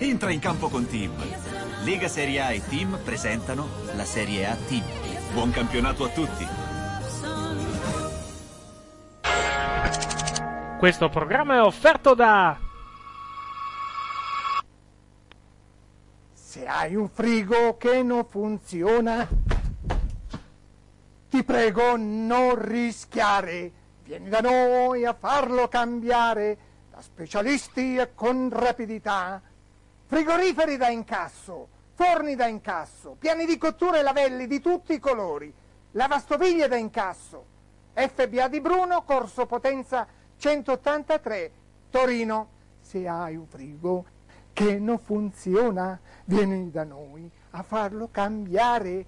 Entra in campo con Team. Lega Serie A e Team presentano la Serie A Team. Buon campionato a tutti. Questo programma è offerto da... Se hai un frigo che non funziona, ti prego non rischiare. Vieni da noi a farlo cambiare, da specialisti e con rapidità. Frigoriferi da incasso, forni da incasso, piani di cottura e lavelli di tutti i colori, lavastoviglie da incasso. FBA di Bruno, Corso Potenza 183, Torino. Se hai un frigo che non funziona, vieni da noi a farlo cambiare.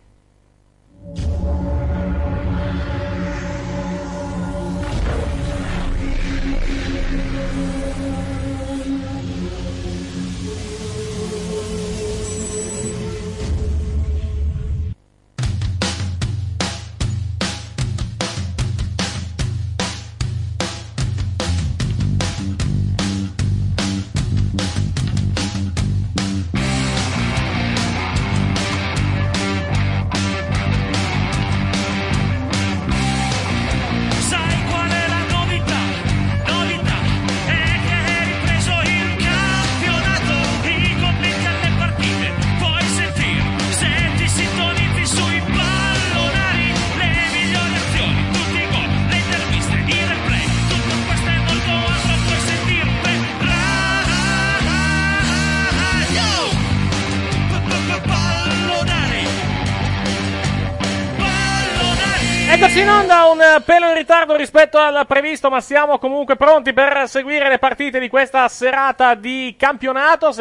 Eccoci in onda, un pelo in ritardo rispetto al previsto, ma siamo comunque pronti per seguire le partite di questa serata di campionato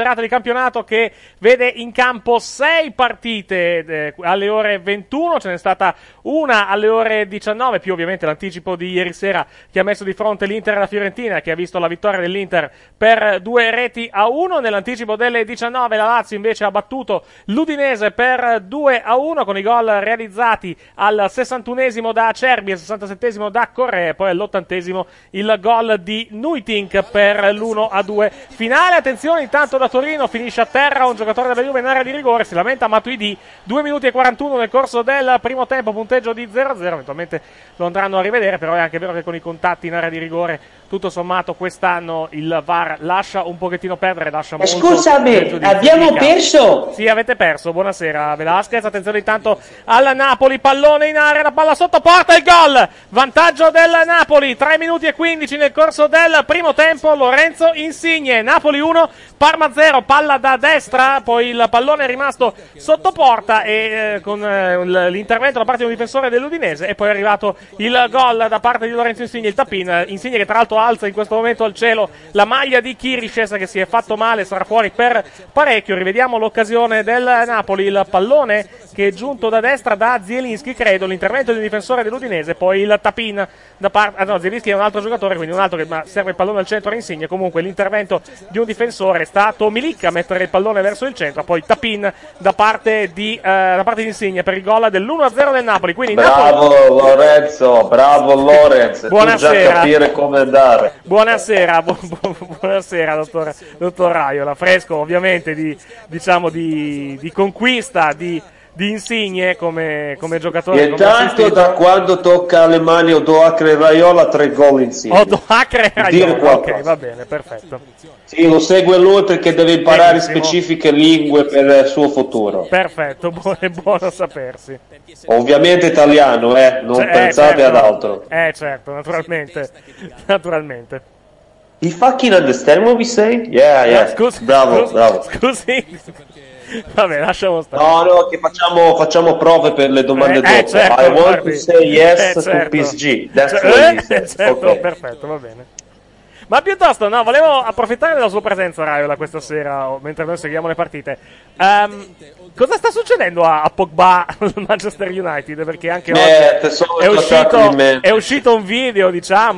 che vede in campo 6 partite alle ore 21, ce n'è stata una alle ore 19, più ovviamente l'anticipo di ieri sera che ha messo di fronte l'Inter e la Fiorentina, che ha visto la vittoria dell'Inter per 2-1, nell'anticipo delle 19 la Lazio invece ha battuto l'Udinese per 2-1 con i gol realizzati al 61esimo da Acerbi, al 67esimo da Correa, e poi all'80esimo il gol di Nuitink per l'1-2 finale. Attenzione, intanto da Torino finisce a terra un giocatore della Juve in area di rigore, si lamenta Matuidi, 2 minuti e 41 nel corso del primo tempo, punteggio di 0-0, eventualmente lo andranno a rivedere, però è anche vero che con i contatti in area di rigore tutto sommato quest'anno il VAR lascia un pochettino perdere, lascia molto. Scusami, abbiamo perso? Sì, avete perso, buonasera Velasquez, attenzione intanto al Napoli, pallone in area, la palla sotto porta, il gol, vantaggio del Napoli, 3 minuti e 15 nel corso del primo tempo, Lorenzo Insigne, Napoli 1, Parma 0, palla da destra, poi il pallone è rimasto sotto porta e con l'intervento da parte di un difensore dell'Udinese, e poi è arrivato il gol da parte di Lorenzo Insigne, il tap-in, Insigne che tra l'altro alza in questo momento al cielo la maglia di Kirishes, che si è fatto male, sarà fuori per parecchio. Rivediamo l'occasione del Napoli, il pallone che è giunto da destra da Zielinski, credo, l'intervento del difensore dell'Udinese, poi il tap-in da parte, no, Zielinski è un altro giocatore, quindi un altro che serve il pallone al centro a Insigne, comunque l'intervento di un difensore, è stato Milik a mettere il pallone verso il centro, poi tap-in da parte di Insigne per il gol dell'1-0 del Napoli. Quindi bravo Napoli... Lorenzo, bravo Lorenzo, buonasera. Tu già capire come andare. Buonasera, buonasera dottor Raiola, fresco ovviamente di conquista di Insigne come giocatore. E intanto da quando tocca le mani Odoacre e Raiola 3 gol insieme. Odoacre e Raiola, ok, va bene, perfetto. Sì, lo segue lui perché deve imparare specifiche lingue per il suo futuro. Perfetto, è buono sapersi. Ovviamente italiano, non pensate certo, ad altro. Certo, naturalmente. You fucking understand what we say? Yeah. Scusi, bravo. Scusi. Vabbè, lasciamo stare. No, che facciamo prove per le domande dopo. Certo, I want to say yes to PSG. That's what he said. Certo, Okay. perfetto, va bene. Ma piuttosto, no, volevo approfittare della sua presenza, Raiola, questa sera, mentre noi seguiamo le partite. Cosa sta succedendo a Pogba al Manchester United? Perché anche oggi è uscito un video,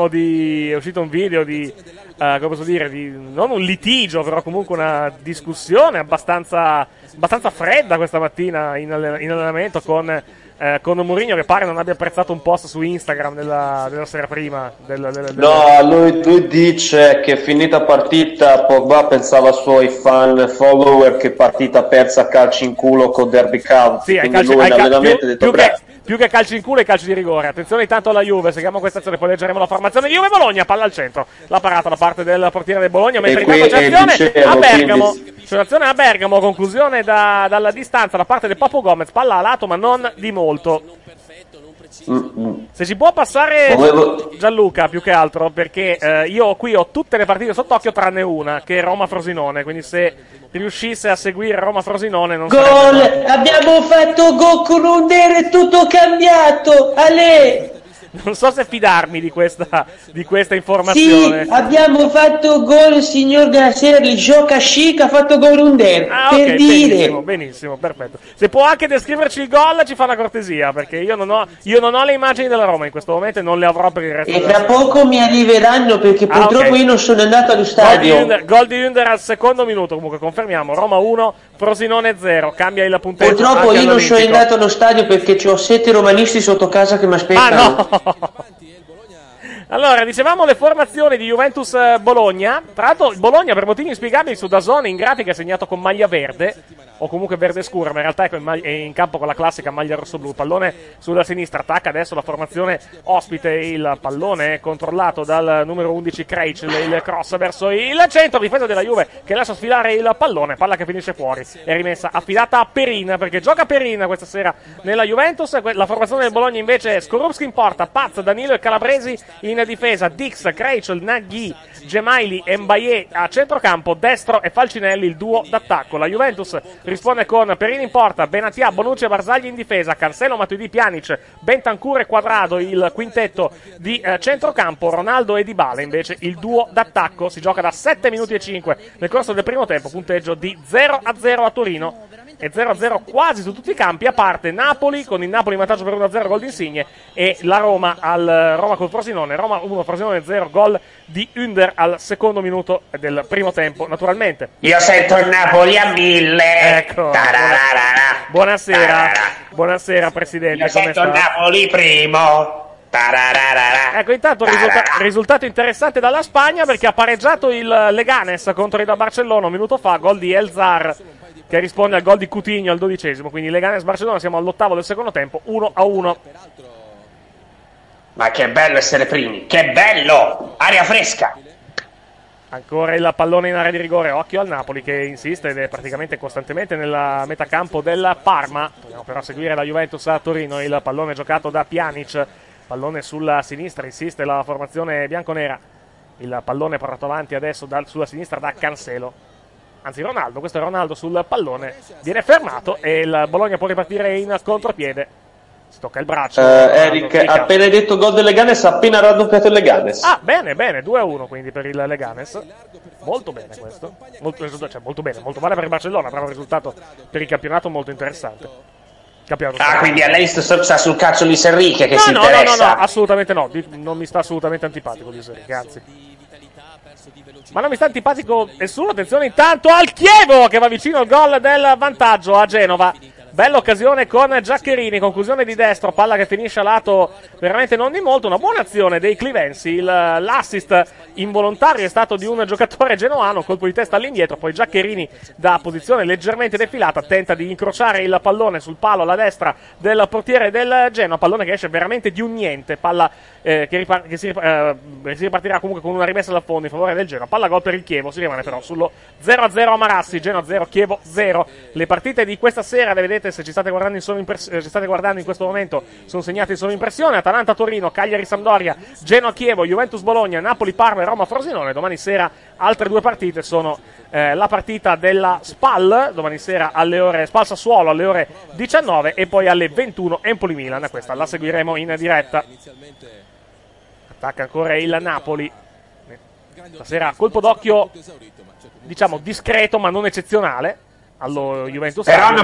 come posso dire, non un litigio, però comunque una discussione abbastanza fredda questa mattina in allenamento con con Mourinho che pare non abbia apprezzato un post su Instagram della sera prima. No, lui dice che finita partita Pogba pensava ai suoi fan follower che partita persa a calci in culo con Derby County. Sì, più che calci in culo e calci di rigore. Attenzione intanto alla Juve, seguiamo questa azione, poi leggeremo la formazione di Juve. Bologna, palla al centro, la parata da parte del portiere del Bologna, mentre intanto c'è azione a Bergamo. C'è un'azione a Bergamo, conclusione dalla distanza da parte del Papu Gomez, palla a lato ma non di molto. Se si può passare Gianluca più che altro, perché io qui ho tutte le partite sott'occhio tranne una, che è Roma-Frosinone, quindi se riuscisse a seguire Roma-Frosinone non gol, abbiamo fatto gol con Under, è tutto cambiato, Ale! Non so se fidarmi di questa informazione. Sì, abbiamo fatto gol, signor Graselli. Gioca Chic, ha fatto gol Under. Per dire. Benissimo, perfetto. Se può anche descriverci il gol, ci fa una cortesia, perché io non ho le immagini della Roma in questo momento e non le avrò per il resto. E tra poco mi arriveranno, perché purtroppo io non sono andato allo stadio. Gol di Under al secondo minuto, comunque confermiamo. Roma 1, Frosinone 0. Cambia il punteggio. Purtroppo io non sono andato allo stadio perché ho 7 romanisti sotto casa che mi aspettano. Ah no! Allora, dicevamo le formazioni di Juventus-Bologna. Tra l'altro il Bologna per motivi inspiegabili su DAZN in grafica è segnato con maglia verde, o comunque verde scura, ma in realtà è in campo con la classica maglia rosso-blu. Pallone sulla sinistra, attacca adesso la formazione ospite, il pallone è controllato dal numero 11 Krejci, il cross verso il centro, difesa della Juve che lascia sfilare il pallone, palla che finisce fuori, è rimessa affidata a Perin, perché gioca Perin questa sera nella Juventus. La formazione del Bologna invece è Skorupski in porta, Paz, Danilo e Calabresi in difesa, Dix, Krejci, Nagy, Gemaili e Mbaye a centrocampo, Destro e Falcinelli il duo d'attacco. La Juventus risponde con Perin in porta, Benatia, Bonucci e Barzagli in difesa, Cancelo, Matuidi, Pjanic, Bentancur e Quadrado il quintetto di centrocampo, Ronaldo e Dybala invece il duo d'attacco. Si gioca da 7 minuti e 5 nel corso del primo tempo, punteggio di 0-0 a Torino e 0-0 quasi su tutti i campi, a parte Napoli con il Napoli in vantaggio per 1-0 gol di Insigne e la Roma col Frosinone, Roma 1 Frosinone 0 gol di Under al secondo minuto del primo tempo naturalmente. Io sento il Napoli a 1000. Ecco, buonasera presidente. Io sento il Napoli primo. Ecco, intanto risultato interessante dalla Spagna, perché ha pareggiato il Leganes contro il Barcellona un minuto fa, gol di El Zar che risponde al gol di Coutinho al 12esimo, quindi Leganes-Barcellona, siamo all'ottavo del secondo tempo, 1-1. Ma che bello essere primi, che bello, aria fresca. Ancora il pallone in area di rigore, occhio al Napoli che insiste ed è praticamente costantemente nella metacampo del Parma. Dobbiamo però seguire la Juventus a Torino, il pallone giocato da Pjanic, pallone sulla sinistra, insiste la formazione bianconera, il pallone portato avanti adesso sulla sinistra da Cancelo. Anzi Ronaldo, questo è Ronaldo sul pallone, viene fermato e il Bologna può ripartire in contropiede. Si tocca il braccio. Eric ha appena detto gol del Leganes, ha appena raddoppiato il Leganes. Ah, bene, 2-1 quindi per il Leganes. Molto bene questo. Molto bene, molto male per il Barcellona, bravo risultato per il campionato, molto interessante. Quindi a lei sta sul cazzo Luis Enrique che si interessa. No, assolutamente no, non mi sta assolutamente antipatico Luis Enrique, anzi. Ma non mi sta antipatico nessuno. Attenzione intanto al Chievo che va vicino al gol del vantaggio a Genova. Bella occasione con Giaccherini, conclusione di destro, palla che finisce a lato veramente non di molto, una buona azione dei clivensi, l'assist involontario è stato di un giocatore genoano, colpo di testa all'indietro, poi Giaccherini da posizione leggermente defilata tenta di incrociare il pallone sul palo alla destra del portiere del Genoa, pallone che esce veramente di un niente, palla che si ripartirà comunque con una rimessa dal fondo in favore del Genoa, palla gol per il Chievo, si rimane però sullo 0-0 a Marassi, Genoa 0, Chievo 0. Le partite di questa sera, le vedete se ci state guardando in questo momento, sono segnate in sovrimpressione: Atalanta-Torino, Cagliari-Sampdoria, Genoa-Chievo, Juventus-Bologna, Napoli-Parma e Roma-Frosinone. Domani sera altre due partite sono la partita della SPAL, domani sera alle ore SPAL-Sassuolo alle ore 19 e poi alle 21 Empoli-Milan, questa la seguiremo in diretta. Attacca ancora il Napoli, stasera colpo d'occhio diciamo discreto ma non eccezionale allo Juventus. Però hanno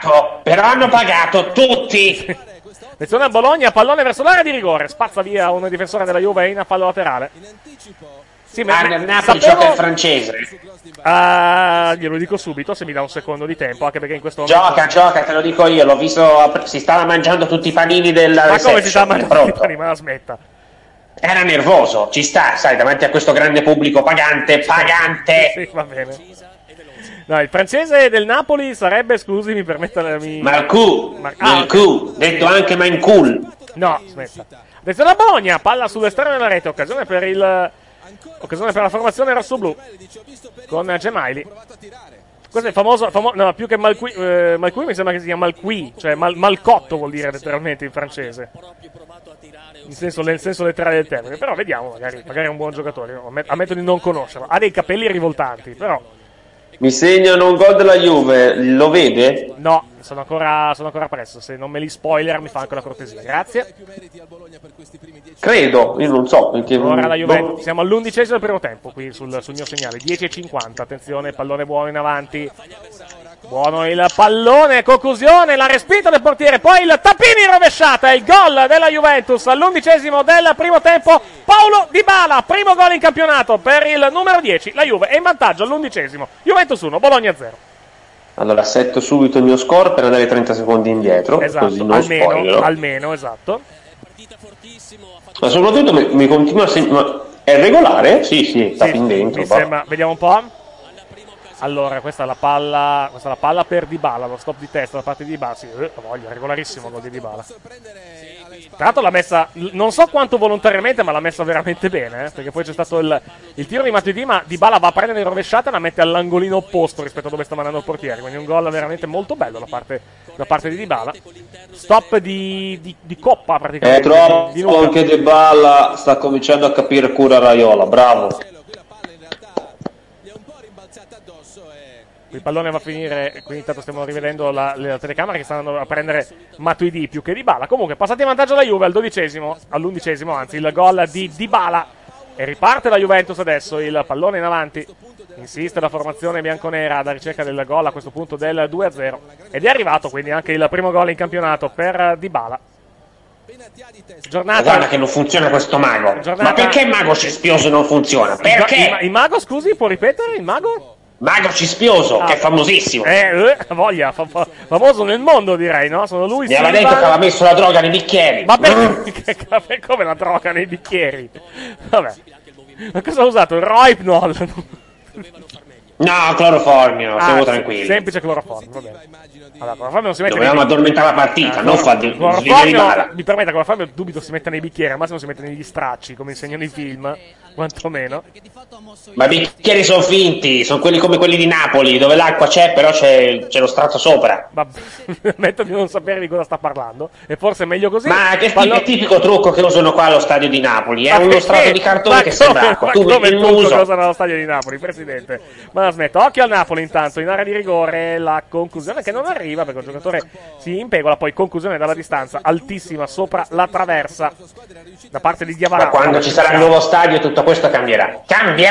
pagato tutti. Attenzione al Bologna, pallone verso l'area di rigore, spazza via un difensore della Juve in fallo laterale. Sì, nel Napoli gioca il francese. Glielo dico subito se mi dà un secondo di tempo, anche perché in questo momento... Gioca, te lo dico io, l'ho visto, si stava mangiando tutti i panini della Ma come si sta mangiando tutti i panini? Ma la smetta. Era nervoso, ci sta, sai, davanti a questo grande pubblico pagante. Sì, va bene. No, il francese del Napoli sarebbe, scusi, mi permetta... Marcou, detto anche Mancul. No, smetta. Adesso la Bologna, palla sull'esterno della rete, occasione per la formazione rossoblu con Gemaili. Questo è il famoso no, più che Malqui mi sembra che si chiama Malqui, cioè malcotto vuol dire letteralmente in francese. Nel senso letterale del termine. Però vediamo, magari è un buon giocatore. Ammetto di non conoscerlo. Ha dei capelli rivoltanti, però. Mi segnano un gol della Juve, lo vede? No, sono ancora presto. Se non me li spoiler mi fa anche la cortesia. Grazie. Credo, io non so. Ora la Juve, siamo all'11° del primo tempo qui sul mio segnale. 10:50. Attenzione, pallone buono in avanti. Buono il pallone, conclusione, la respinta del portiere, poi il tappino in rovesciata, il gol della Juventus all'11° del primo tempo. Paulo Dybala, primo gol in campionato per il numero 10, la Juve è in vantaggio all'11°, Juventus 1, Bologna 0. Allora setto subito il mio score per andare 30 secondi indietro, esatto, così non spoilerò. Almeno, esatto. Ma soprattutto mi continua a segnare, è regolare? Sì, sta fin dentro. Mi sembra, vediamo un po'. Allora, questa è la palla per Dybala, lo stop di testa da parte di Dybala, sì, voglia, regolarissimo il gol di Dybala. Tra l'altro l'ha messa, non so quanto volontariamente, ma l'ha messa veramente bene, perché poi c'è stato il tiro di Matuidi, ma Dybala va a prendere in rovesciata e la mette all'angolino opposto rispetto a dove sta mandando il portiere, quindi un gol veramente molto bello da parte di Dybala. Stop di coppa praticamente. È troppo, anche Dybala sta cominciando a capire cura Raiola, bravo. Il pallone va a finire, qui intanto stiamo rivedendo la telecamera che stanno andando a prendere Matuidi più che Dybala. Comunque passati in vantaggio la Juve all'11°, anzi il gol di Dybala e riparte la Juventus adesso, il pallone in avanti, insiste la formazione bianconera alla ricerca del gol a questo punto del 2-0 ed è arrivato quindi anche il primo gol in campionato per Dybala. Guarda che non funziona questo mago, ma perché il mago cispioso non funziona? Perché? Il mago, scusi, può ripetere il mago? Mago cispioso, che è famosissimo. Voglia, famoso nel mondo direi, no? Sono lui. Mi aveva detto che aveva messo la droga nei bicchieri. Ma perché? Come la droga nei bicchieri? Vabbè. Ma cosa ha usato? Il Rohypnol? No, cloroformio, siamo tranquilli. Semplice cloroformio, va bene. Allora, cloroformio non si mette. Dovevamo addormentare la partita, non far cloroformio, mi permetta, cloroformio dubito si metta nei bicchieri, al massimo si mette negli stracci, come insegnano i film, quantomeno. Ma i bicchieri sono finti, sono quelli come quelli di Napoli, dove l'acqua c'è, però c'è lo strato sopra. Ma ammetto di non sapere di cosa sta parlando, e forse è meglio così. Ma che è tipico trucco che usano qua allo stadio di Napoli, è uno strato di cartone che sembra acqua. Tu metti il muso. Cosa nello stadio di Napoli, presidente? Ma la smetto. Occhio al Napoli intanto, in area di rigore, la conclusione che non arriva perché un giocatore si impegola, poi conclusione dalla distanza altissima sopra la traversa da parte di Diavara. Ma quando ci sarà il nuovo stadio tutto questo cambierà.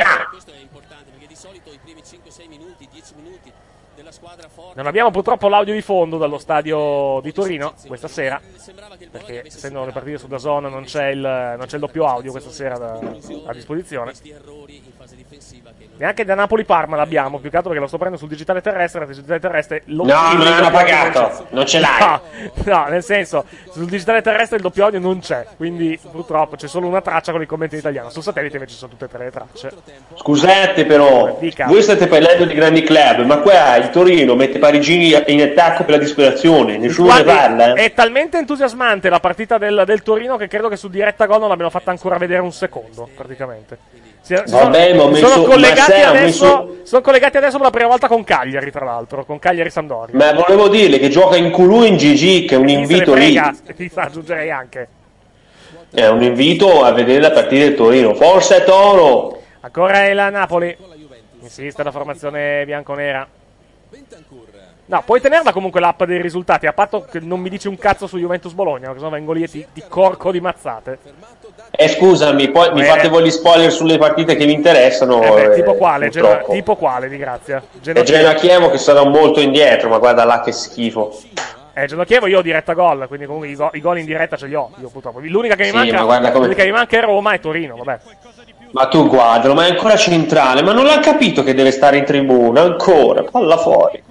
Non abbiamo purtroppo l'audio di fondo dallo stadio di Torino questa sera, perché essendo le partite su DAZN non c'è il doppio audio questa sera a disposizione. Neanche da Napoli-Parma l'abbiamo, più che altro perché lo sto prendendo sul digitale terrestre. Il digitale terrestre non hanno pagato, non ce l'hai. No, nel senso, sul digitale terrestre il doppio audio non c'è, quindi purtroppo c'è solo una traccia con i commenti in italiano. Sul satellite invece ci sono tutte e tre le tracce. Scusate però, voi state parlando di grandi club, ma qua il Torino mette Parigini in attacco per la disperazione, nessuno ne parla. È talmente entusiasmante la partita del Torino che credo che su diretta gol non l'abbiano fatta ancora vedere un secondo, praticamente. Sono collegati adesso per la prima volta con Cagliari, tra l'altro, con Cagliari-Sampdoria. Ma volevo dire che gioca in Culu in GG, che è un invito lì. Aggiungerei anche. È un invito a vedere la partita del Torino. Forza Toro! Ancora il Napoli. Insiste la formazione bianconera. No, puoi tenerla comunque l'app dei risultati, a patto che non mi dici un cazzo su Juventus-Bologna, perché sennò vengo lì e ti corco di mazzate. Scusami, poi mi fate voi gli spoiler sulle partite che vi interessano. Tipo quale? Tipo quale, di grazia? Genoa-Chievo che sarà molto indietro, ma guarda là che schifo. Genoa-Chievo io ho diretta gol, quindi comunque i gol in diretta ce li ho, io purtroppo. L'unica che mi manca è Roma e Torino, vabbè. Ma tu guardalo, ma è ancora centrale, ma non l'ha capito che deve stare in tribuna, ancora, palla fuori.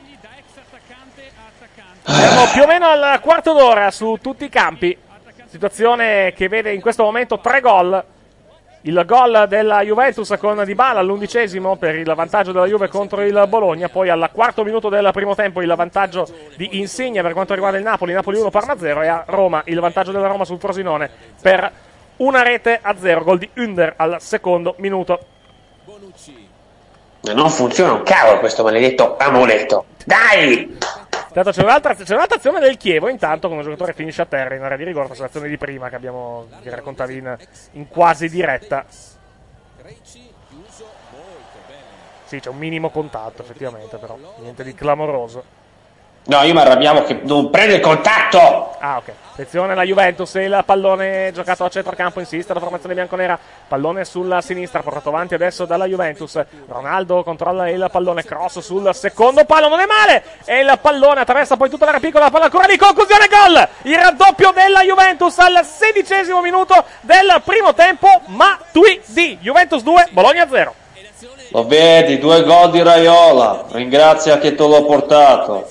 Siamo più o meno al quarto d'ora su tutti i campi, situazione che vede in questo momento 3 gol. Il gol della Juventus con Dybala all'11° per il vantaggio della Juve contro il Bologna, poi al quarto minuto del primo tempo il vantaggio di Insigne per quanto riguarda il Napoli 1 Parma 0, e a Roma il vantaggio della Roma sul Frosinone per 1-0, gol di Under al secondo minuto. Non funziona un cavolo questo maledetto amuleto, dai! Intanto c'è un'altra azione del Chievo, intanto con un giocatore finisce a terra in area di rigore, questa azione di prima che raccontavi in quasi diretta. Sì, c'è un minimo contatto effettivamente, però niente di clamoroso. No, io mi arrabbiavo che non prende il contatto. Ah, ok. Attenzione la Juventus, il pallone giocato a centrocampo, insiste la formazione bianconera, pallone sulla sinistra, portato avanti adesso dalla Juventus. Ronaldo controlla il pallone, cross sul secondo palo, non è male, e il pallone attraversa poi tutta l'area piccola, la palla ancora di conclusione, gol! Il raddoppio della Juventus al 16° minuto del primo tempo, Matuidi, Juventus 2, Bologna 0. Lo vedi, 2 gol di Raiola, ringrazia che te l'ho portato.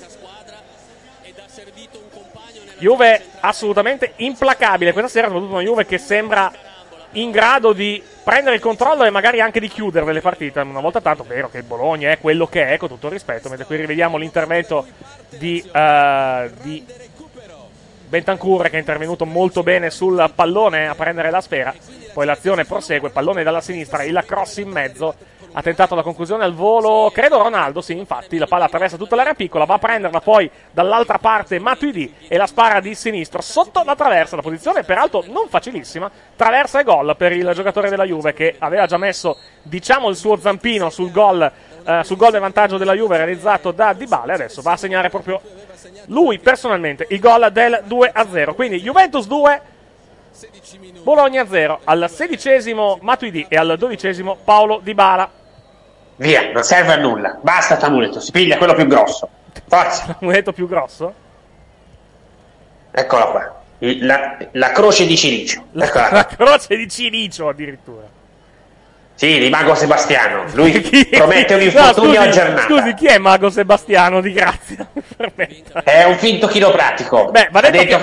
Juve assolutamente implacabile questa sera, soprattutto una Juve che sembra in grado di prendere il controllo e magari anche di chiudere le partite una volta tanto. Vero che il Bologna è quello che è, con tutto il rispetto, mentre qui rivediamo l'intervento di Bentancur, che è intervenuto molto bene sul pallone a prendere la sfera. Poi l'azione prosegue, pallone dalla sinistra, il cross in mezzo, ha tentato la conclusione al volo, credo Ronaldo, sì, infatti la palla attraversa tutta l'area piccola, va a prenderla poi dall'altra parte Matuidi e la spara di sinistro sotto la traversa, la posizione peraltro non facilissima, traversa e gol per il giocatore della Juve, che aveva già messo, diciamo, il suo zampino sul gol del vantaggio della Juve realizzato da Dybala, e adesso va a segnare proprio lui personalmente il gol del 2-0, quindi Juventus 2, Bologna 0, al 16° Matuidi e al 12° Paulo Dybala. Via, non serve a nulla, basta t'amuleto, si piglia quello più grosso, forza. L'amuleto più grosso? Eccola qua, la croce di Cilicio. La croce di Cilicio addirittura. Sì, di Mago Sebastiano, lui promette un infortunio a giornata. Scusi, chi è Mago Sebastiano di Grazia? È un finto chiropratico. Beh, va detto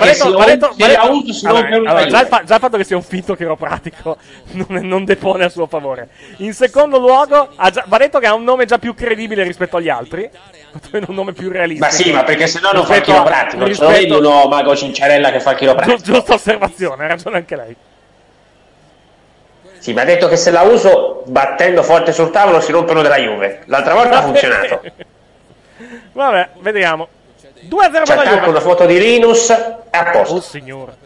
già il fatto che sia un finto chiropratico non depone a suo favore. In secondo luogo, va detto che ha un nome già più credibile rispetto agli altri, un nome più realistico. Ma sì, ma perché sennò non fa il chiropratico, non ce lo vedi uno Mago Cinciarella che fa il chiropratico. Giusta osservazione, ha ragione anche lei. Sì, ma ha detto che se la uso battendo forte sul tavolo si rompono della Juve. L'altra volta ha funzionato. Vabbè, vediamo. 2-0 per la Juve. Una foto di Linus è a posto. Oh signore.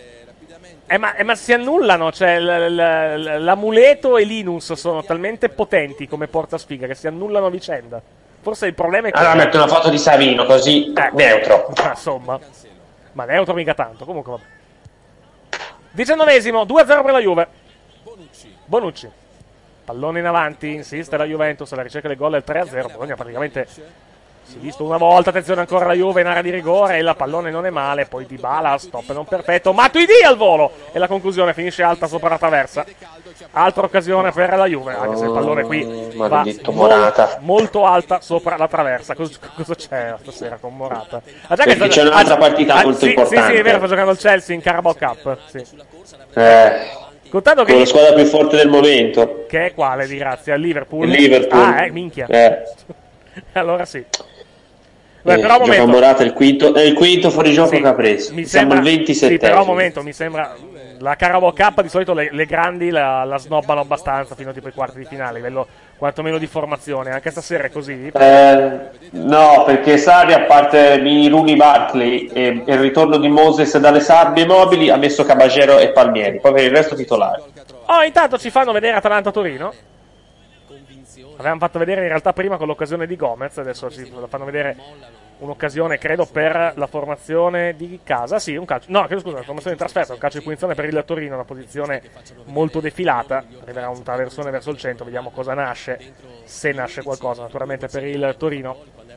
Ma si annullano, cioè l'amuleto e Linus sono talmente potenti come portasfiga che si annullano a vicenda. Forse il problema è che... Allora metto una foto di Savino, così neutro. Ma insomma, ma neutro mica tanto. Comunque vabbè. 19°, 2-0 per la Juve. Bonucci, pallone in avanti, insiste la Juventus alla ricerca del gol del 3-0. Bologna praticamente si è visto una volta, attenzione ancora la Juve in area di rigore, il pallone non è male, poi Dybala, stop non perfetto, Matuidi al volo e la conclusione finisce alta sopra la traversa. Altra occasione per la Juve, anche se il pallone qui va molto alta sopra la traversa. Cosa c'è stasera con Morata? Perché c'è un'altra partita molto importante. Sì, è vero, sta giocando il Chelsea in Carabao Cup. Sì. Contando che la squadra più forte del momento. Che è quale, di grazia? Liverpool? Liverpool. Ah, minchia. Allora sì. Beh, però gioca Morata il quinto fuorigioco che ha preso. Siamo il 27. Sì, però un momento, mi sembra... La Carabao Cup di solito le grandi la snobbano abbastanza fino a tipo i quarti di finale, a livello quantomeno di formazione. Anche stasera è così? No, perché Sarri, a parte Rooney, Barkley e il ritorno di Moses dalle sabbie mobili, ha messo Caballero e Palmieri, poi per il resto titolare. Oh, intanto ci fanno vedere Atalanta-Torino. Avevamo fatto vedere in realtà prima con l'occasione di Gomez, adesso ci fanno vedere un'occasione, credo, per la formazione di casa. Sì, un calcio. No, credo, scusa, la formazione di trasferta, un calcio di punizione per il Torino, una posizione molto defilata. Arriverà un traversone verso il centro, vediamo cosa nasce, se nasce qualcosa, naturalmente, per il Torino.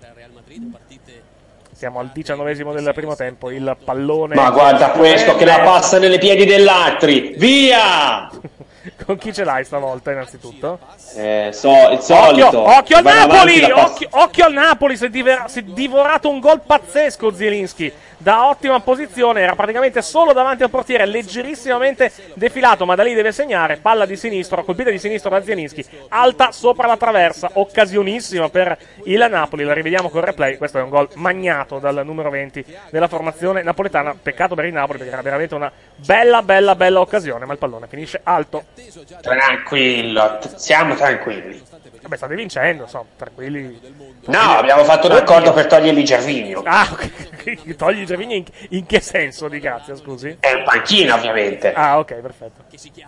Siamo al 19° del primo tempo, il pallone... Ma guarda questo che la passa nelle piedi dell'altri, via! Con chi ce l'hai stavolta, innanzitutto? Il solito. Occhio al Napoli! Occhio al Napoli, si è divorato un gol pazzesco Zielinski. Da ottima posizione, era praticamente solo davanti al portiere, leggerissimamente defilato, ma da lì deve segnare. Palla di sinistro, colpita di sinistro da Zielinski, alta sopra la traversa, occasionissima per il Napoli. La rivediamo con replay. Questo è un gol magnato dal numero 20 della formazione napoletana. Peccato per il Napoli, perché era veramente una bella occasione, ma il pallone finisce alto. Tranquillo, siamo tranquilli. Vabbè, state vincendo, tranquilli. No, abbiamo fatto un accordo per togliergli Gervinho. Ah, ok. Togli Gervinho in che senso, di grazia, scusi? È un panchino, ovviamente. Ah, ok, perfetto.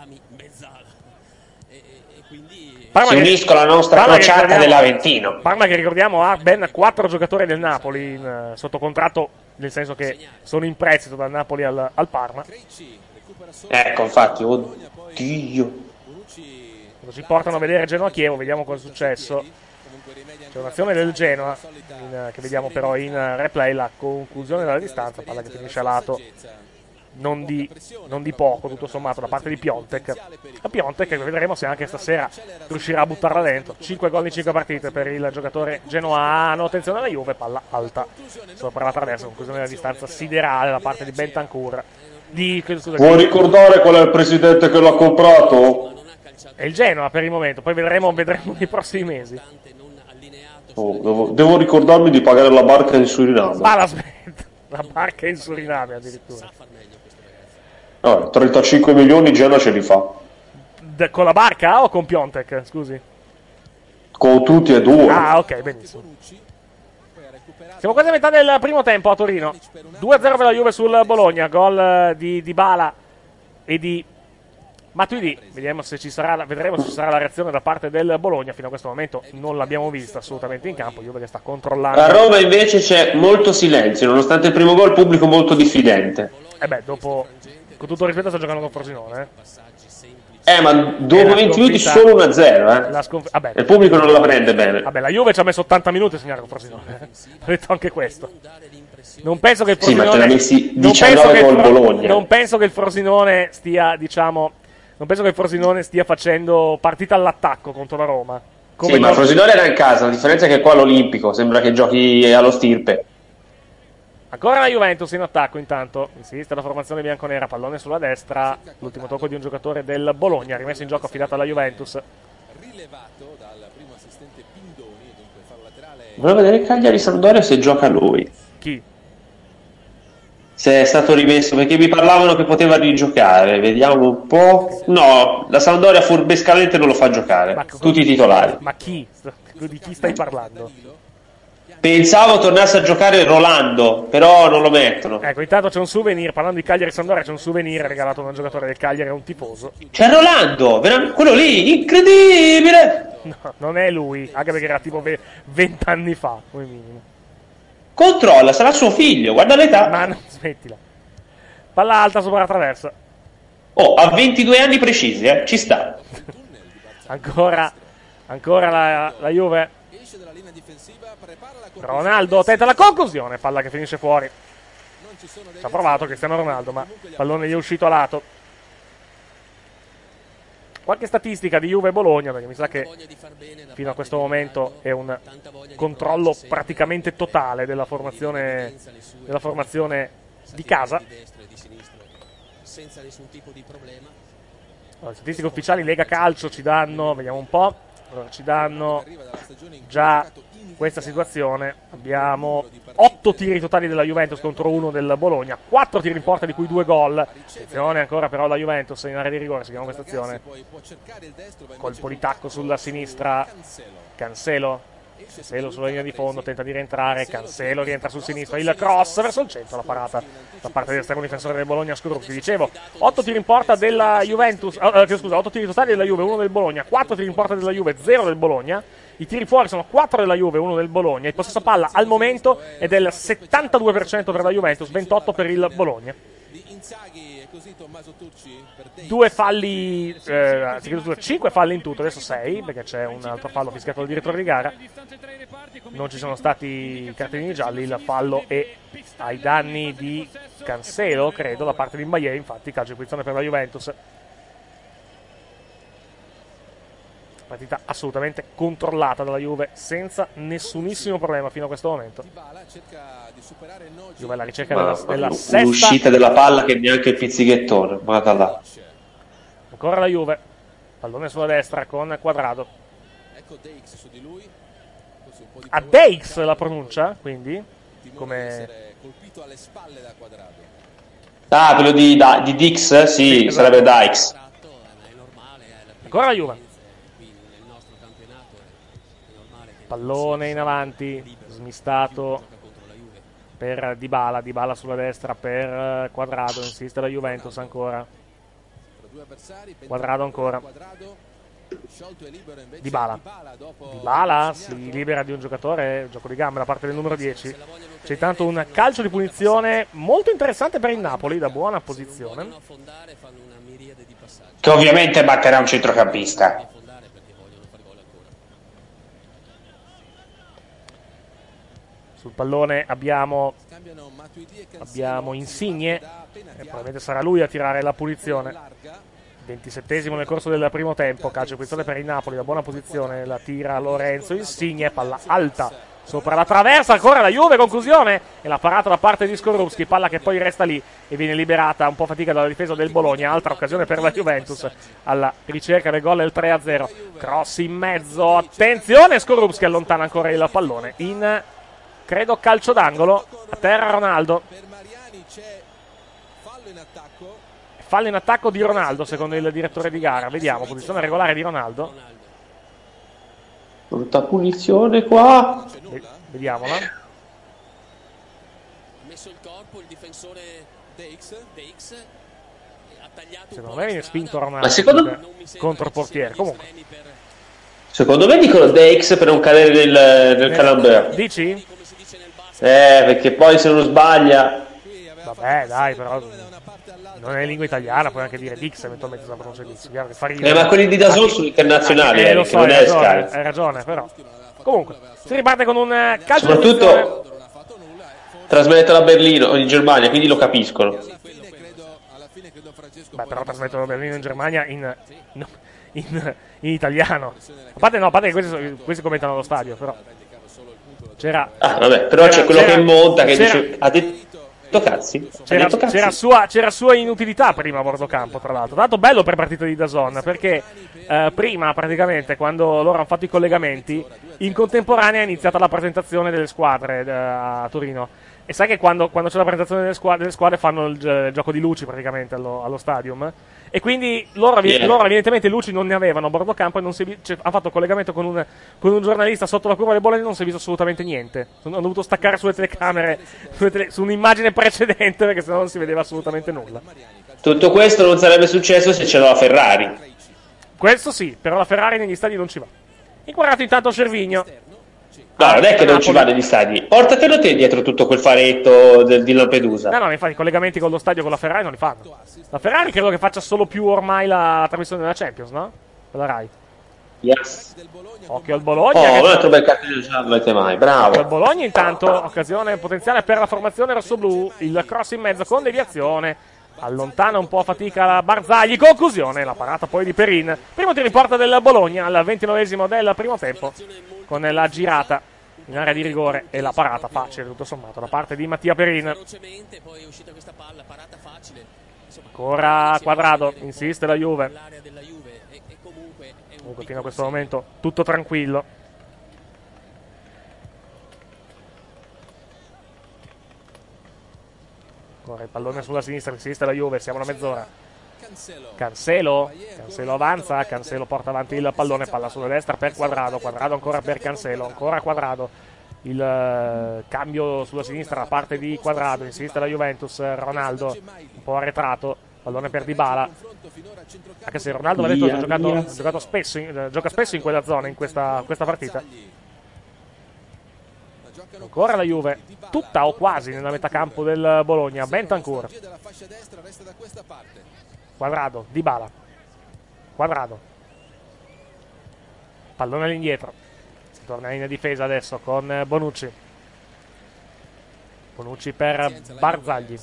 Si uniscono alla nostra crociata dell'Aventino. Parma che ricordiamo ha ben 4 giocatori del Napoli sotto contratto, nel senso che sono in prestito dal Napoli al Parma. Ecco, infatti, oddio. Quando ci portano a vedere Genoa-Chievo, vediamo cosa è successo. C'è un'azione del Genoa che vediamo però in replay, la conclusione dalla distanza, palla che finisce a lato non di poco, tutto sommato, da parte di Piontek. La Piontek, che vedremo se anche stasera riuscirà a buttarla dentro. 5 gol in 5 partite per il giocatore genoano. Attenzione alla Juve, palla alta sopra la traversa, conclusione della distanza siderale da parte di Bentancur. Vuoi ricordare qual è il presidente che l'ha comprato? È il Genoa per il momento, poi vedremo nei prossimi mesi. Devo ricordarmi di pagare la barca in Suriname. Aspetta, la barca in Suriname addirittura. 35 milioni Genoa ce li fa. Con la barca o con Piontek, scusi? Con tutti e due. Ah, ok, benissimo. Siamo quasi a metà del primo tempo a Torino. 2-0 per la Juve sul Bologna, gol di Dybala e di Matuidi. Vedremo se ci sarà la reazione da parte del Bologna. Fino a questo momento non l'abbiamo vista assolutamente in campo. Juve che sta controllando. A Roma invece c'è molto silenzio, nonostante il primo gol, il pubblico molto diffidente. Dopo, con tutto rispetto, sta giocando con Frosinone. Ma dopo 20 minuti solo 1-0. Il pubblico non la prende bene. Vabbè, la Juve ci ha messo 80 minuti a segnare con Frosinone. Ho detto anche questo. Non penso che il Frosinone. Sì, ma te ne messi 19 col Bologna. Non penso che il Frosinone stia, non penso che il Frosinone stia facendo partita all'attacco contro la Roma. Sì, ma il Frosinone era in casa, la differenza è che qua all'Olimpico sembra che giochi allo stirpe. Ancora la Juventus in attacco intanto, insiste la formazione bianconera, pallone sulla destra, l'ultimo tocco di un giocatore del Bologna, rimesso in gioco affidato alla Juventus. Volevo vedere il Cagliari-Sampdoria se gioca lui. Chi? Se è stato rimesso, perché mi parlavano che poteva rigiocare, vediamo un po'. No, la Sampdoria furbescamente non lo fa giocare, tutti i titolari. Ma chi? Di chi stai parlando? Pensavo tornasse a giocare Rolando, però non lo mettono. Ecco, intanto c'è un souvenir, parlando di Cagliari Sampdoria, c'è un souvenir regalato da un giocatore del Cagliari a un tifoso. C'è Rolando, quello lì, incredibile! No, non è lui, anche perché era tipo 20 anni fa, come minimo. Controlla, sarà suo figlio, guarda l'età. Ma no, smettila. Palla alta sopra la traversa. Ha 22 anni precisi, ci sta. Ancora la Juve. Ronaldo tenta la conclusione, palla che finisce fuori. Ci ha provato Cristiano Ronaldo, ma il pallone gli è uscito a lato. Qualche statistica di Juve e Bologna, perché mi sa che fino a questo momento è un controllo praticamente totale della formazione di casa. Le statistiche ufficiali Lega Calcio ci danno, vediamo un po'. Allora, ci danno già questa situazione. Abbiamo 8 tiri totali della Juventus contro 1 del Bologna, 4 tiri in porta di cui 2 gol. Attenzione ancora però la Juventus in area di rigore, seguiamo questa azione. Colpo di tacco sulla sinistra, Cancelo sulla linea di fondo, tenta di rientrare, Cancelo rientra sul sinistro, il cross verso il centro, la parata da parte dell'estremo difensore del Bologna Skorupski. Dicevo, 8 tiri in porta della Juventus, 8 tiri totali della Juve, 1 del Bologna, 4 tiri in porta della Juve, 0 del Bologna. I tiri fuori sono 4 della Juve, 1 del Bologna. Il possesso palla al momento è del 72% per la Juventus, 28% per il Bologna. 2 falli, 5 falli in tutto, adesso 6, perché c'è un altro fallo fischiato dal direttore di gara. Non ci sono stati cartellini gialli, il fallo è ai danni di Cancelo, credo, da parte di Mbaye, infatti calcio di punizione per la Juventus. Partita assolutamente controllata dalla Juve senza nessunissimo problema fino a questo momento. Juve alla ricerca della sesta. L'uscita della palla che neanche il pizzighettone. Guarda là. Ancora la Juve. Pallone sulla destra con Quadrado. AEix la pronuncia, quindi come quello di Dix? Sì, esatto. sarebbe Dykes. Ancora la Juve. Pallone in avanti, smistato per Dybala sulla destra per Quadrado, insiste la Juventus ancora. Quadrado ancora. Dybala si libera di un giocatore, gioco di gambe da parte del numero 10. C'è intanto un calcio di punizione molto interessante per il Napoli, da buona posizione. Che ovviamente batterà un centrocampista. Sul pallone abbiamo Insigne, e probabilmente sarà lui a tirare la punizione. 27esimo nel corso del primo tempo, calcio di punizione per il Napoli, da buona posizione la tira Lorenzo Insigne, palla alta sopra la traversa, ancora la Juve, conclusione, e la parata da parte di Skorupski, palla che poi resta lì e viene liberata un po' fatica dalla difesa del Bologna. Altra occasione per la Juventus alla ricerca del gol del 3-0, cross in mezzo, attenzione, Skorupski allontana ancora il pallone in credo calcio d'angolo, a terra Ronaldo. Fallo in attacco di Ronaldo secondo il direttore di gara, vediamo, posizione regolare di Ronaldo. Brutta punizione qua. Vediamola. Secondo me viene spinto Ronaldo. Ma secondo contro il portiere, comunque. Secondo me dicono Deix per non cadere del Camembert. Dici? Perché poi se non sbaglia. Vabbè, dai, però non è lingua italiana, puoi anche dire Dix eventualmente se la pronuncia Dix. Ma quelli di DAZN sono internazionali, lo so, non è Sky. Hai ragione, però. Comunque, si riparte con un calcio. Soprattutto trasmettono a Berlino o in Germania, quindi lo capiscono. Beh, però trasmettono a Berlino in Germania in italiano. A parte che questi commentano allo stadio, però. Però c'è quello che monta che dice ha detto cazzi. C'era sua inutilità prima a bordo campo, tra l'altro. Tanto bello per partite di DAZN, perché prima praticamente quando loro hanno fatto i collegamenti in contemporanea è iniziata la presentazione delle squadre a Torino. E sai che quando c'è la presentazione delle squadre fanno il gioco di luci praticamente allo stadium. E quindi loro evidentemente luci non ne avevano a bordo campo e ha fatto collegamento con un giornalista sotto la curva del Bologna e non si è visto assolutamente niente. Hanno dovuto staccare sulle telecamere su un'immagine precedente perché sennò non si vedeva assolutamente nulla. Tutto questo non sarebbe successo se c'era la Ferrari. Questo sì, però la Ferrari negli stadi non ci va. Inquadrato intanto Cervigno. No, non è che non ci va negli stadi. Portatelo te dietro tutto quel faretto di Lampedusa. No, infatti i collegamenti con lo stadio con la Ferrari non li fanno. La Ferrari credo che faccia solo più ormai la trasmissione della Champions, no? Della Rai. Yes. Occhio al Bologna. Un altro bel cartellino non ce l'avete mai, bravo. Occhio al Bologna intanto, occasione potenziale per la formazione rossoblù. Il cross in mezzo con deviazione. Allontana un po' a fatica la Barzagli, conclusione, la parata poi di Perin. Primo tiro in porta del Bologna al 29esimo del primo tempo, con la girata in area di rigore e la parata facile tutto sommato da parte di Mattia Perin. Ancora Quadrado, insiste la Juve. Comunque fino a questo momento tutto tranquillo. Ancora il pallone sulla sinistra la Juve, siamo a mezz'ora. Cancelo avanza, Cancelo porta avanti il pallone, palla sulla destra per Quadrado ancora per Cancelo, ancora Quadrado, il cambio sulla sinistra da parte di Quadrado, insiste la Juventus, Ronaldo un po' arretrato, pallone per Dybala, anche se Ronaldo ha giocato spesso, gioca spesso in quella zona in questa partita. Ancora la Juve, tutta o quasi nella metà campo del Bologna. Bentancur, Quadrado, Dybala, Quadrado, pallone all'indietro, si torna in difesa adesso con Bonucci per Barzagli.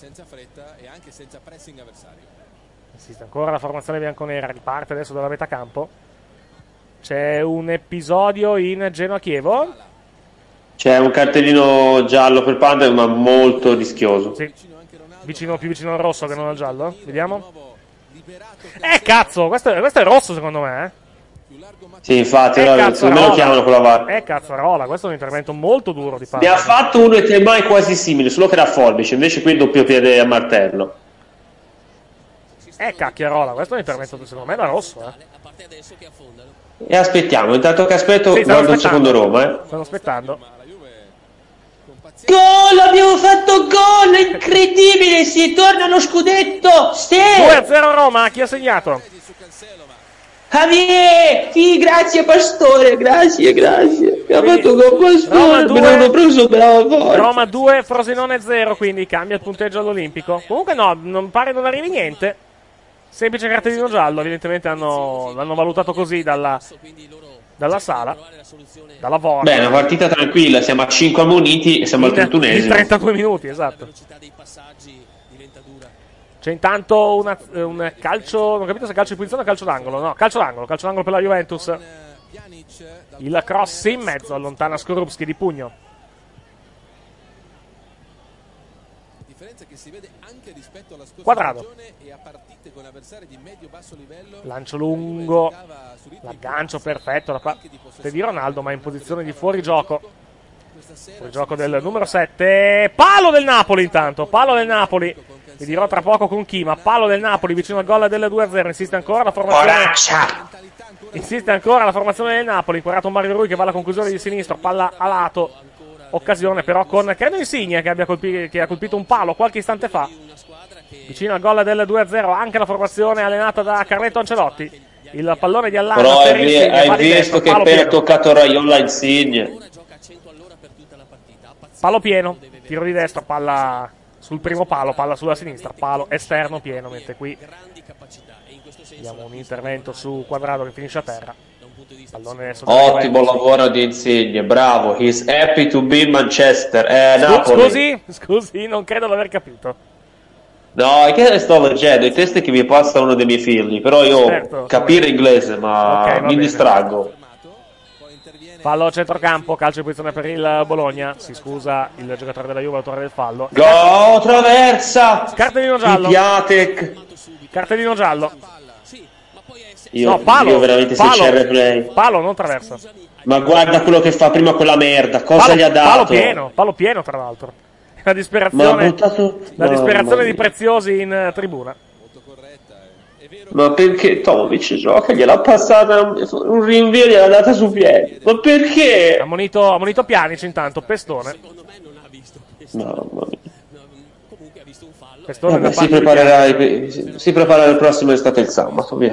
Insiste ancora la formazione bianconera, riparte adesso dalla metà campo. C'è un episodio in Genoa-Chievo. C'è un cartellino giallo per Panda, ma molto rischioso. Sì. Più vicino al rosso che non al giallo. Vediamo. Cazzo, questo è rosso secondo me. Sì, infatti, secondo me lo chiamano con la VAR. Cazzarola, questo è un intervento molto duro di Panda. Ne ha fatto uno e tre mai quasi simile, solo che era forbice, invece qui doppio piede a martello. Cacchiarola, questo è un intervento secondo me da rosso, E aspettiamo, intanto che aspetto, sì, guardo il secondo Roma. Stanno aspettando. Gol, abbiamo fatto gol, incredibile, si torna allo scudetto. Sì. 2-0 Roma, chi ha segnato? Javier, sì, grazie Pastore, grazie. Ha fatto gol Pastore, me l'hanno preso bravo. Roma 2, Frosinone 0, quindi cambia il punteggio all'Olimpico. Comunque no, non pare non arrivi niente. Semplice cartellino giallo, evidentemente l'hanno valutato così dalla sala, dalla VAR. Beh, una partita tranquilla, siamo a 5 ammoniti e siamo al 31esimo. In 32 minuti, esatto. C'è intanto un calcio, non ho capito se calcio di punizione o calcio d'angolo. No, calcio d'angolo per la Juventus. Il cross in mezzo, allontana Skorupski di pugno. Quadrado. Lancio lungo, l'aggancio perfetto da parte di Ronaldo, ma in posizione di fuorigioco. Fuorigioco del numero 7. Palo del Napoli intanto, palo del Napoli. Vi dirò tra poco con chi, ma palo del Napoli vicino al gol del 2-0. Insiste ancora la formazione del Napoli. Inquadrato Mario Rui che va alla conclusione di sinistro, palla a lato. Occasione però con credo Insigne che ha colpito un palo qualche istante fa. Vicino al gol del 2-0 anche la formazione allenata da Carletto Ancelotti. Il pallone di Allana. Però hai visto che appena toccato Raiola Insigne. Palo pieno, tiro di destra, palla sul primo palo, palla sulla sinistra, palo esterno pieno, mentre qui abbiamo un intervento su Quadrado che finisce a terra. Ottimo lavoro di Insigne, bravo. He's happy to be in Manchester. Napoli. Scusi, non credo di aver capito. No, è che sto leggendo i testi che mi passa uno dei miei figli, però io capire inglese, ma okay, mi distraggo. Fallo a centrocampo, calcio di posizione per il Bologna. Si scusa il giocatore della Juve, autore del fallo. Go, traversa! Cartellino giallo. Piatek. Cartellino giallo. Io veramente se c'è il replay. Palo, non traversa. Ma guarda quello che fa prima quella merda, cosa gli ha dato? Palo pieno tra l'altro. La disperazione, disperazione di Preziosi in tribuna. Ma perché Tomic gioca? Gliel'ha passata un rinvio, gliel'ha data su piedi. Ma perché? Ammonito Pjanic intanto, pestone. Mamma mia. Pestone. Vabbè, si preparerà il prossimo estate il sabato, via.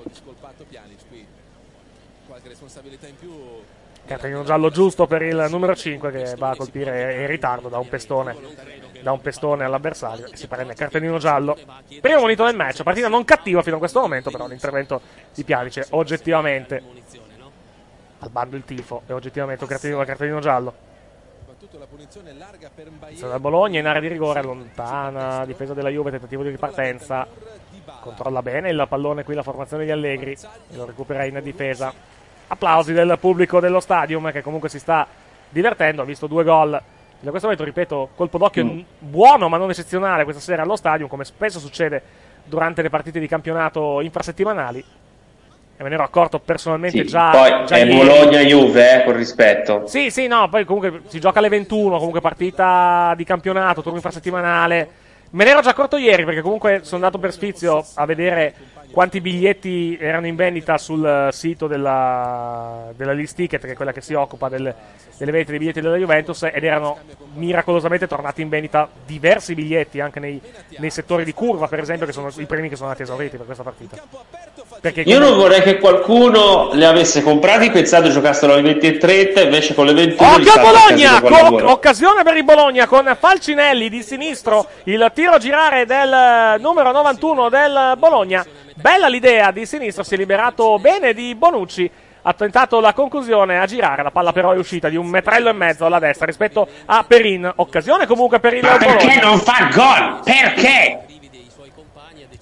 Cartellino giallo giusto per il numero 5 che va a colpire in ritardo da un pestone all'avversario e si prende cartellino giallo. Primo monito del match, partita non cattiva fino a questo momento, però l'intervento di Pjanic oggettivamente al bando il tifo e oggettivamente un cartellino giallo. Da Bologna in area di rigore, lontana difesa della Juve, tentativo di ripartenza, controlla bene il pallone qui la formazione di Allegri e lo recupera in difesa. Applausi del pubblico dello stadium che comunque si sta divertendo, ha visto 2 gol. Da questo momento, ripeto, colpo d'occhio buono ma non eccezionale questa sera allo stadium, come spesso succede durante le partite di campionato infrasettimanali. E me ne ero accorto personalmente già. Poi già è Bologna-Juve, con rispetto. Sì, no, poi comunque si gioca alle 21, comunque partita di campionato, turno infrasettimanale. Me ne ero già accorto ieri perché comunque sono andato per sfizio a vedere quanti biglietti erano in vendita sul sito della List Ticket, che è quella che si occupa delle vendite dei biglietti della Juventus, ed erano miracolosamente tornati in vendita diversi biglietti anche nei settori di curva, per esempio, che sono i primi che sono andati esauriti per questa partita. Perché io non vorrei che qualcuno li avesse comprati pensando giocassero alle 20:30 invece con le 21. Occhio Bologna! Occasione per il Bologna con Falcinelli di sinistro, il tiro a girare del numero 91 del Bologna. Bella l'idea di sinistro, si è liberato bene di Bonucci, ha tentato la conclusione a girare, la palla però è uscita di 1,5 metri alla destra rispetto a Perin. Occasione comunque per il Bologna. Ma perché non fa gol? Perché?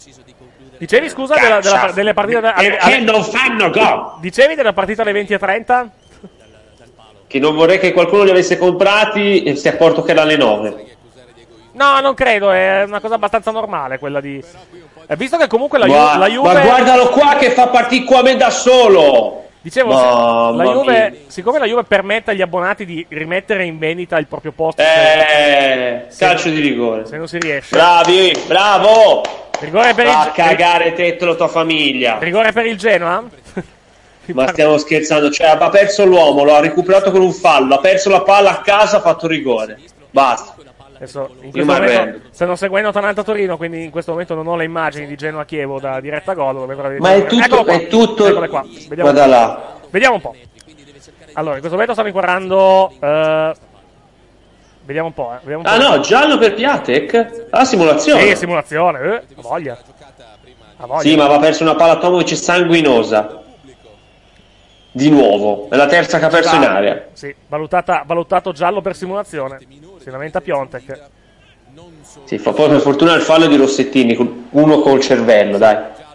Dicevi, scusa, delle partite che non fanno gol. Dicevi della partita alle 20:30? Che non vorrei che qualcuno li avesse comprati e si è accorto che era alle 9. No, non credo, è una cosa abbastanza normale quella di... visto che comunque la Juve... Ma guardalo qua che fa partire qua me da solo! Dicevo, la Juve, siccome la Juve permette agli abbonati di rimettere in vendita il proprio posto... calcio di rigore. Se non si riesce. Bravi, bravo! Rigore per a cagare te e la tua famiglia. Rigore per il Genoa? Ma stiamo scherzando, cioè ha perso l'uomo, lo ha recuperato con un fallo, ha perso la palla a casa, ha fatto rigore. Basta. Adesso, in questo momento, stanno seguendo Atalanta Torino, quindi in questo momento non ho le immagini di Genoa Chievo da diretta gol. Ma è tutto, Eccole qua. Vediamo, là. Vediamo un po'. Allora, in questo momento stanno inquadrando. Vediamo un po'. No, giallo per Piatek? Simulazione. Sì, simulazione. A voglia. Sì, ma aveva perso una palla a Tomovic sanguinosa. Di nuovo, è la terza che ha perso in area. Sì, valutato giallo per simulazione. Si lamenta Piontek. Sì, fa poi per fortuna il fallo di Rossettini, uno col cervello, dai.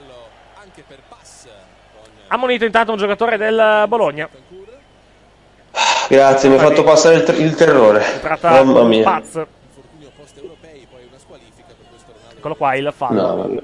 Ammonito intanto un giocatore del Bologna. Grazie, mi ha fatto passare il terrore. Mamma mia. Paz. Eccolo qua il fallo. No, vabbè.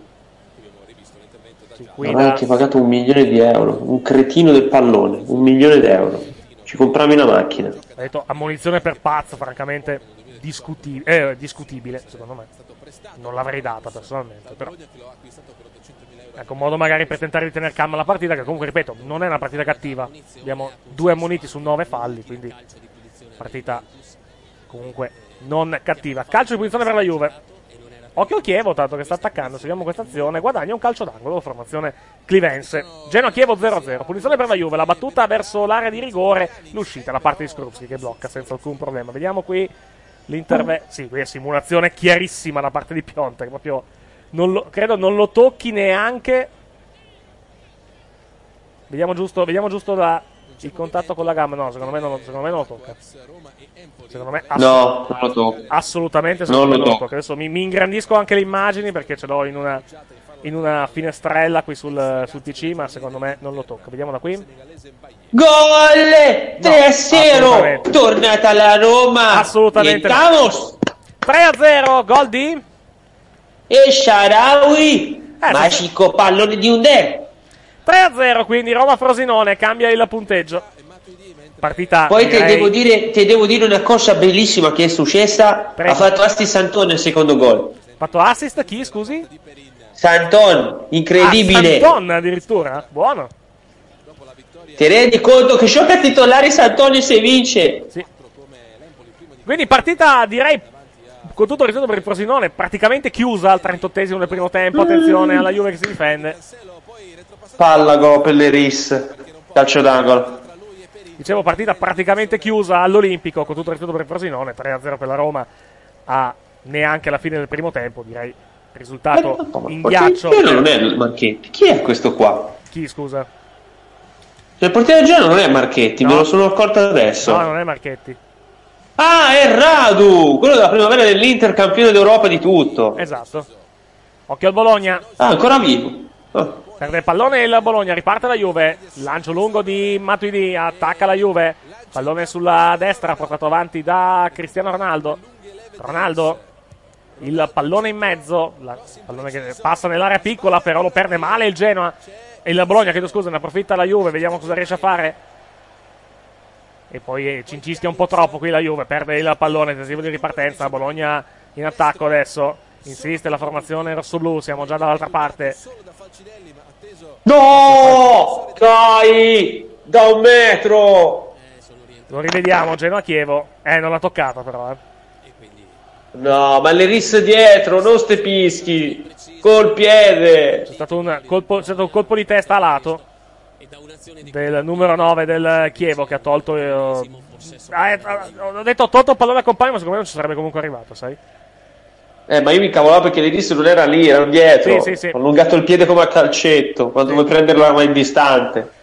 Ma ha anche pagato 1 milione di euro. Un cretino del pallone, 1 milione di euro. Ci compriamo una macchina. Ha detto ammonizione per Paz, francamente discutibile, secondo me. Non l'avrei data personalmente, però. Ecco, un modo magari per tentare di tenere calma la partita, che comunque, ripeto, non è una partita cattiva. Abbiamo 2 ammoniti su 9 falli, quindi partita comunque non cattiva. Calcio di punizione per la Juve. Occhio al Chievo, tanto che sta attaccando, seguiamo questa azione, guadagna un calcio d'angolo, formazione clivense. Genoa-Chievo 0-0, punizione per la Juve, la battuta verso l'area di rigore, l'uscita da parte di Skrupski che blocca senza alcun problema. Vediamo qui l'intervento, sì, qui è simulazione chiarissima da parte di Piontek, proprio, credo non lo tocchi neanche. Vediamo giusto il contatto con la gamba, no, secondo me non lo tocca. Secondo me non lo tocca. Assolutamente non lo tocca. Adesso mi ingrandisco anche le immagini perché ce l'ho in una finestrella qui sul PC, ma secondo me non lo tocca. Vediamo da qui. Gol! 3-0! Tornata alla Roma! Assolutamente. 3-0, gol di E Shaarawy, magico pallone di Under. 3-0, quindi Roma-Frosinone cambia il punteggio. Partita. Poi ti devo dire una cosa bellissima che è successa. Prego. Ha fatto assist Santon nel secondo gol. Ha fatto assist chi, scusi? Santon, incredibile. Santon addirittura, buono. Ti rendi conto che gioca titolare Santon e se vince? Sì. Quindi partita, direi, con tutto il rispetto per il Frosinone, praticamente chiusa al 38esimo del primo tempo. Attenzione alla Juve che si difende. Palla gol per l'Eris, calcio d'angolo. Dicevo, partita praticamente chiusa all'Olimpico, con tutto il rispetto per il Frosinone, 3-0 per la Roma a neanche la fine del primo tempo, direi. Risultato in ghiaccio. Non è Marchetti, chi è questo qua? Chi, scusa? Il portiere del Genoa non è Marchetti, me lo sono accorto adesso. No, non è Marchetti. Ah, è Radu, quello della primavera dell'Inter, campione d'Europa di tutto. Esatto. Occhio al Bologna. Ah, ancora vivo. Perde il pallone il Bologna, riparte la Juve, lancio lungo di Matuidi, attacca la Juve, pallone sulla destra portato avanti da Cristiano Ronaldo, il pallone in mezzo, pallone che passa nell'area piccola, però lo perde male il Genoa, e il Bologna, chiedo scusa, ne approfitta la Juve, vediamo cosa riesce a fare, e poi cincischia un po' troppo qui la Juve, perde il pallone, tentativo di ripartenza, Bologna in attacco adesso, insiste la formazione rossoblù, siamo già dall'altra parte. No! Dai! Da 1 metro! Lo rivediamo, Genoa-Chievo. Non l'ha toccato però. No, ma l'Eris dietro, non stepischi. Col piede. C'è stato un colpo di testa a lato del numero 9 del Chievo che ha tolto... ho detto tolto il pallone al compagno, ma secondo me non ci sarebbe comunque arrivato, sai? Ma io mi incavolavo perché l'Eris non era lì, era dietro. Sì. Ho allungato il piede come a calcetto, quando vuoi prenderla ma in distante.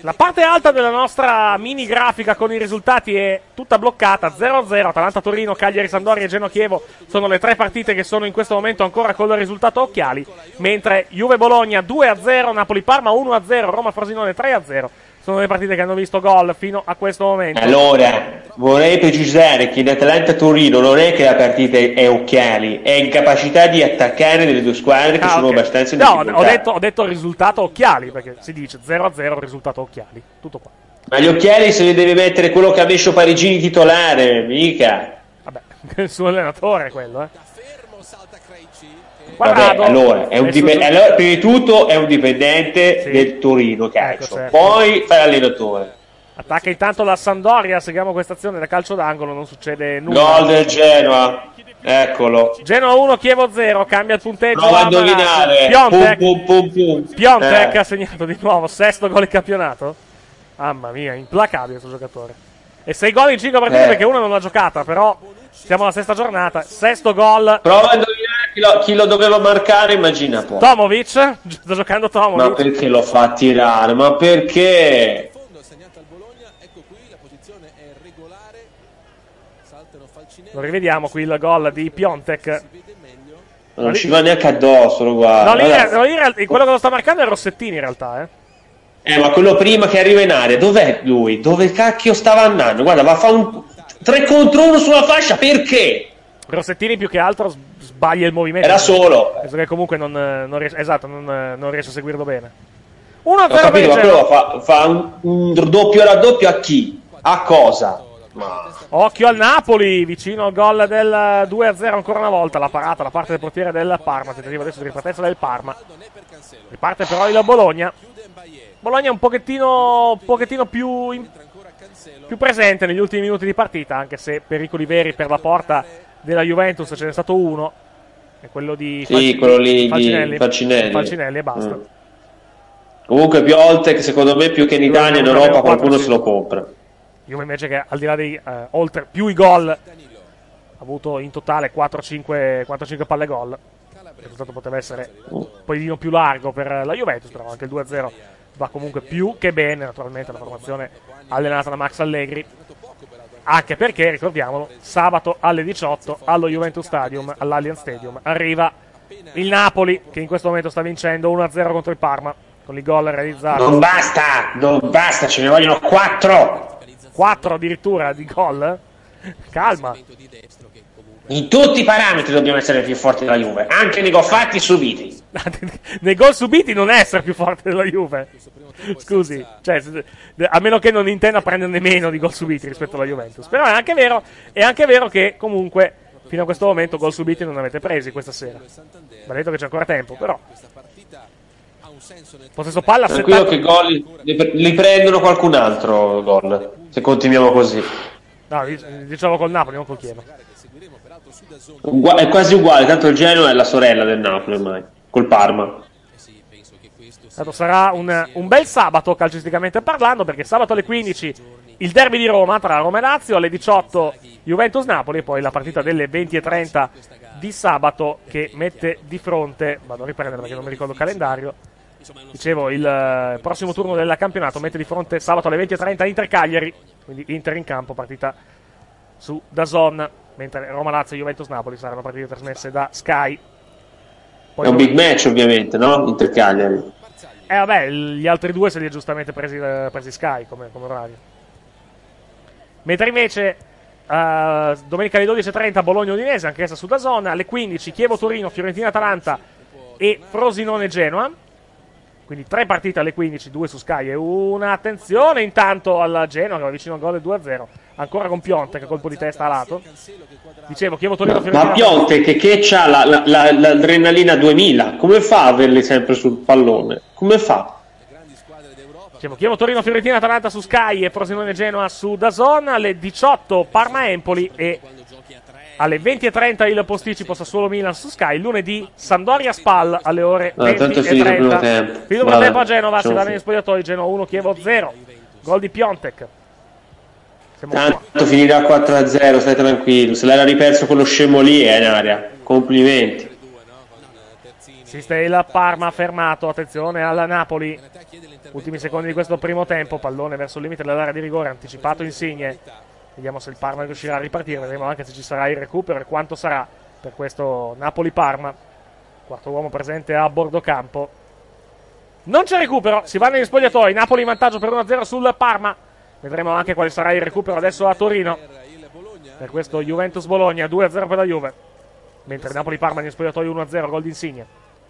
La parte alta della nostra mini grafica con i risultati è tutta bloccata, 0-0, Atalanta-Torino, Cagliari-Sampdoria e Genoa-Chievo sono le 3 partite che sono in questo momento ancora con il risultato a occhiali, mentre Juve-Bologna 2-0, Napoli-Parma 1-0, Roma-Frosinone 3-0. Sono le partite che hanno visto gol fino a questo momento. Allora, vorrei precisare che in Atalanta-Torino non è che la partita è occhiali, è incapacità di attaccare delle due squadre che sono abbastanza in difficoltà. Ho detto risultato occhiali, perché si dice 0-0 risultato occhiali, tutto qua. Ma gli occhiali se li deve mettere quello che ha messo Parigini titolare, mica. Vabbè, il suo allenatore è quello, Vabbè, allora, prima di tutto è un dipendente del Torino calcio, certo. Poi fa l'allenatore. Attacca intanto la Sampdoria, seguiamo questa azione da calcio d'angolo, non succede nulla. Gol del Genoa, eccolo. Genoa 1, Chievo 0, cambia il punteggio. Prova a indovinare. Piontek ha segnato di nuovo, 6º gol in campionato. Mamma mia, implacabile questo giocatore. E 6 gol in 5 partite perché una non l'ha giocata, però siamo alla 6ª giornata, 6º gol. Prova a indovinare chi lo doveva marcare, immagina poi. Tomovic, sta giocando Tomovic. Ma perché lo fa tirare? Ma perché? Lo rivediamo qui il gol di Piontek. Non ci va neanche addosso, lo guarda. No, quello che lo sta marcando è Rossettini in realtà, ma quello prima che arriva in area, dov'è lui? Dove cacchio stava andando? Guarda, va a fare un 3 contro 1 sulla fascia, perché? Rossettini più che altro sbaglia il movimento. Era solo. Perché comunque non riesce a seguirlo bene. 1-0 Ho capito, ma quello fa un doppio raddoppio a chi? A cosa? Occhio al Napoli, vicino al gol del 2-0 ancora una volta, la parata da parte del portiere del Parma, tentativo adesso di ripartenza del Parma. Riparte però il Bologna. Bologna un pochettino più presente negli ultimi minuti di partita, anche se pericoli veri per la porta della Juventus ce n'è stato uno, è quello di quello lì Falcinelli e basta. Comunque Piontek secondo me più che in Italia in Europa qualcuno se lo compra. Io invece che al di là dei oltre più i gol ha avuto in totale 4-5 palle gol, il risultato poteva essere un pochino più largo per la Juventus, però anche il 2-0 va comunque più che bene, naturalmente la formazione allenata da Max Allegri, anche perché, ricordiamolo, sabato alle 18 allo Juventus Stadium, all'Allianz Stadium, arriva il Napoli che in questo momento sta vincendo 1-0 contro il Parma con il gol realizzato. Non basta, ce ne vogliono 4 addirittura di gol. Calma, in tutti i parametri dobbiamo essere più forti della Juve, anche nei gol fatti e subiti. Nei gol subiti non è essere più forte della Juve, scusi, cioè, a meno che non intenda prenderne meno di gol subiti rispetto alla Juventus. Però è anche vero che comunque fino a questo momento gol subiti non avete presi questa sera. Va detto che c'è ancora tempo, però possesso palla, tranquillo che gol li prendono qualcun altro gol se continuiamo così. No, dicevo col Napoli, non col Chievo. È quasi uguale, tanto il Genoa è la sorella del Napoli ormai, col Parma. Sarà un bel sabato calcisticamente parlando, perché sabato alle 15 il derby di Roma tra Roma e Lazio, alle 18 Juventus-Napoli, e poi la partita delle 20:30 di sabato che mette di fronte, vado a riprendere perché non mi ricordo il calendario, dicevo il prossimo turno del campionato mette di fronte sabato alle 20:30 Inter-Cagliari, quindi Inter in campo, partita su DAZN, mentre Roma-Lazio e Juventus-Napoli saranno partite trasmesse da Sky. Poi è un big match ovviamente, no? Inter-Cagliari. Vabbè, gli altri due se li ha giustamente presi Sky come orario. Mentre invece domenica alle 12:30 Bologna-Udinese, anch'essa su DAZN, alle 15 Chievo-Torino, Fiorentina-Atalanta e Frosinone-Genoa. Quindi 3 partite alle 15, 2 su Sky e una. Attenzione intanto alla Genoa che va vicino al gol del 2-0, ancora con Piontek, colpo di testa a lato. Dicevo, Chievo-Torino, Fiorentina. Ma Piontek che c'ha l'adrenalina 2000, come fa a averli sempre sul pallone? Come fa? Dicevo, Chievo-Torino, Fiorentina, Atalanta su Sky e Frosinone-Genoa su DAZN, alle 18 Parma-Empoli e alle 20:30 il posticipo Sassuolo-Milan su Sky. Lunedì Sampdoria-Spal alle ore 20:30. Finito il primo tempo a Genova, si va negli spogliatoi. Genoa 1, Chievo 0. Gol di Piontek. Tanto finirà 4-0, stai tranquillo. Se l'era riperso quello scemo lì è in aria. Complimenti. Insiste il Parma, fermato, attenzione al Napoli. Ultimi secondi di questo primo tempo, pallone verso il limite dell'area di rigore, anticipato Insigne. Vediamo se il Parma riuscirà a ripartire, vedremo anche se ci sarà il recupero e quanto sarà per questo Napoli-Parma. Quarto uomo presente a bordo campo. Non c'è recupero, si va negli spogliatoi, Napoli in vantaggio per 1-0 sul Parma. Vedremo anche quale sarà il recupero adesso a Torino per questo Juventus-Bologna, 2-0 per la Juve. Mentre Napoli-Parma negli spogliatoi 1-0, gol di Insigne.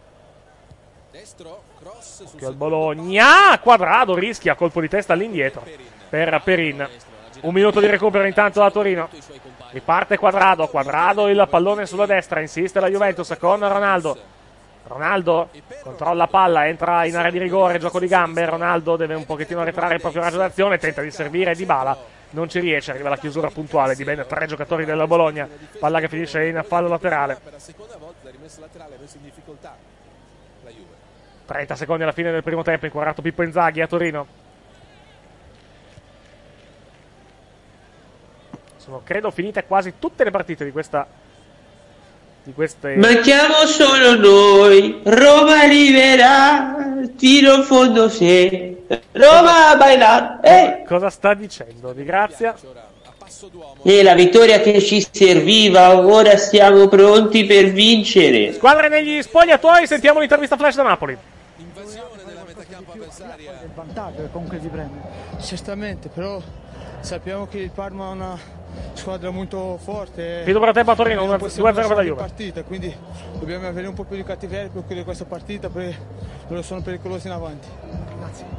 Occhio al Bologna, Quadrado rischia, colpo di testa all'indietro per Perin. Un minuto di recupero intanto da Torino. Riparte Quadrado, il pallone sulla destra, insiste la Juventus con Ronaldo controlla palla, entra in area di rigore, gioco di gambe. Ronaldo deve un pochettino arretrare il proprio raggio d'azione, tenta di servire Dybala, non ci riesce, arriva la chiusura puntuale di ben 3 giocatori della Bologna, palla che finisce in fallo laterale. 30 secondi alla fine del primo tempo, inquadrato Pippo Inzaghi a Torino. Sono credo finite quasi tutte le partite di queste. Manchiamo solo noi, Roma arriverà, tiro in fondo se Roma a bailar. Cosa sta dicendo Di Grazia? E la vittoria che ci serviva, ora siamo pronti per vincere. Squadre negli spogliatoi, sentiamo l'intervista flash da Napoli. Invasione della metacampo avversaria. Il vantaggio che comunque si prende. Certamente, però sappiamo che il Parma è una squadra molto forte. Pido per tempo a Torino, 2-0 per la Juve. Partita, quindi dobbiamo avere un po' più di cattiveria per chiudere questa partita, perché loro sono pericolosi in avanti. Grazie.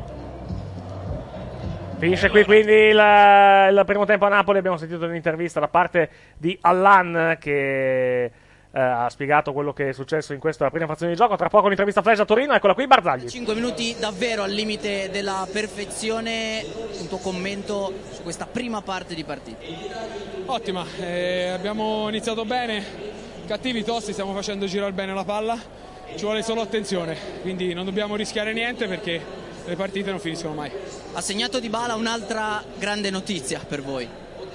Finisce qui quindi il primo tempo a Napoli. Abbiamo sentito un'intervista da parte di Allan che ha spiegato quello che è successo in questa prima frazione di gioco. Tra poco l'intervista flash a Torino, eccola qui Barzagli. 5 minuti davvero al limite della perfezione. Un tuo commento su questa prima parte di partita? Ottima, abbiamo iniziato bene, cattivi, tosti, stiamo facendo girare bene la palla, ci vuole solo attenzione, quindi non dobbiamo rischiare niente perché le partite non finiscono mai. Ha segnato Dybala, un'altra grande notizia per voi?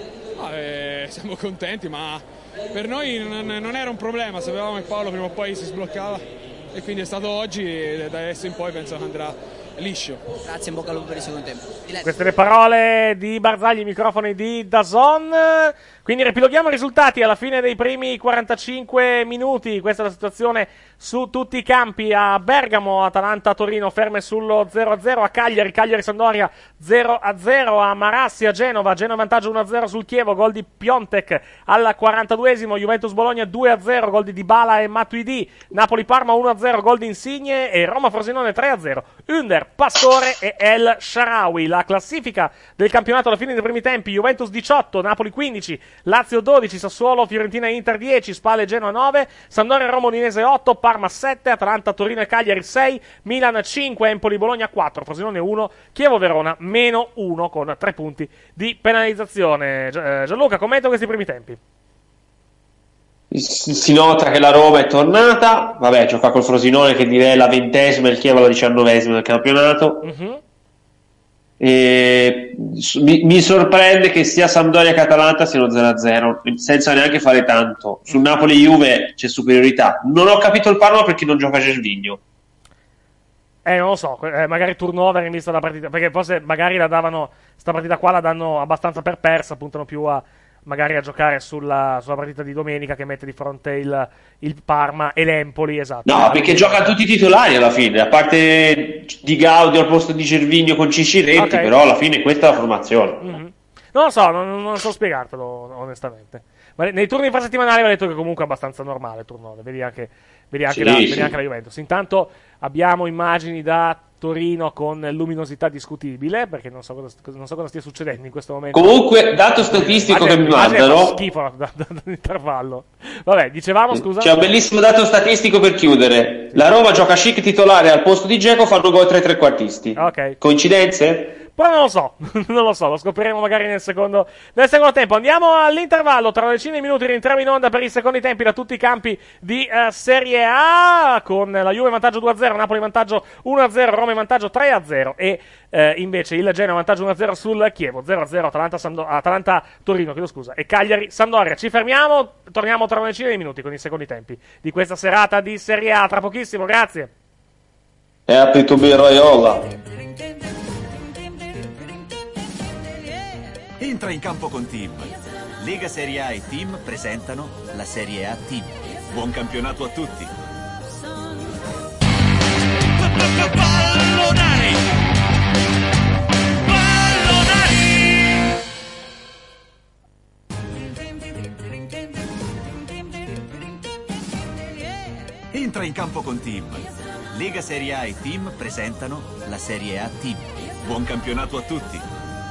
Siamo contenti, ma per noi non era un problema, sapevamo che Paolo prima o poi si sbloccava e quindi è stato oggi e da adesso in poi penso che andrà liscio. Grazie, in bocca al lupo per il secondo tempo. Queste le parole di Barzagli, i microfoni di DAZN. Quindi riepiloghiamo i risultati alla fine dei primi 45 minuti. Questa è la situazione su tutti i campi. A Bergamo, Atalanta-Torino ferme sullo 0-0. A Cagliari-Sandoria 0-0. A Marassi, a Genova vantaggio 1-0 sul Chievo, gol di Piontek al 42esimo. Juventus-Bologna 2-0, gol di Dybala e Matuidi. Napoli-Parma 1-0, gol di Insigne. E Roma-Frosinone 3-0, Ünder, Pastore e El Shaarawy. La classifica del campionato alla fine dei primi tempi: Juventus 18, Napoli 15, Lazio 12, Sassuolo, Fiorentina e Inter 10, Spal e Genoa 9, Sampdoria, Roma, Udinese 8, Parma 7, Atalanta, Torino e Cagliari 6, Milan 5, Empoli, Bologna 4, Frosinone 1, Chievo, Verona meno 1 con 3 punti di penalizzazione. Gianluca, commenta questi primi tempi. Si nota che la Roma è tornata, vabbè, gioca col Frosinone che direi la 20ª e il Chievo la 19ª del campionato. E mi sorprende che sia Sampdoria che Atalanta siano 0-0 senza neanche fare tanto. Su Napoli-Juve c'è superiorità. Non ho capito il Parma perché non gioca Gervinho. Non lo so, magari turnover in vista della partita, perché forse magari la davano, sta partita qua la danno abbastanza per persa, puntano più magari a giocare sulla partita di domenica che mette di fronte il Parma e l'Empoli, esatto. No, perché giocano tutti i titolari alla fine, a parte Di Gaudio al posto di Gervinho con Ciciretti, okay. Però alla fine questa è la formazione. Non lo so, non so spiegartelo onestamente. Ma nei turni infrasettimanali ho detto che comunque è abbastanza normale il turnover, vedi anche la Juventus. Intanto abbiamo immagini da Torino con luminosità discutibile, perché non so cosa stia succedendo in questo momento. Comunque, dato statistico che mi mandano, schifo dall'intervallo. Vabbè, dicevamo, scusa. C'è un bellissimo dato statistico per chiudere. La Roma gioca Schick titolare al posto di Dzeko, fanno gol tra i trequartisti. Ok. Coincidenze? Però non lo so, non lo so, lo scopriremo magari nel secondo tempo. Andiamo all'intervallo, tra una decina di minuti rientriamo in onda per i secondi tempi da tutti i campi di Serie A, con la Juve in vantaggio 2-0, Napoli in vantaggio 1-0, Roma in vantaggio 3-0 e invece il Genoa in vantaggio 1-0 sul Chievo, 0-0 Atalanta-Torino, chiedo scusa, e Cagliari-Sampdoria. Ci fermiamo, torniamo tra una decina di minuti con i secondi tempi di questa serata di Serie A, tra pochissimo, grazie. Happy to be Raiola. Entra in campo con Team. Lega Serie A e Team presentano la Serie A Team. Buon campionato a tutti. Pallonari! Entra in campo con Team. Lega Serie A e Team presentano la Serie A Team. Buon campionato a tutti.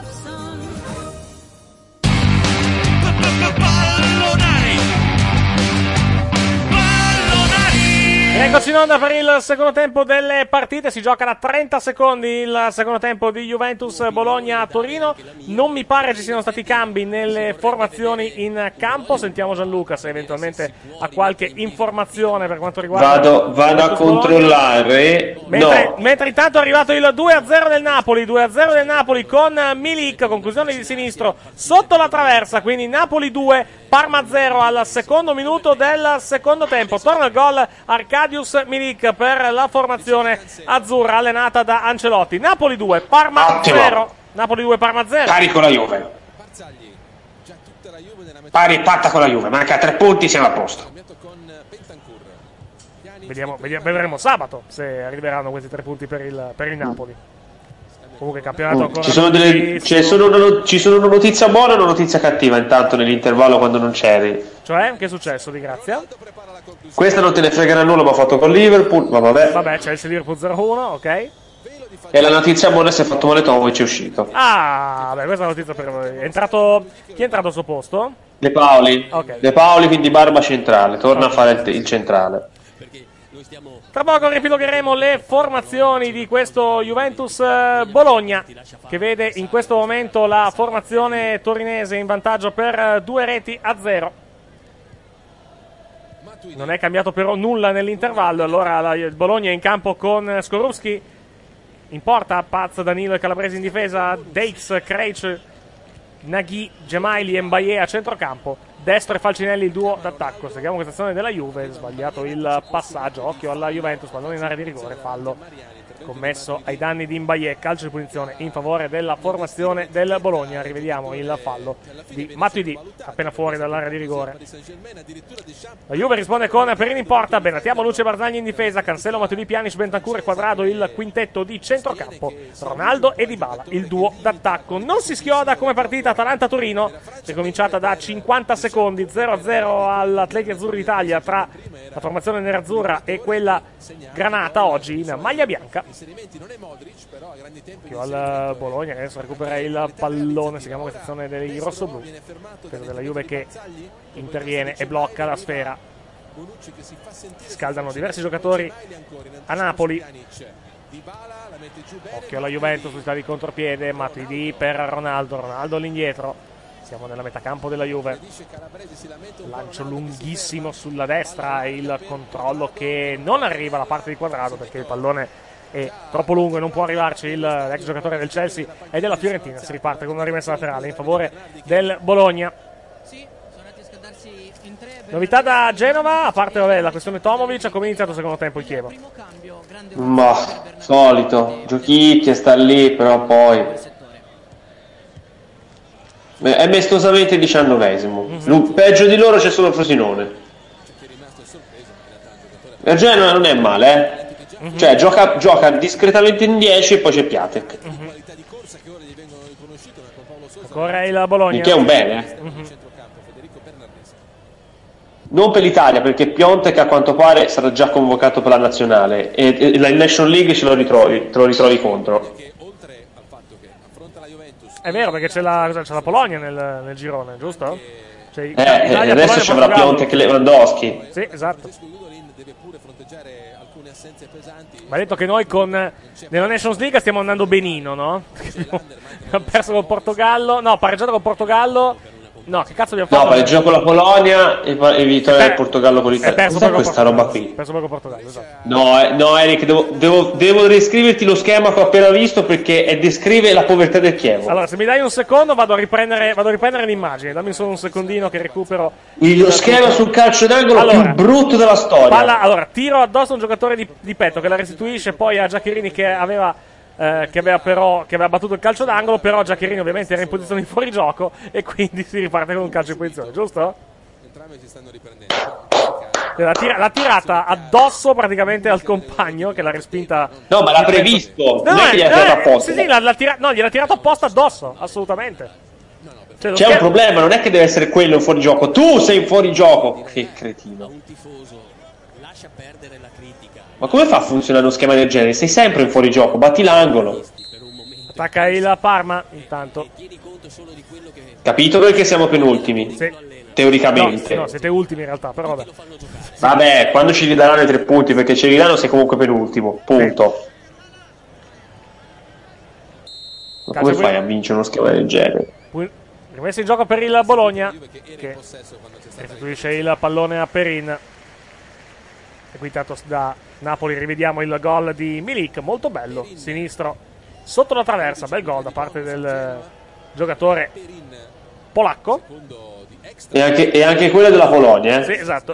Eccoci in onda per il secondo tempo delle partite. Si gioca da 30 secondi il secondo tempo di Juventus Bologna-Torino. Non mi pare ci siano stati cambi nelle formazioni in campo. Sentiamo Gianluca se eventualmente ha qualche informazione per quanto riguarda Vado a controllare. Mentre intanto è arrivato il 2-0 del Napoli. 2-0 del Napoli con Milik, conclusione di sinistro sotto la traversa. Quindi Napoli 2, Parma 0 al secondo minuto del secondo tempo. Torna il gol Arkadiusz Milik per la formazione azzurra allenata da Ancelotti. Napoli 2, Parma 0. Napoli 2, Parma 0. Pari con la Juve. Pari patta con la Juve. Manca 3 punti, siamo a posto. Vedremo sabato se arriveranno questi 3 punti per il Napoli. Comunque campionato ancora. Ci sono una notizia buona e una notizia cattiva intanto nell'intervallo quando non c'eri. Cioè, che è successo di grazia? Questa non te ne fregherà nulla, ma ho fatto con Liverpool, ma vabbè. Vabbè, c'è il Liverpool 0-1, ok. E la notizia buona è se è fatto male Tomovic è uscito. Ah, beh, questa è la notizia per voi. Chi è entrato al suo posto? De Paoli. Okay. De Paoli, quindi Barba centrale, torna a fare il centrale. Tra poco riepilogheremo le formazioni di questo Juventus Bologna, che vede in questo momento la formazione torinese in vantaggio per 2-0. Non è cambiato però nulla nell'intervallo. Allora il Bologna è in campo con Skorupski in porta, Paz, Danilo e Calabresi in difesa, Deix, Krejci, Naghi, Gemaili e Mbaye a centrocampo. Destro e Falcinelli il duo d'attacco. Seguiamo questa azione della Juve. Sbagliato il passaggio. Occhio alla Juventus. Pallone in area di rigore. Fallo commesso ai danni di Mbaye. Calcio di punizione in favore della formazione del Bologna. Rivediamo il fallo di Matuidi appena fuori dall'area di rigore. La Juve risponde con Perini in porta, Benatiamo, Luce Barzagli in difesa, Cancelo, Matuidi, Pjanic, Bentancur e Quadrado il quintetto di centrocampo. Ronaldo e Dybala il duo d'attacco. Non si schioda come partita Atalanta-Torino, che è cominciata da 50 secondi, 0-0 all'Atleti Azzurri d'Italia tra la formazione nerazzurra e quella granata, oggi in maglia bianca. Più al Bologna che adesso recupera il pallone. Seguiamo questa azione dei rossoblù, quello della Juve che interviene e blocca la sfera. Si scaldano diversi giocatori a Napoli. Occhio alla Juventus, sta di contropiede, Matuidi per Ronaldo all'indietro. Siamo nella metacampo della Juve. Lancio lunghissimo sulla destra, il controllo che non arriva alla parte di Quadrado perché il pallone è troppo lungo e non può arrivarci l'ex giocatore del Chelsea e della Fiorentina. Si riparte con una rimessa laterale in favore del Bologna. Novità da Genova, a parte la questione Tomovic, come è iniziato il secondo tempo il Chievo? Ma solito, giochicchia, sta lì, però poi è mestosamente 19esimo. Peggio di loro c'è solo Frosinone. Il Genoa non è male, cioè gioca discretamente in 10 e poi c'è Piatek. Ancora il Bologna, che è un bene, non per l'Italia, perché Piontek a quanto pare sarà già convocato per la nazionale e la Nation League te lo ritrovi contro. È vero, perché c'è la Polonia nel girone, giusto? Adesso ci avrà Piontek e Lewandowski. Sì, esatto. deve pure fronteggiare alcune assenze pesanti. Va detto che noi nella Nations League stiamo andando benino, no? Abbiamo perso col Portogallo, no, pareggiato col Portogallo. No, che cazzo abbiamo fatto? No, pareggio con la Polonia e vittoria del Portogallo con l'Italia. Cos'è questa roba qui? Perso poco Portogallo, esatto. No, Eric, devo riscriverti lo schema che ho appena visto perché descrive la povertà del Chievo. Allora, se mi dai un secondo vado a riprendere l'immagine. Dammi solo un secondino che recupero. Lo schema sul calcio d'angolo più brutto della storia. Allora, tiro addosso a un giocatore di petto che la restituisce poi a Giaccherini che aveva battuto il calcio d'angolo, però Giaccherini ovviamente era in posizione di fuorigioco e quindi si riparte con un calcio in posizione, giusto? Entrambi si stanno riprendendo. L'ha tirata addosso praticamente al compagno che l'ha respinta. No, ma l'ha previsto, non è che gliel'ha tirata apposta. Sì, gliel'ha tirato apposta addosso, assolutamente. C'è un problema, non è che deve essere quello in fuorigioco, tu sei in fuorigioco. Che cretino. Lascia perdere la critica. Ma come fa a funzionare uno schema del genere? Sei sempre in fuorigioco, batti l'angolo. Attacca il Parma intanto. Capito perché siamo penultimi? Sì. Teoricamente. No, siete ultimi in realtà, però vabbè. Vabbè, quando ci ridaranno i 3 punti, perché ci ridanno sei comunque penultimo. Punto. Ma come fai a vincere uno schema del genere? Rimesso in gioco per il Bologna che restituisce il pallone a Perin. E qui intanto da Napoli rivediamo il gol di Milik, molto bello, sinistro sotto la traversa, bel gol da parte del giocatore polacco. E anche quello della Polonia, Sì, esatto.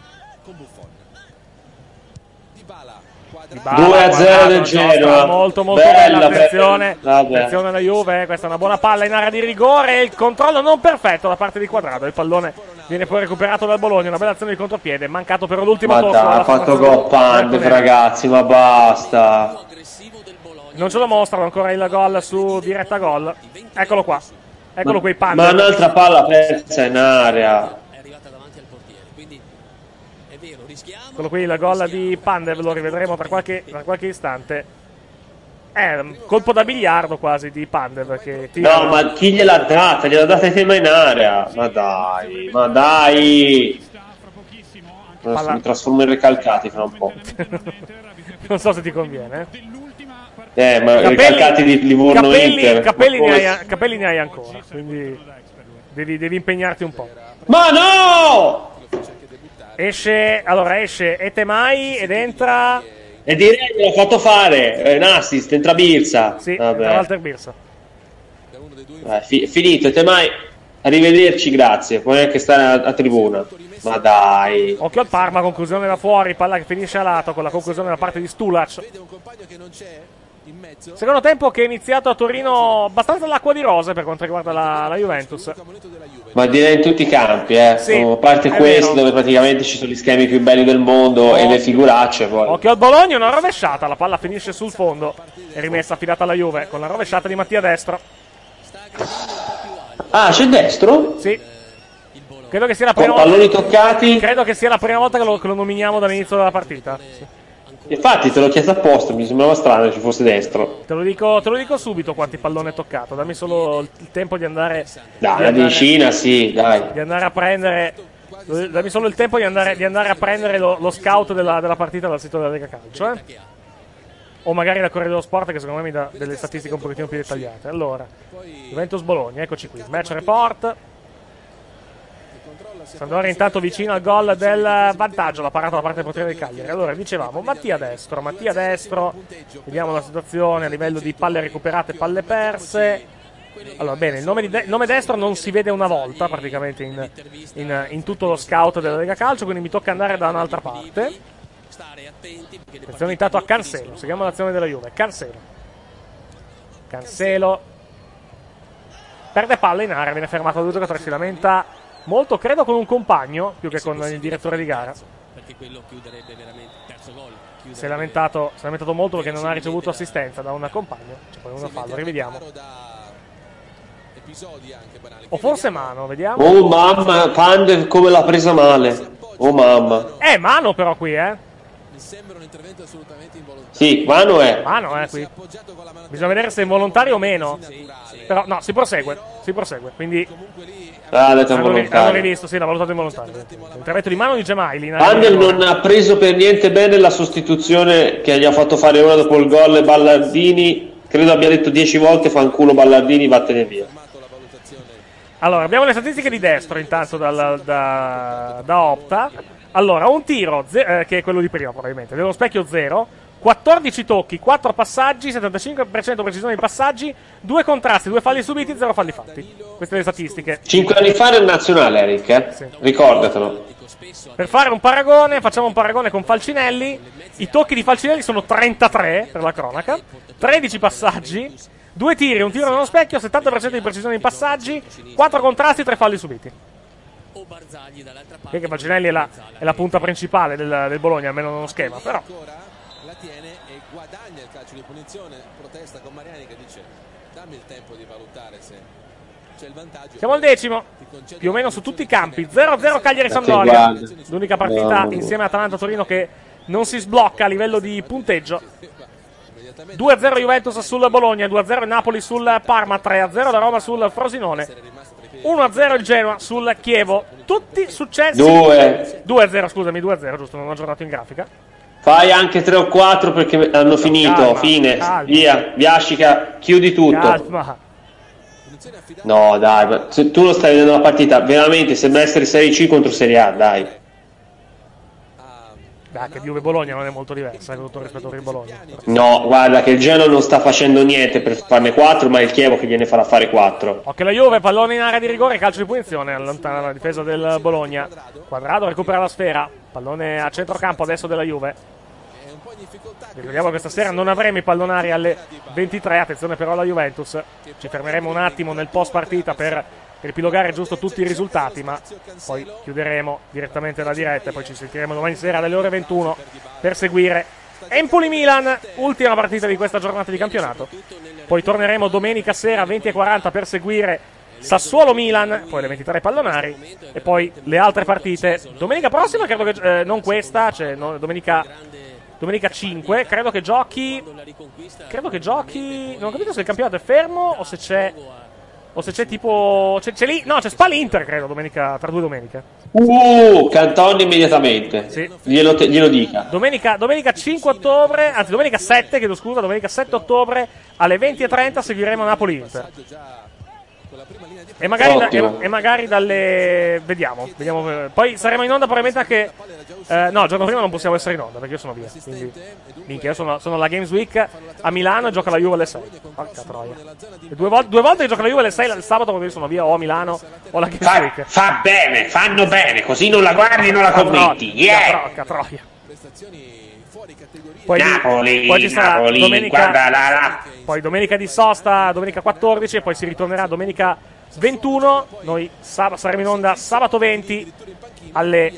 2-0 del Genoa. Molto bella, attenzione alla Juve, questa è una buona palla in area di rigore, il controllo non perfetto da parte di Quadrado, il pallone viene poi recuperato dal Bologna, una bella azione di contropiede, mancato però l'ultimo tocco. Ha fatto gol Pandev, ragazzi, ma basta. Non ce lo mostrano ancora il gol su diretta gol. Eccolo qua, eccolo qui Pandev. Ma un'altra palla persa in area. Eccolo qui il gol di Pandev, lo rivedremo tra qualche istante. Colpo da biliardo quasi di Pandev che tira. No, ma chi gliel'ha data? Gliel'ha data in tema in area. Ma dai. Mi trasformo in Recalcati fra un po'. Non so se ti conviene. Ma Recalcati di Livorno-Inter. Capelli ne hai ancora, quindi devi impegnarti un po'. Ma no! Esce Etemai ed entra. E direi che l'ha fatto fare. È un assist, entra Birsa. Sì, entra Walter Birsa. Finito, Etemai. Arrivederci, grazie. Puoi anche stare a tribuna. Ma dai. Occhio al Parma, conclusione da fuori, palla che finisce a lato con la conclusione da parte di Stulac. Secondo tempo che è iniziato a Torino abbastanza all'acqua di rose per quanto riguarda la Juventus. Ma direi in tutti i campi, Sì, a parte questo vero. dove praticamente ci sono gli schemi più belli del mondo e le figuracce poi. Occhio al Bologna, una rovesciata, la palla finisce sul fondo, è rimessa affidata alla Juve con la rovesciata di Mattia Destro. Ah, c'è Destro? Sì. Credo che sia la Con prima palloni volta. toccati. Credo che sia la prima volta che lo nominiamo dall'inizio della partita. Sì. Infatti te l'ho chiesto apposta, mi sembrava strano che ci fosse Destro. Te lo dico subito quanti palloni è toccato. Dammi solo il tempo di andare. Dai, una decina, sì, dai. Di andare a prendere. Dammi solo il tempo di andare a prendere lo scout della partita dal sito della Lega Calcio, o magari da Corriere dello Sport, che secondo me mi dà delle statistiche un pochettino più dettagliate. Allora, Juventus Bologna, eccoci qui. Match report. Sampdoria intanto vicino al gol del vantaggio, la parata da parte del portiere del Cagliari. Allora, dicevamo, Mattia Destro, vediamo la situazione a livello di palle recuperate, palle perse. Allora, bene, il nome Destro non si vede una volta praticamente in tutto lo scout della Lega Calcio, quindi mi tocca andare da un'altra parte. Attenzione intanto a Cancelo, seguiamo l'azione della Juve. Cancelo perde palla in area, viene fermato da due giocatori, si lamenta molto, credo con un compagno più che con il direttore di gara. Si è lamentato molto perché non ha ricevuto assistenza da un compagno. C'è poi uno fallo, rivediamo. O forse mano, vediamo. Oh mamma, Pandev come l'ha presa male. Oh mamma. Mano però qui, Mi sembra un intervento assolutamente involontario. Sì, mano è. Mano, qui. Bisogna vedere se è involontario o meno. Però no, si prosegue. Quindi hanno rivisto, sì, l'ha valutato involontario. L'intervento di mano di Gemaili. Pandel non ha preso per niente bene la sostituzione che gli ha fatto fare ora dopo il gol Ballardini. Credo abbia detto 10 volte fanculo Ballardini, vattene via. Allora, abbiamo le statistiche di destro intanto da Opta. Allora, un tiro, che è quello di prima probabilmente, dello specchio 0, 14 tocchi, 4 passaggi, 75% precisione di passaggi, 2 contrasti, 2 falli subiti, 0 falli fatti. Queste le statistiche. 5 anni fa nel nazionale, Eric, Sì. Ricordatelo. Per fare un paragone, facciamo un paragone con Falcinelli. I tocchi di Falcinelli sono 33 per la cronaca, 13 passaggi, 2 tiri, un tiro nello specchio, 70% di precisione di passaggi, 4 contrasti, 3 falli subiti. Perché Falcinelli è la punta principale del Bologna, almeno nello schema, però. La tiene e guadagna il calcio di punizione. Protesta con Mariani che dice: dammi il tempo di valutare se c'è il vantaggio. Siamo al decimo, più o meno su tutti i campi. 0-0 Cagliari-Sampdoria. L'unica partita insieme a Atalanta-Torino che non si sblocca a livello di punteggio. 2-0 Juventus sul Bologna, 2-0 Napoli sul Parma, 3-0 da Roma sul Frosinone, 1-0 il Genoa sul Chievo. Tutti successi 2-0, scusami, 2-0, giusto, non ho aggiornato in grafica. Fai anche 3 o 4 perché hanno finito, calma, fine, calma. Via, Viascica, chiudi tutto. Calma. No, dai, se tu lo stai vedendo la partita, veramente sembra essere Serie C contro Serie A, dai. Dai, che Juve-Bologna non è molto diversa, con tutto il rispetto per il Bologna. No, guarda che il Genoa non sta facendo niente per farne 4, ma è il Chievo che gliene farà fare 4. Occhio la Juve, pallone in area di rigore, calcio di punizione, allontana la difesa del Bologna. Quadrado recupera la sfera, pallone a centrocampo adesso della Juve. Ricordiamo che questa sera non avremo i pallonari alle 23, attenzione però alla Juventus. Ci fermeremo un attimo nel post partita per ripilogare giusto tutti i risultati, ma poi chiuderemo direttamente la diretta e poi ci sentiremo domani sera alle ore 21 per seguire Empoli-Milan, ultima partita di questa giornata di campionato. Poi torneremo domenica sera 20:40 per seguire Sassuolo-Milan, poi le 23 pallonari e poi le altre partite domenica prossima, credo che non questa, cioè domenica 5, credo che giochi, non ho capito se il campionato è fermo o se c'è tipo c'è lì, no, c'è Spal-Inter credo domenica, tra 2 domeniche. Cantone immediatamente. Sì. Glielo dica. Domenica 5 ottobre, anzi domenica 7, chiedo scusa, domenica 7 ottobre alle 20:30 seguiremo Napoli-Inter. E magari dalle vediamo. Poi saremo in onda probabilmente anche no, il giorno prima non possiamo essere in onda perché io sono via. Quindi minchia, io sono alla Games Week a Milano e gioca la Juve alle 6. Porca troia. E due volte che gioca la Juve alle 6 il sabato quando io sono via o a Milano o alla Games Week. Fa bene, fanno bene, così non la guardi e non la commenti. Porca troia. Poi ci sarà Napoli, domenica, poi domenica di sosta, domenica 14 e poi si ritornerà domenica 21. Noi saremo in onda sabato 20 alle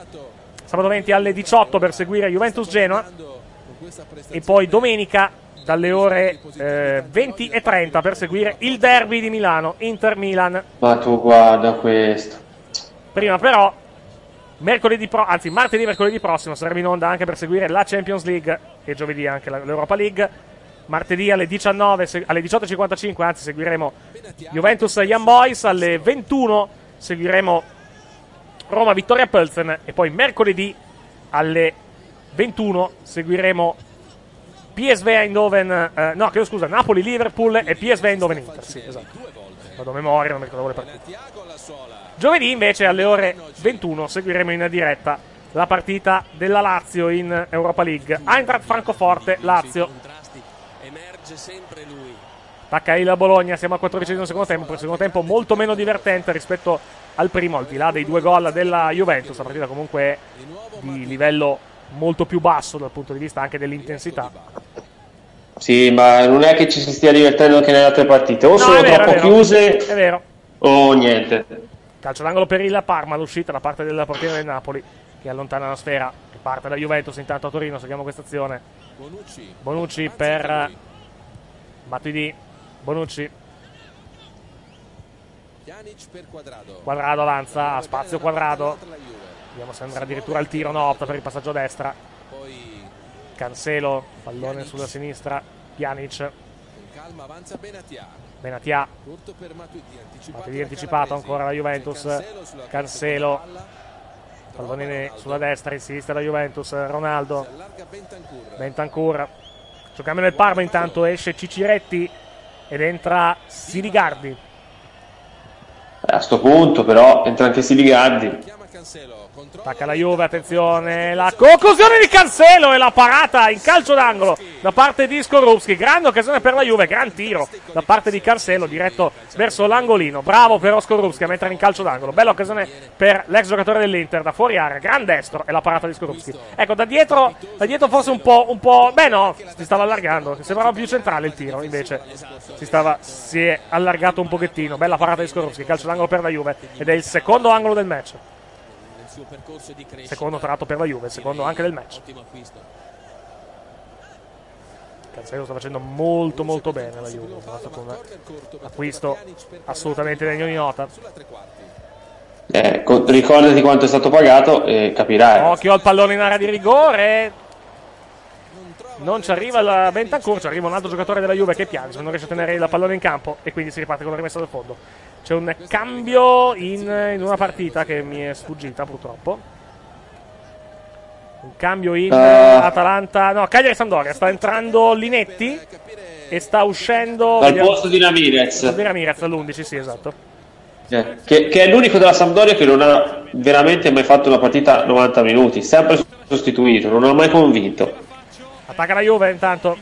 18 per seguire Juventus-Genoa e poi domenica dalle ore 20:30 per seguire il derby di Milano, Inter-Milan. Ma tu guarda questo. Prima però martedì e mercoledì prossimo saremo in onda anche per seguire la Champions League e giovedì anche l'Europa League. Martedì alle 18:55 anzi seguiremo Juventus Young Boys, alle 21 seguiremo Roma Vittoria Plzen e poi mercoledì alle 21 seguiremo PSV Eindhoven, Napoli Liverpool e PSV Eindhoven Inter. Sì, esatto. Vado a memoria, non mi ricordo le partite. Giovedì invece alle ore 21 seguiremo in diretta la partita della Lazio in Europa League. Eintracht Francoforte Lazio. Attacca il Bologna, siamo al 14° secondo tempo, per il secondo tempo molto meno divertente rispetto al primo, al di là dei 2 gol della Juventus. La partita comunque è di livello molto più basso dal punto di vista anche dell'intensità. Sì, ma non è che ci si stia divertendo anche nelle altre partite, o sono troppo chiuse è vero. O niente. Calcio d'angolo per il Parma, l'uscita da parte del portiere del Napoli che allontana la sfera, parte da Juventus intanto a Torino. Seguiamo questa azione. Bonucci per Matuidi. Bonucci. Quadrado avanza, spazio Quadrado. Vediamo se andrà addirittura al tiro, no, opta per il passaggio a destra. Cancelo, pallone sulla sinistra, Pjanic. Con calma avanza Benatia. Benatia. Corto per Matuidi, Matuidi anticipato ancora la Juventus. Cancelo. Pallone sulla destra, in sinistra la Juventus. Ronaldo. Bentancur. Giocando nel Parma intanto esce Ciciretti ed entra Siligardi. A sto punto però entra anche Siligardi. Attacca la Juve, attenzione, la conclusione di Cancelo e la parata in calcio d'angolo da parte di Skorupski. Grande occasione per la Juve, gran tiro da parte di Cancelo diretto verso l'angolino. Bravo però Skorupski a mettere in calcio d'angolo. Bella occasione per l'ex giocatore dell'Inter da fuori area, gran destro e la parata di Skorupski. Ecco, da dietro forse un po', beh no, si stava allargando, sembrava più centrale il tiro, invece si è allargato un pochettino. Bella parata di Skorupski, calcio d'angolo per la Juve ed è il secondo angolo del match. Secondo tratto per la Juve, secondo anche del match. Cancelo sta facendo molto molto bene la Juve, con un acquisto assolutamente degno di nota. Ricordati quanto è stato pagato e capirai. Occhio al pallone in area di rigore. Non ci arriva la Bentancur, ci arriva un altro giocatore della Juve che piange, non riesce a tenere il pallone in campo e quindi si riparte con la rimessa dal fondo. C'è un cambio in una partita che mi è sfuggita purtroppo. Un cambio in Atalanta, no, Cagliari Sampdoria. Sta entrando Linetti e sta uscendo dal posto di Ramirez. Di Ramirez all'11, sì, esatto. Che è l'unico della Sampdoria che non ha veramente mai fatto una partita 90 minuti, sempre sostituito, non ha mai convinto. Attacca la Juve intanto.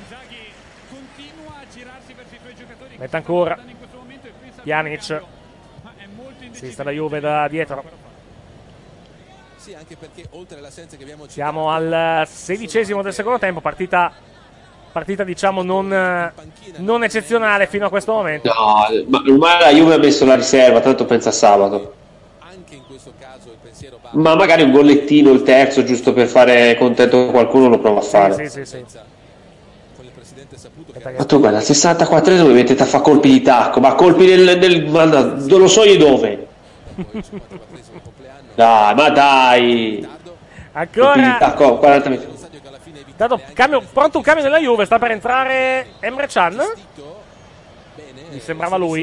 Bentancur. Pjanic. Si sta la Juve da dietro. Siamo al 16° del secondo tempo. Partita diciamo non eccezionale fino a questo momento. No, ma ormai la Juve ha messo la riserva, tanto pensa a sabato. Ma magari un gollettino, il terzo, giusto per fare contento qualcuno, lo prova a fare. Sì. Ma tu guarda, al 64esimo mettete a fare colpi di tacco, ma colpi non lo so io dove. Dai. Ancora tacco, 40 metri. Pronto un cambio nella Juve, sta per entrare Emre Can. Mi sembrava lui.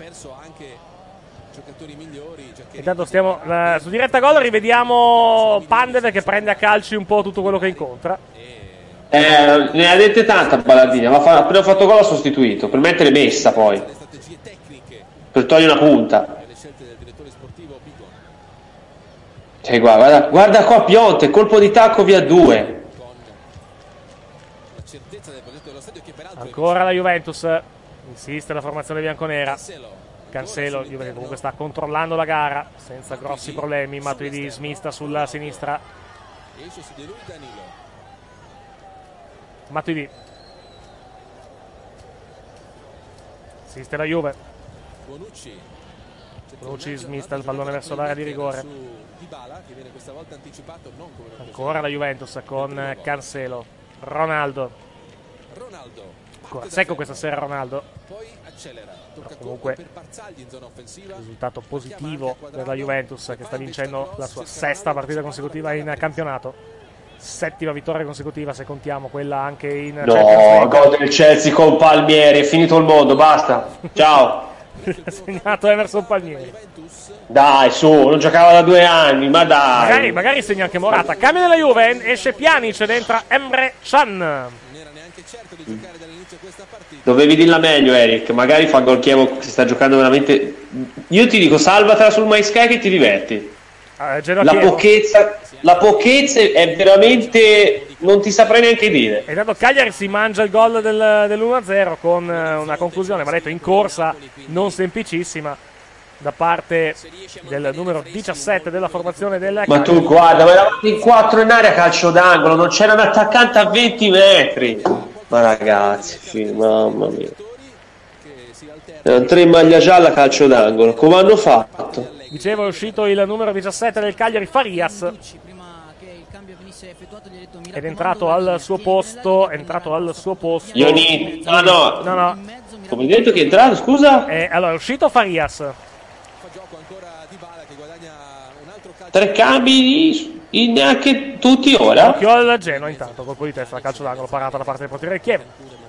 Intanto stiamo su diretta gol, rivediamo Pandev che prende a calci un po' tutto quello che incontra. Ne ha dette tanta Ballardini, ma appena fatto gol ha sostituito per mettere Messa, poi per togliere una punta. Cioè, guarda qua Pionte, colpo di tacco via 2. Ancora la Juventus, insiste la formazione bianconera. Cancelo, Juve che comunque sta controllando la gara senza grossi problemi. Matuidi smista sulla sinistra. Matuidi. Assiste la Juve. Bonucci smista il pallone verso l'area di rigore. Ancora la Juventus con Cancelo. Ronaldo. Ancora secco questa sera Ronaldo. Però comunque risultato positivo per la Juventus che sta vincendo la sua sesta partita consecutiva in campionato. Settima vittoria consecutiva se contiamo quella anche in Champions League. Gol del Chelsea con Palmieri, è finito il mondo, basta, ciao. Ha segnato Emerson Palmieri. Dai, su, non giocava da 2 anni, ma dai. Magari segna anche Morata. Cambio della Juve, esce Pjanic ed entra Emre Can. Dovevi dirla meglio, Eric, magari fa gol Chievo, si sta giocando veramente. Io ti dico, salvatela sul MySky che ti diverti. La pochezza è veramente, non ti saprei neanche dire. E dato Cagliari si mangia il gol dell'1-0 con una conclusione, ma detto in corsa non semplicissima da parte del numero 17 della formazione del Cagliari. Ma tu guarda, ma eravamo in 4 in area calcio d'angolo, non c'era un attaccante a 20 metri. Ma ragazzi, mamma mia, erano 3 in maglia gialla calcio d'angolo, come hanno fatto? Dicevo, è uscito il numero 17 del Cagliari, Farias, ed è entrato al suo posto. Ioni, no. Come hai detto che è entrato, scusa? Allora, è uscito Farias. 3 cambi in neanche tutti ora? Occhio al Genoa intanto, colpo di testa, calcio d'angolo, parata da parte del portiere del Chievo.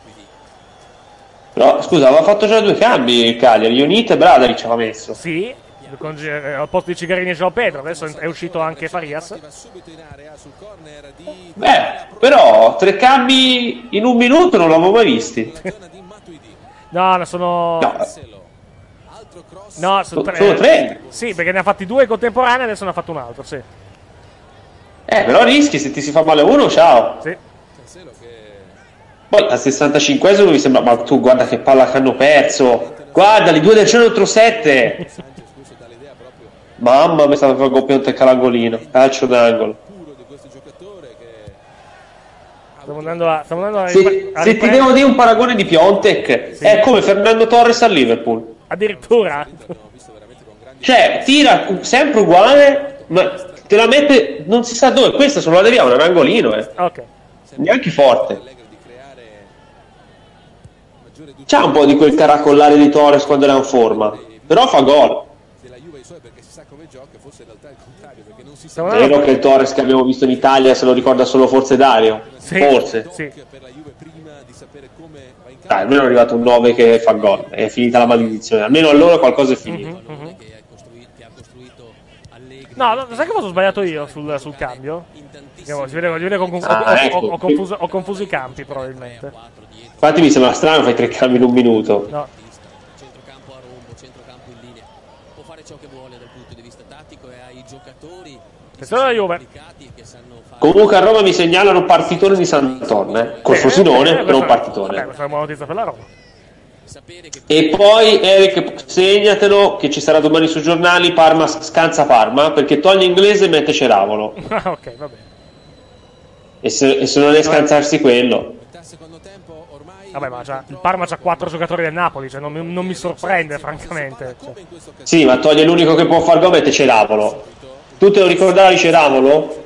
Però, scusa, aveva fatto già 2 cambi il Cagliari, Ionita e Bradaric aveva messo. Sì, al posto di Cigarini e João Pedro, adesso è uscito anche Farias. Beh, però 3 cambi in 1 minuto non l'avevo mai visti. No, sono... No, sono 3. Sì, perché ne ha fatti 2 contemporanei e adesso ne ha fatto un altro, sì. Però rischi, se ti si fa male uno, ciao. Sì. Poi al 65esimo mi sembra, ma tu guarda che palla che hanno perso. Guardali, 2 del centro 7. Mamma, mi stava per gonfiare calangolino, calcio d'angolo. Stiamo andando a se ti devo dire un paragone di Piontek, sì, è come Fernando Torres al Liverpool. Addirittura? Cioè, tira sempre uguale, ma te la mette non si sa dove. Questa solo la devia, un angolino, Ok. Neanche forte. C'ha un po' di quel caracollare di Torres quando era in forma, però fa gol. È vero che il Torres che abbiamo visto in Italia se lo ricorda solo forse Dario. Sì, forse. Sì. Dai, almeno è arrivato un 9 che fa gol. È finita la maledizione. Almeno allora qualcosa è finito. No, sai che cosa ho sbagliato io sul cambio? Si vede ho confuso i campi probabilmente. Infatti mi sembra strano fai 3 cambi in 1 minuto. No. Centrocampo a rombo, centrocampo in linea. Può fare ciò che vuole dal punto di vista tattico e ha i giocatori Attenzione alla Juve. Comunque a Roma mi segnalano partitone di Santon, col Frosinone, però un partitone. Questa è una buona notizia per la Roma. E poi Eric, segnatelo che ci sarà domani sui giornali Parma scansa Parma, perché toglie Inglese e mette Ceravolo. Ok, va bene. E se non è scansarsi quello. Vabbè, ma il Parma c'ha 4 giocatori del Napoli, cioè non mi sorprende francamente. Cioè. Sì, ma toglie l'unico che può far gol, mette Ceravolo. Tu te lo ricordavi Ceravolo?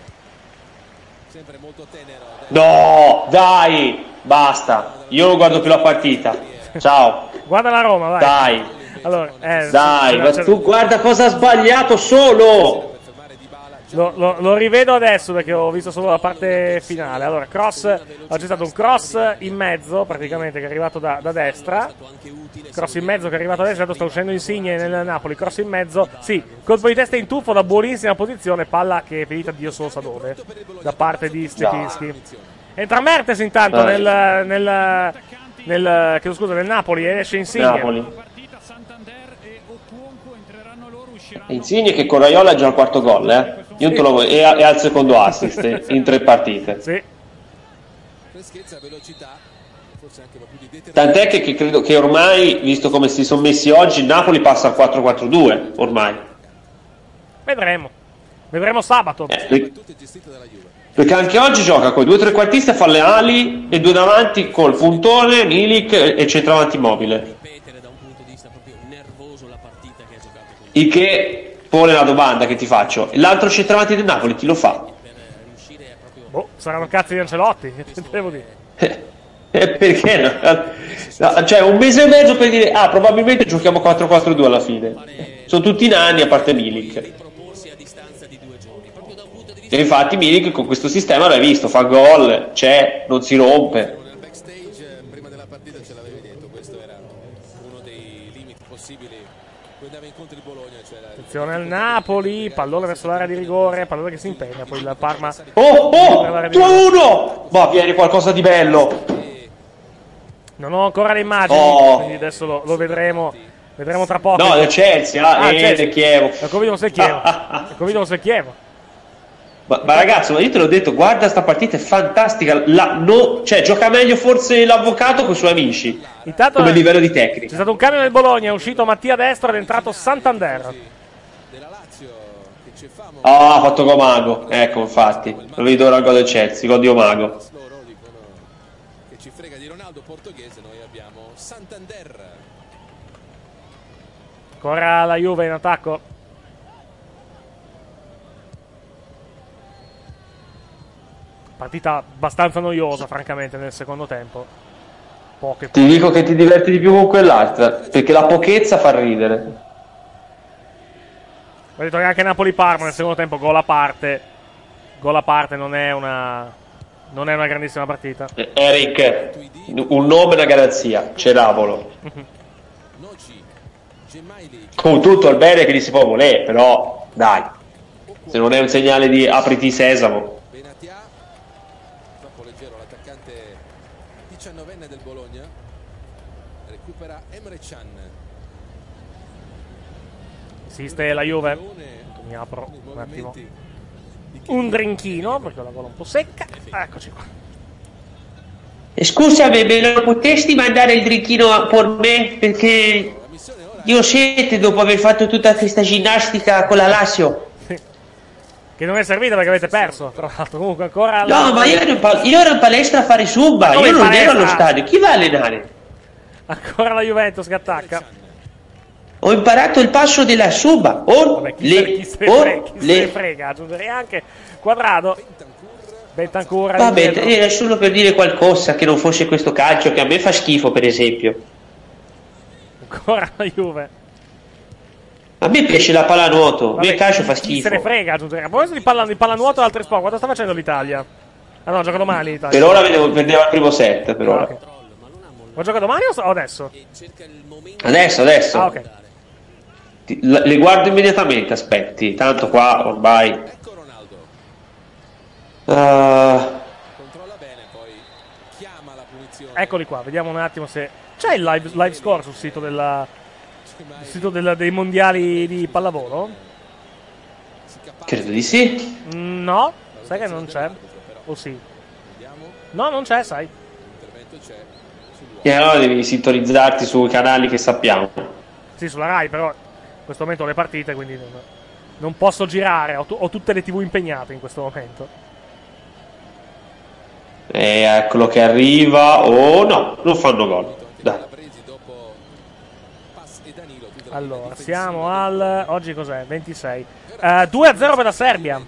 No, dai, basta. Io non guardo più la partita. Ciao. Guarda la Roma, vai. Dai. Allora, dai, ma tu guarda cosa ha sbagliato solo. Lo rivedo adesso perché ho visto solo la parte finale. Allora, c'è stato un cross in mezzo, praticamente, che è arrivato da destra. Cross in mezzo che è arrivato da destra, sta uscendo Insigne nel Napoli. Cross in mezzo, sì, colpo di testa in tuffo da buonissima posizione. Palla che è finita Dio solo sa dove, da parte di Stepinski. Entra Mertes intanto nel Napoli e esce Insigne. Napoli. Insigne che con Raiola è già al 4º gol, e al secondo assist in 3 partite. Sì. Tant'è che credo che ormai, visto come si sono messi oggi, il Napoli passa al 4-4-2 ormai. Vedremo sabato. Perché anche oggi gioca con 2 trequartisti a fare le ali e 2 davanti col puntone, Milik e centravanti immobile. Il che pone la domanda che ti faccio: l'altro centravanti del Napoli chi lo fa? Saranno cazzi di Ancelotti, devo dire. Perché no? Cioè 1 mese e mezzo per dire probabilmente giochiamo 4-4-2 alla fine. Sono tutti nani a parte Milik. E infatti Milik con questo sistema l'hai visto, fa gol, non si rompe. Prima della partita ce l'avevi detto, questo era uno dei limiti possibili. Andava incontro il Bologna, attenzione al Napoli, pallone verso l'area di rigore, pallone che si impegna, poi il Parma 2-1! Ma viene qualcosa di bello. Non ho ancora le immagini, quindi adesso lo vedremo tra poco. No, del Chelsea, del Chievo. Convido se Chievo. Ma ragazzi, ma io te l'ho detto, guarda sta partita, è fantastica. Gioca meglio forse l'avvocato con i suoi amici. Intanto come livello di tecnica. C'è stato un cambio nel Bologna, è uscito Mattia Destro ed è entrato Santander. Ha fatto Gomago. Ecco, infatti. Non vedo ora il gol del Chelsea, gol di Omago. Che ci frega di Ronaldo portoghese, noi abbiamo Santander. Ancora la Juve in attacco. Partita abbastanza noiosa, francamente, nel secondo tempo. Ti dico che ti diverti di più con quell'altra, perché la pochezza fa ridere. Ho detto che anche Napoli-Parma nel secondo tempo, gol a parte. Gol a parte, non è una grandissima partita. Eric, un nome e una garanzia, Ceravolo. Con tutto il bene che gli si può volere, però dai, se non è un segnale di apriti sesamo. Troppo leggero l'attaccante 19enne del Bologna. Recupera Emre Can. Esiste la Juve. Mi apro un attimo un drinkino perché ho la gola un po' secca. Eccoci qua. Scusami, me lo potresti mandare il drinkino per me? Perché io ho sete dopo aver fatto tutta questa ginnastica con la Lazio. Che non è servita perché avete perso, tra l'altro. Comunque ancora No, ma io ero in palestra a fare Zumba, io non ero allo stadio. Chi va a allenare? Ancora la Juventus che attacca. Ho imparato il passo della Zumba. Chi se ne frega, aggiungerei anche Quadrado. Bentancur. Vabbè, era solo per dire qualcosa che non fosse questo calcio che a me fa schifo, per esempio. Ancora la Juve. A me piace la pallanuoto, a me il calcio fa schifo. Chi se ne frega, aggiungerei. A proposito di pallanuoto e altri sport, quanto sta facendo l'Italia? Ah no, gioca domani l'Italia. Per ora vedeva il primo set, per ora. Okay. Ma gioca domani o adesso? Adesso. Ah, ok. Le guardo immediatamente, aspetti, tanto qua ormai. Eccoli qua, vediamo un attimo se c'è il live score sul sito dei mondiali di pallavolo? Credo di sì. No, sai che non c'è? O sì? No, non c'è, sai. E allora devi sintonizzarti sui canali che sappiamo. Sì, sulla Rai, però in questo momento ho le partite, quindi non posso girare, ho tutte le TV impegnate in questo momento. E eccolo che arriva. Oh no, non fanno gol. Dai. Allora, siamo al... oggi cos'è? 26. 2-0 per la Serbia.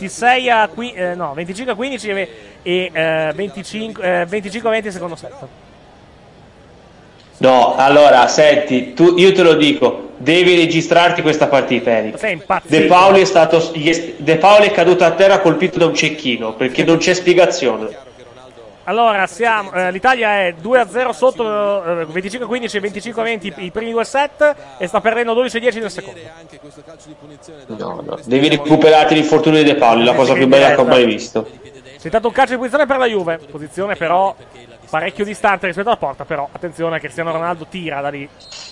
25-15 e 25-20 secondo set. No, allora, senti, io te lo dico, devi registrarti questa partita, Eric. Sei impazzito. De Paoli è caduto a terra colpito da un cecchino, perché non c'è spiegazione. Allora, l'Italia è 2-0 sotto 25-15 e 25-20 i primi due set e sta perdendo 12-10 nel secondo. No, devi recuperarti l'infortunio di De Paoli, la cosa più bella che ho mai visto. C'è stato un calcio di posizione per la Juve, posizione però parecchio distante rispetto alla porta, però attenzione che Cristiano Ronaldo tira da lì.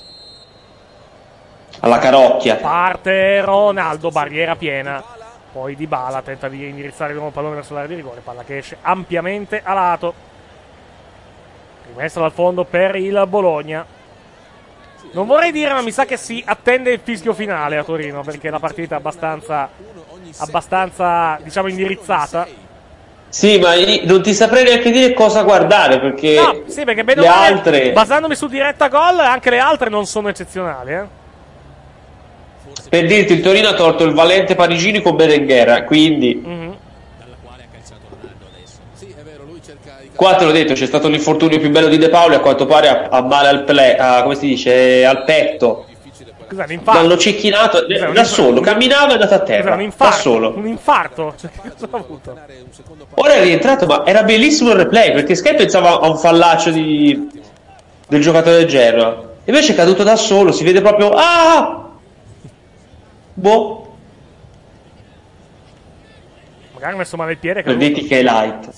Alla carocchia. Parte Ronaldo, barriera piena. Poi Dybala tenta di indirizzare di nuovo il pallone verso l'area di rigore, palla che esce ampiamente a lato. Rimessa dal fondo per il Bologna. Non vorrei dire, ma mi sa che si attende il fischio finale a Torino, perché la partita è abbastanza diciamo indirizzata. Sì, ma non ti saprei neanche dire cosa guardare, perché no, sì, perché bene o male, basandomi su diretta gol, anche le altre non sono eccezionali, Per dirti, il Torino ha tolto il valente Parigini con Berenguer, quindi qua te l'ho detto, c'è stato l'infortunio più bello di De Paoli, a quanto pare ha male come si dice, al petto. L'hanno cecchinato da solo, camminava e è andato a terra da solo. Un infarto, cioè, cosa ha avuto? Ora è rientrato, ma era bellissimo il replay, perché Sky pensava a un fallaccio del giocatore del Genoa, invece è caduto da solo, si vede proprio boh, magari ha messo male il piede. Per dirti che è light.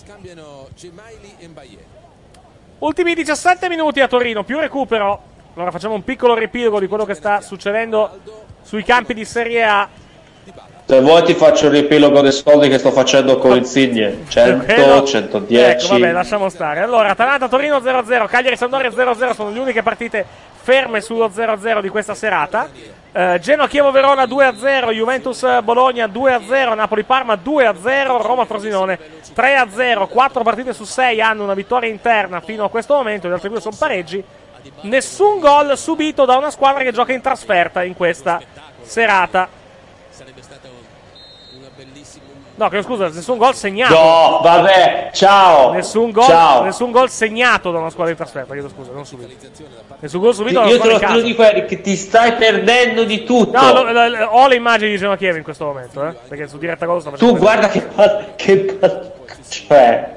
Ultimi 17 minuti a Torino, più recupero. Allora facciamo un piccolo riepilogo di quello che sta succedendo sui campi di Serie A. Se vuoi ti faccio il riepilogo dei soldi che sto facendo con Insigne. 100, 110. Ecco, vabbè, lasciamo stare. Allora, Atalanta-Torino 0-0, Cagliari-Sampdoria 0-0, sono le uniche partite ferme sullo 0-0 di questa serata. Genoa-Chievo-Verona 2-0, Juventus-Bologna 2-0, Napoli-Parma 2-0, Roma-Frosinone 3-0. 4 partite su 6 hanno una vittoria interna fino a questo momento, le altre due sono pareggi. Nessun gol subito da una squadra che gioca in trasferta in questa serata. No, che scusa, nessun gol segnato. No, vabbè, ciao. Nessun gol segnato da una squadra in trasferta, chiedo scusa, non subito. Nessun gol subito da una Io squadra in casa. te lo dico, Eric, che ti stai perdendo di tutto. No, ho le immagini di Genoa Kiev in questo momento, perché su diretta gol sto facendo. Tu guarda che cioè.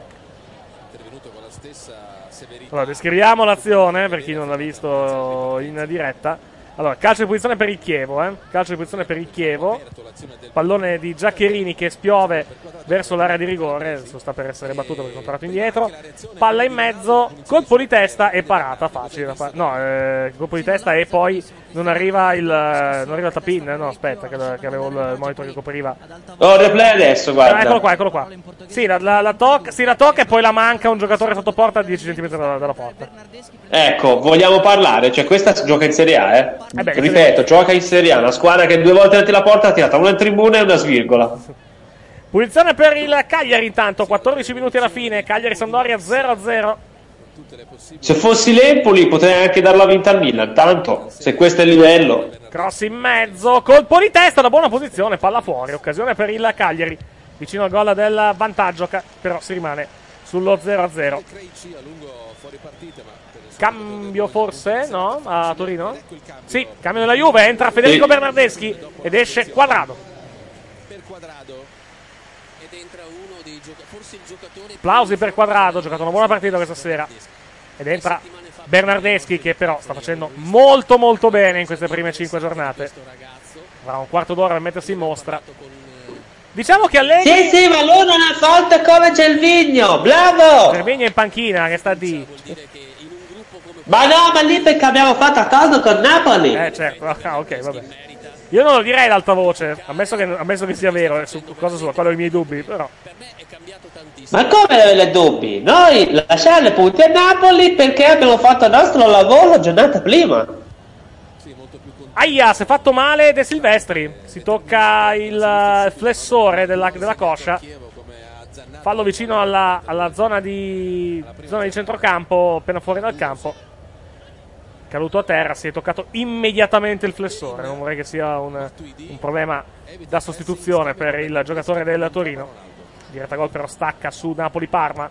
Allora, descriviamo l'azione per chi non l'ha visto in diretta. Allora, calcio di posizione per il Chievo, calcio di posizione per il Chievo. Pallone di Giaccherini che spiove verso l'area di rigore, adesso sta per essere battuto perché sono tornato indietro. Palla in mezzo, colpo di testa e parata facile. Colpo di testa e poi non arriva il tap-in, no, aspetta che avevo il monitor che copriva. Oh, replay adesso, guarda. Eccolo qua. Sì, la tocca e poi la manca un giocatore sotto porta a 10 cm dalla porta. Ecco, vogliamo parlare, cioè questa gioca in Serie A, beh, ripeto, gioca in Serie A, una squadra che 2 volte davanti alla porta ha tirato una in tribuna e una svirgola. Punizione per il Cagliari intanto, 14 minuti alla fine, Cagliari-Sampdoria 0-0. Se fossi l'Empoli potrei anche darla vinta al Milan, tanto, se questo è il livello. Cross in mezzo, colpo di testa da buona posizione, palla fuori, occasione per il Cagliari, vicino al gol del vantaggio, però si rimane sullo 0-0. Cambio forse, no? A Torino? Sì, cambio della Juve, entra Federico Bernardeschi ed esce Quadrado. Applausi per Quadrado, ha giocato una buona partita questa sera. Ed entra Bernardeschi che però sta facendo molto molto bene in queste prime 5 giornate. Avrà un quarto d'ora per mettersi in mostra. Diciamo che Allegri... Sì, ma lui non ha fatto come Gervinho, bravo! Gervinho è in panchina, che sta di... Ma no, ma lì perché abbiamo fatto accordo con Napoli. Certo, ok, vabbè. Io non lo direi ad alta voce, ammesso che sia vero, su cosa sua, quello ho i miei dubbi, però. Ma come le dubbi? Noi lasciamo le punti a Napoli perché abbiamo fatto il nostro lavoro giornata prima. Aia, si è fatto male De Silvestri, si tocca il flessore della coscia. Fallo vicino alla zona di centrocampo, appena fuori dal campo. Caduto a terra, si è toccato immediatamente il flessore. Non vorrei che sia un problema da sostituzione per il giocatore del Torino. Diretta gol però stacca su Napoli-Parma.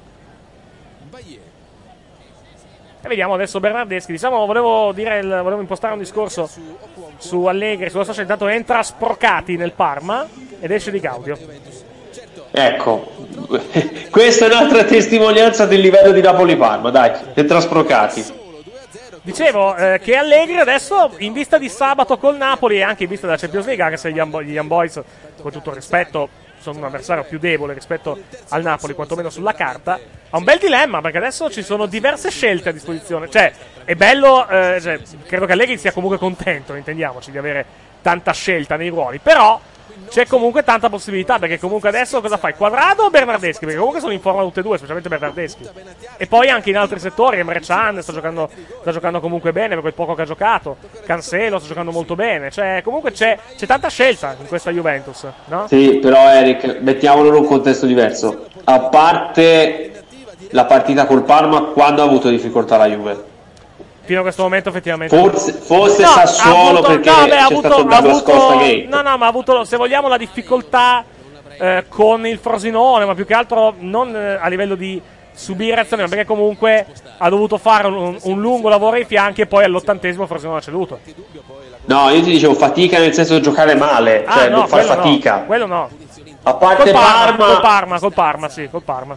E vediamo adesso Bernardeschi. Diciamo, volevo impostare un discorso su Allegri, sulla società. Intanto entra Sprocati nel Parma ed esce Di Gaudio. Ecco, questa è un'altra testimonianza del livello di Napoli-Parma, dai, entra Sprocati. Dicevo che Allegri adesso, in vista di sabato col Napoli e anche in vista della Champions League, anche se gli Young Boys, con tutto il rispetto, sono un avversario più debole rispetto al Napoli, quantomeno sulla carta, ha un bel dilemma, perché adesso ci sono diverse scelte a disposizione. Cioè, è bello, credo che Allegri sia comunque contento, intendiamoci, di avere tanta scelta nei ruoli, però c'è comunque tanta possibilità, perché comunque adesso cosa fai? Quadrado o Bernardeschi? Perché comunque sono in forma tutte e due, specialmente Bernardeschi. E poi anche in altri settori, Emre Can sta giocando comunque bene per quel poco che ha giocato. Cancelo sta giocando molto bene. Cioè, comunque c'è tanta scelta in questa Juventus, no? Sì, però Eric, mettiamolo in un contesto diverso. A parte la partita col Parma, quando ha avuto difficoltà la Juve? Fino a questo momento effettivamente forse Sassuolo perché c'è stato il Douglas Costa Gate. No, ma ha avuto, se vogliamo, la difficoltà con il Frosinone, ma più che altro non a livello di subire azioni, ma perché comunque ha dovuto fare un lungo lavoro ai fianchi e poi all'80° Frosinone ha ceduto. No, io ti dicevo fatica nel senso di giocare male, cioè non fare fatica. No, quello no. A parte Col Parma, sì, col Parma.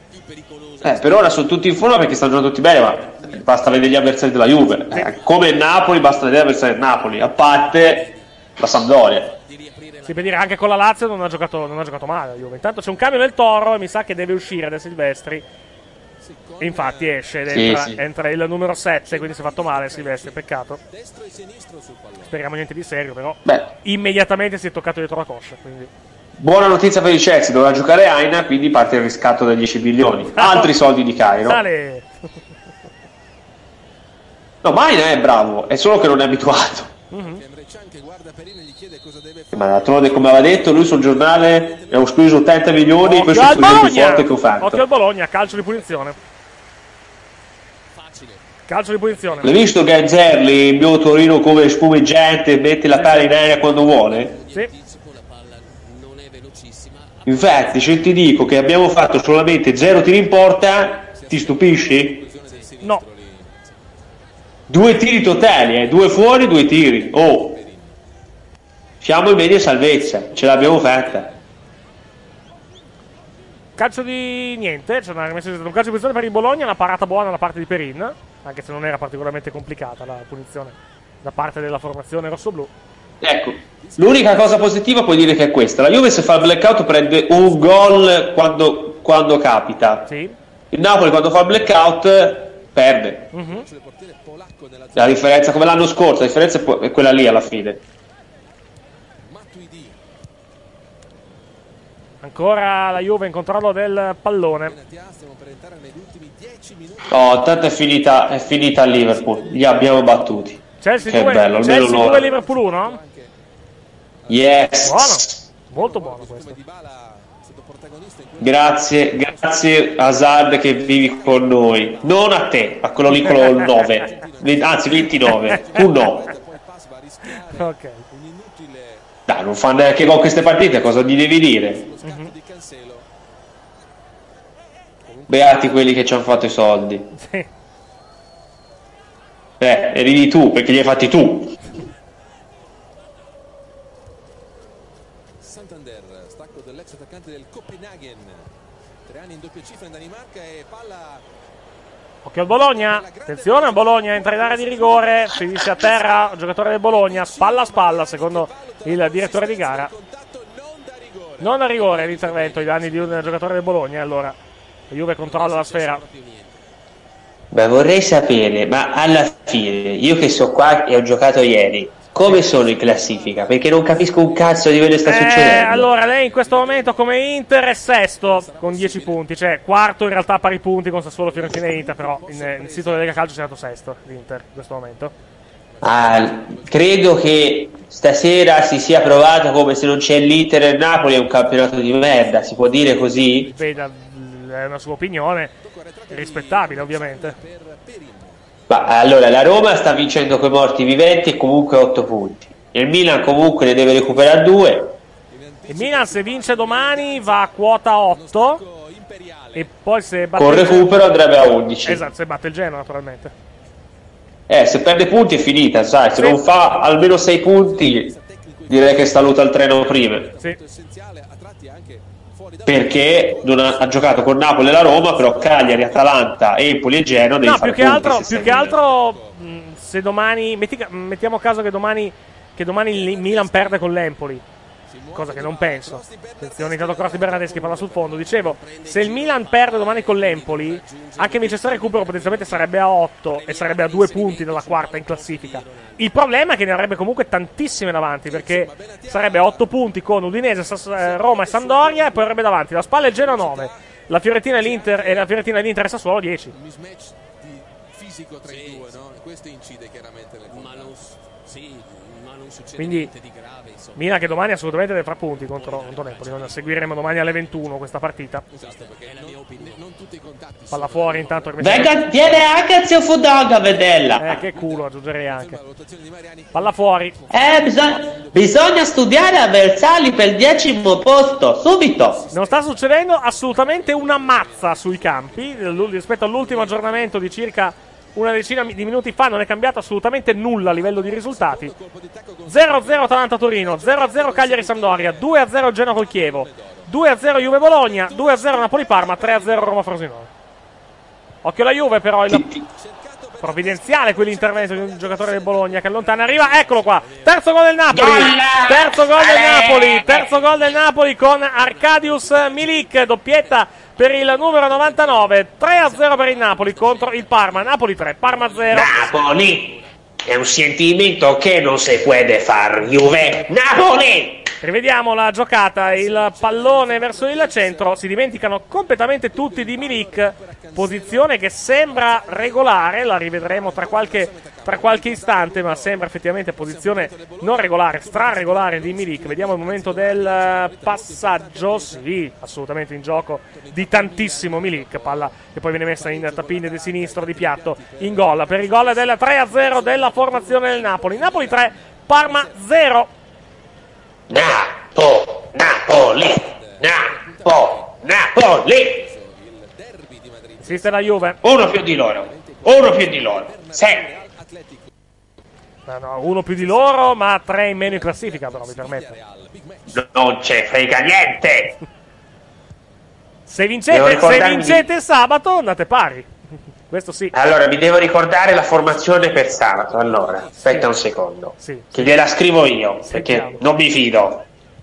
Per ora sono tutti in forma perché stanno giocando tutti bene, ma basta vedere gli avversari della Juve. Come il Napoli, basta vedere gli avversari del Napoli, a parte la Sampdoria. Si può dire anche con la Lazio non ha giocato male la Juve. Intanto c'è un cambio nel Toro e mi sa che deve uscire Da Silvestri. E infatti esce ed entra il numero 7, quindi si è fatto male Silvestri, peccato. Speriamo niente di serio, però immediatamente si è toccato dietro la coscia, quindi. Buona notizia per il Chelsea, doveva giocare Aina, quindi parte il riscatto da 10 milioni. Altri soldi di Cairo. Sale. No, ma Aina è bravo, è solo che non è abituato. Ma d'altronde, come aveva detto lui sul giornale, abbiamo speso 80 milioni, questo è il più forte che ho fatto. Occhio al Bologna, calcio di punizione. Calcio di punizione. L'hai visto Gazzerli, il mio Torino come spumeggiante, mette la palla in aria quando vuole? Sì. Infatti, se ti dico che abbiamo fatto solamente 0 tiri in porta, ti stupisci? No. 2 tiri totali, 2 fuori, 2 tiri. Oh, siamo in media salvezza, ce l'abbiamo fatta. Calcio di niente, c'è una rimessa un calcio di posizione per il Bologna, una parata buona da parte di Perin, anche se non era particolarmente complicata la punizione da parte della formazione rossoblù. Ecco, l'unica cosa positiva puoi dire che è questa: la Juve se fa il blackout prende un gol quando capita. Sì. Il Napoli quando fa il blackout perde. La differenza, come l'anno scorso, la differenza è quella lì alla fine. Ancora la Juve in controllo del pallone. Oh, tanto è finita a Liverpool, li abbiamo battuti. Chelsea che 2, bello, almeno Chelsea 2 Liverpool 1? Yes. Buono, molto buono questo. Grazie Hazard che vivi con noi. Non a te, a quello lì con il 9. Anzi 29. Tu no. Ok. Dai, non fa neanche con queste partite, cosa gli devi dire? Beati quelli che ci hanno fatto i soldi. Sì. Eri tu, perché li hai fatti tu. Santander, stacco dell'ex attaccante del Copenaghen. 3 anni in doppia cifra in Danimarca e palla. Occhio al Bologna, attenzione, Bologna entra in area di rigore, finisce a terra, giocatore del Bologna, spalla a spalla secondo il direttore di gara. Non a rigore l'intervento ai danni di un giocatore del Bologna, allora la Juve controlla la sfera. Beh, vorrei sapere, ma alla fine, io che so qua e ho giocato ieri, come sono in classifica? Perché non capisco un cazzo di quello che sta succedendo. Allora, lei in questo momento come Inter è sesto con 10 punti, cioè quarto in realtà a pari punti con Sassuolo, Fiorentina e Inter, però nel sito della Lega Calcio si è dato sesto l'Inter in questo momento. Credo che stasera si sia provato come se non c'è l'Inter e il Napoli, è un campionato di merda, si può dire così? Veda, è una sua opinione, rispettabile ovviamente. Ma allora la Roma sta vincendo coi morti viventi e comunque 8 punti. Il Milan comunque ne deve recuperare 2. Il Milan se vince domani va a quota 8 e poi se batte con recupero andrebbe a 11. Esatto, se batte il Genoa naturalmente. Se perde punti è finita, sai, se non fa almeno 6 punti direi che saluta il treno prima. Sì. Perché non ha giocato con Napoli e la Roma, però Cagliari, Atalanta, Empoli e Genoa devi fare punti. Più che altro se domani mettiamo caso che domani il Milan perde con l'Empoli, cosa che non penso. Attenzione, intanto Crossi Bernardeschi palla sul fondo. Dicevo, se il Milan perde domani con l'Empoli, anche Manchester recupero potenzialmente sarebbe a 8 e sarebbe a 2 punti dalla quarta in classifica. Il problema è che ne avrebbe comunque tantissime davanti, perché sarebbe a 8 punti con Udinese, Roma e Sampdoria, e poi avrebbe davanti la Spalla e il Genoa 9, la Fiorentina e l'Inter e Sassuolo 10. Un mismatch di fisico tra i due, no? Questo incide chiaramente nel contratto. Ma non succede Quindi niente di grave, insomma. Milan che domani assolutamente deve fare punti contro Napoli. Non seguiremo domani alle 21 questa partita. Esatto, perché non tutti i contatti. Palla fuori intanto. Viene anche a zio Fudog a vederla. Che culo, aggiungerei anche. Palla fuori. Bisogna studiare avversari per il 10° posto, subito. Non sta succedendo assolutamente una mazza sui campi. Rispetto all'ultimo aggiornamento di circa una decina di minuti fa non è cambiato assolutamente nulla a livello di risultati. 0-0 Atalanta-Torino, 0-0 Cagliari-Sampdoria, 2-0 Genoa col Chievo, 2-0 Juve-Bologna, 2-0 Napoli-Parma, 3-0 Roma-Frosinone. Occhio alla Juve però, il provvidenziale quell'intervento di un giocatore del Bologna che allontana, arriva, eccolo qua, terzo gol del Napoli, terzo gol del Napoli con Arkadiusz Milik, doppietta per il numero 99, 3-0 per il Napoli contro il Parma, Napoli 3, Parma 0. Napoli è un sentimento che non si può far, Juve, Napoli! Rivediamo la giocata, il pallone verso il centro, si dimenticano completamente tutti di Milik, posizione che sembra regolare, la rivedremo tra qualche istante, ma sembra effettivamente posizione non regolare, straregolare di Milik. Vediamo il momento del passaggio, sì, assolutamente in gioco di tantissimo Milik, palla che poi viene messa in tapping del sinistro di piatto, in gol, per il gol del 3-0 della formazione del Napoli, Napoli 3, Parma 0. Napoli, Napoli. Esiste la Juve. Uno più di loro. 6. No, uno più di loro, ma 3 in meno in classifica, però mi permette. Non ce frega niente. Se vincete sabato, andate pari. Questo sì. Allora, mi devo ricordare la formazione per sabato. Allora, aspetta un secondo. Sì. Che gliela scrivo io, perché non mi fido.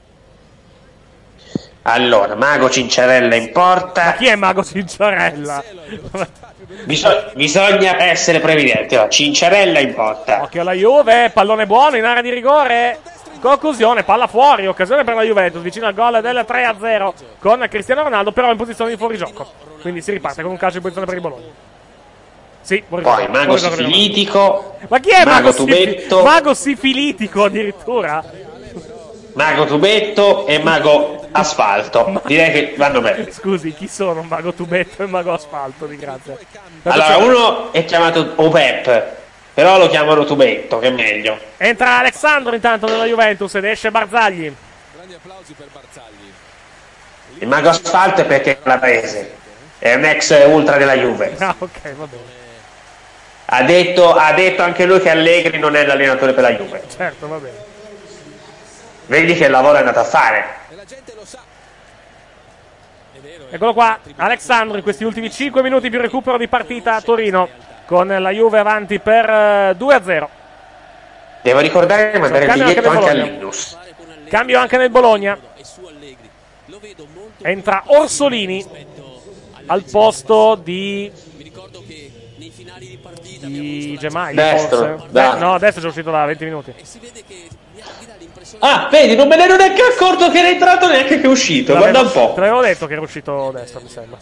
Allora, Mago Cinciarella in porta. Ma chi è Mago Cinciarella? Bisogna essere previdenti. Cinciarella in porta. Occhio alla Juve, pallone buono in area di rigore. Conclusione, palla fuori, occasione per la Juventus, vicino al gol del 3-0 con Cristiano Ronaldo, però in posizione di fuorigioco. Quindi si riparte con un calcio in posizione per il Bologna. Sì, poi Mago Sifilitico. Ma chi è Mago Tubetto? Mago Sifilitico addirittura? Mago Tubetto e Mago Asfalto. Direi che vanno bene. Scusi, chi sono Mago Tubetto e Mago Asfalto? Di grazia. Allora, uno è chiamato Opep, però lo chiamano Tubetto, che è meglio. Entra Alessandro intanto nella Juventus ed esce Barzagli. Il Mago Asfalto è perché è calabrese, è un ex ultra della Juve. Ah, ok, va bene. Ha detto anche lui che Allegri non è l'allenatore per la Juve. Certo, va bene. Vedi che lavoro è andato a fare. Eccolo qua, Alessandro in questi ultimi 5 minuti più recupero di partita a Torino, con la Juve avanti per 2-0. Devo ricordare di mandare il biglietto anche all'Indus. Cambio anche nel Bologna. Entra Orsolini al posto di Gemelli, Destro, forse. No, adesso è uscito da 20 minuti. Ah, vedi, non me ne ero neanche accorto che era entrato neanche che è uscito. Guarda un po'. Te l'avevo detto che era uscito destro, mi sembra.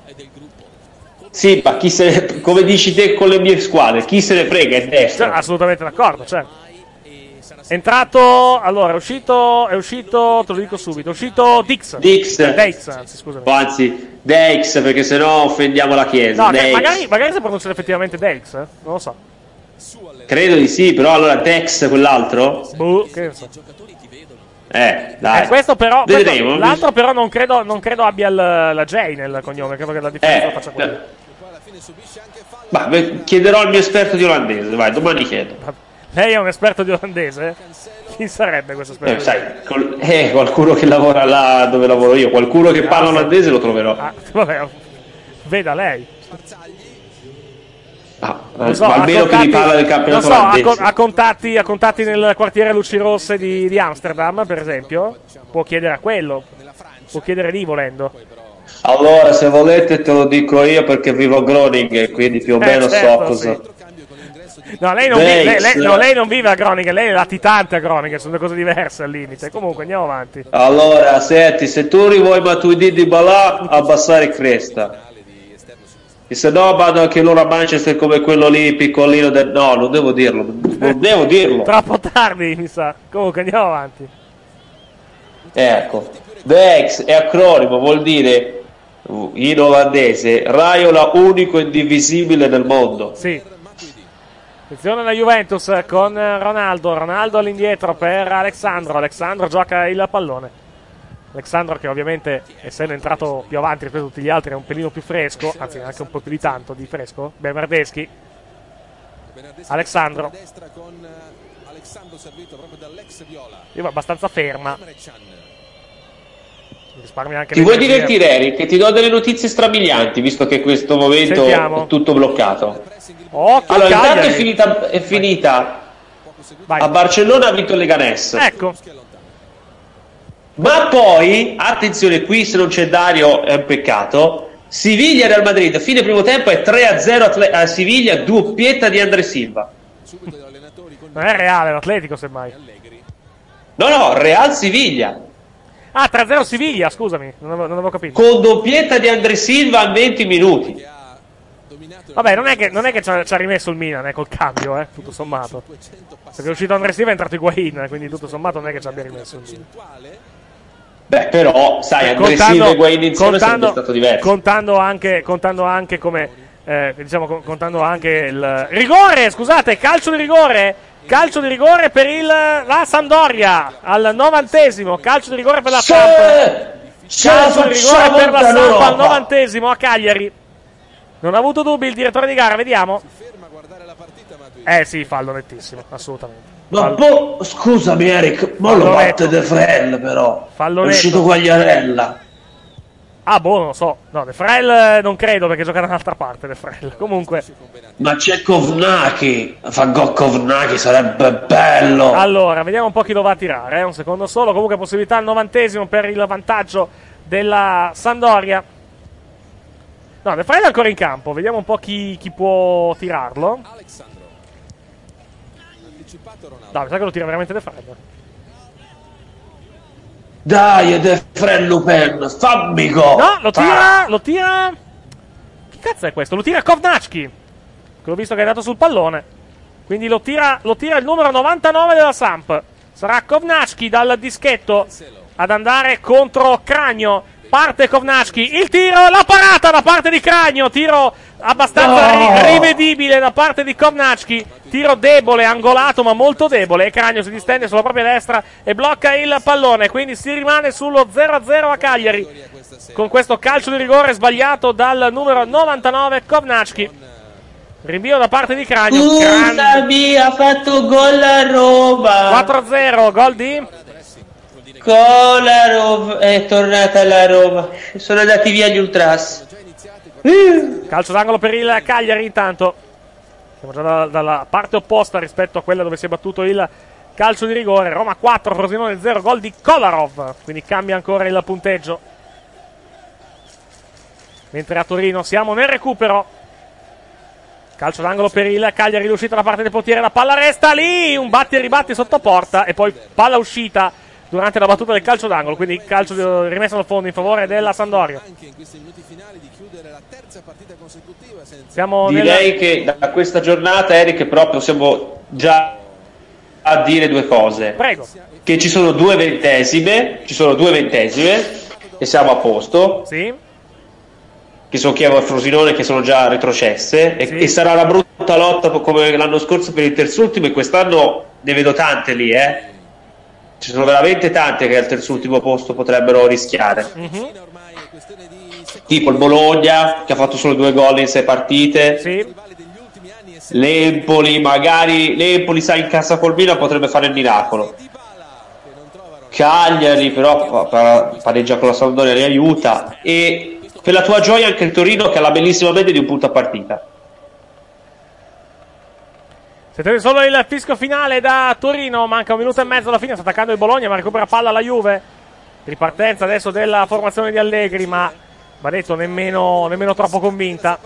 Sì, ma come dici te con le mie squadre, chi se ne frega, è destro. Cioè, assolutamente d'accordo, certo. È entrato, allora, è uscito, te lo dico subito, è uscito Dix, anzi, scusami. Anzi, Dex, perché sennò offendiamo la Chiesa. No, magari si pronuncia effettivamente Dex, non lo so. Credo di sì, però allora Dex, quell'altro? Che ne so. Dai. Questo però, vedremo. L'altro però non credo abbia la J nel cognome, credo che la differenza la faccia quello. Ma chiederò al mio esperto di olandese, vai, domani chiedo. Lei è un esperto di olandese? Chi sarebbe questo esperto? Sai, qualcuno che lavora là dove lavoro io, qualcuno che parla olandese lo troverò. Vabbè, veda lei. Almeno che mi parla del campionato olandese. Ha contatti nel quartiere Luci Rosse di Amsterdam, per esempio. Può chiedere a quello. Può chiedere lì volendo. Allora, se volete te lo dico io perché vivo a Groningen, quindi più o meno so cosa. Sì. No, lei non vive a Groningen, lei è latitante a Groningen, sono due cose diverse al limite. Comunque andiamo avanti. Allora, senti, se tu vuoi Matuidi di Balà, abbassare cresta. E se no vanno anche loro a Manchester come quello lì piccolino del... No, non devo dirlo. Troppo tardi, mi sa. Comunque andiamo avanti. Ecco, Dex è acronimo, vuol dire in olandese Raiola unico e indivisibile nel mondo. Sì. Attenzione alla Juventus con Ronaldo all'indietro per Alessandro gioca il pallone. Alessandro che ovviamente, essendo entrato più avanti rispetto a tutti gli altri, è un pelino più fresco, anzi anche un po' più di tanto di fresco. Bernardeschi. Alessandro. Abbastanza ferma. Anche ti vuoi divertire, Eric? Che ti do delle notizie strabilianti, visto che in questo momento è tutto bloccato. Allora, intanto è finita. A Barcellona ha vinto il Leganés. Ecco. Ma poi, attenzione, qui se non c'è Dario è un peccato. Siviglia Real Madrid, fine primo tempo è 3-0 a Siviglia, doppietta di André Silva. Non è Reale, l'Atletico semmai. No, Real Siviglia. Ah, 3-0 Siviglia, scusami, non avevo capito. Con doppietta di André Silva in 20 minuti. Vabbè, non è che ci ha rimesso il Milan col cambio, tutto sommato. Perché è uscito André Silva e è entrato Higuain, quindi tutto sommato non è che ci abbia rimesso il Milan. Beh, però, sai, André Silva e Higuain insieme sarebbe stato diverso. Contando anche come, contando anche il rigore, scusate, calcio di rigore per la Sampdoria al 90esimo, calcio di rigore per la Samp. Calcio di rigore per la Samp al 90° a Cagliari. Non ha avuto dubbi il direttore di gara, vediamo. Sì, fallo nettissimo, assolutamente. Ma scusami Eric, ma lo batte De Frel però. Fallo è uscito Quagliarella. Non lo so. No, De Frel non credo perché gioca da un'altra parte De Frel. Comunque. Ma c'è Kovnacki. Fa gol Kovnacki, sarebbe bello. Allora, vediamo un po' chi lo va a tirare. Un secondo solo. Comunque possibilità al 90° per il vantaggio della Sampdoria. No, De Frel è ancora in campo. Vediamo un po' chi può tirarlo. No, mi sa che lo tira veramente De Frel. Dai, De Frel Lupin, fammi gol! No, lo tira... Chi cazzo è questo? Lo tira Kovnacki, che l'ho visto che è andato sul pallone. Quindi lo tira il numero 99 della Samp. Sarà Kovnacki dal dischetto ad andare contro Cragno. Parte Kovnacki, il tiro, la parata da parte di Cragno. Tiro abbastanza rivedibile da parte di Kovnacki. Tiro debole, angolato ma molto debole. E Cragno si distende sulla propria destra e blocca il pallone. Quindi si rimane sullo 0-0 a Cagliari, con questo calcio di rigore sbagliato dal numero 99 Kovnacki. Rinvio da parte di Cragno. Scusami, ha fatto gol a Roma. 4-0, gol di Kolarov. È tornata la Roma. Sono andati via gli Ultras. Calcio d'angolo per il Cagliari intanto. Siamo già dalla parte opposta rispetto a quella dove si è battuto il calcio di rigore. Roma 4, Frosinone 0, gol di Kolarov. Quindi cambia ancora il punteggio. Mentre a Torino siamo nel recupero. Calcio d'angolo per il Cagliari, l'uscita da parte del portiere, la palla resta lì, un batti e ribatti sotto porta e poi palla uscita durante la battuta del calcio d'angolo, quindi calcio rimesso al fondo in favore della Sampdoria. Direi che da questa giornata, Eric, però possiamo già a dire due cose. Prego. Che ci sono due ventesime e siamo a posto. Sì. Che sono Chievo e Frosinone, che sono già retrocesse, e sarà una brutta lotta come l'anno scorso per il terzultimo, e quest'anno ne vedo tante lì, ci sono veramente tante che al terzultimo posto potrebbero rischiare. Tipo il Bologna, che ha fatto solo 2 gol in 6 partite. Sì. L'Empoli, magari l'Empoli sa in casa Colmina potrebbe fare il miracolo. Cagliari però pareggia con la Sampdoria, li aiuta. E per la tua gioia anche il Torino, che ha la bellissima media di un punto a partita. Sentite solo il fischio finale da Torino. Manca 1 minuto e mezzo alla fine. Sta attaccando il Bologna, ma recupera palla la Juve. Ripartenza adesso della formazione di Allegri, ma va detto nemmeno troppo convinta.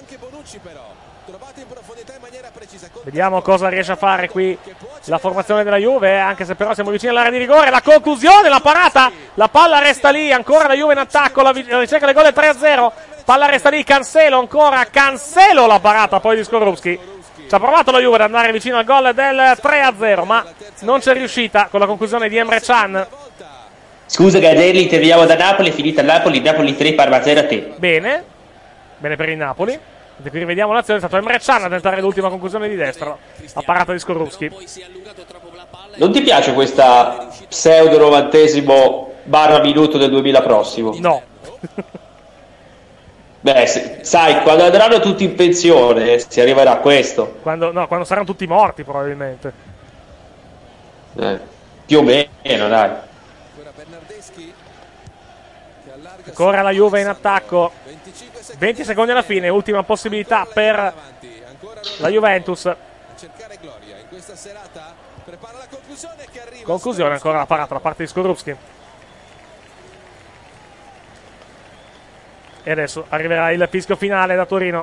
Vediamo cosa riesce a fare qui la formazione della Juve, anche se però siamo vicini all'area di rigore. La conclusione, la parata, la palla resta lì, ancora la Juve in attacco, la ricerca del gol è 3-0, palla resta lì, Cancelo ancora, Cancelo la parata poi di Skorupski. Ci ha provato la Juve ad andare vicino al gol del 3-0, ma non c'è riuscita con la conclusione di Emre Can. Scusa Gadelli, ti vediamo da Napoli, è finita Napoli 3, Parma 0 a te. Bene per il Napoli. E qui rivediamo l'azione, è stato Emre Can a tentare l'ultima conclusione di destra, la parata di Skorupski. Non ti piace questa pseudo 90° / minuto del 2000 prossimo? No. Beh, sai, quando andranno tutti in pensione si arriverà a questo. Quando saranno tutti morti probabilmente. Più o meno, dai. Ancora la Juve in attacco. 20 secondi alla fine, ultima possibilità per la Juventus. Conclusione, ancora la parata da parte di Skorupski. E adesso arriverà il fischio finale da Torino.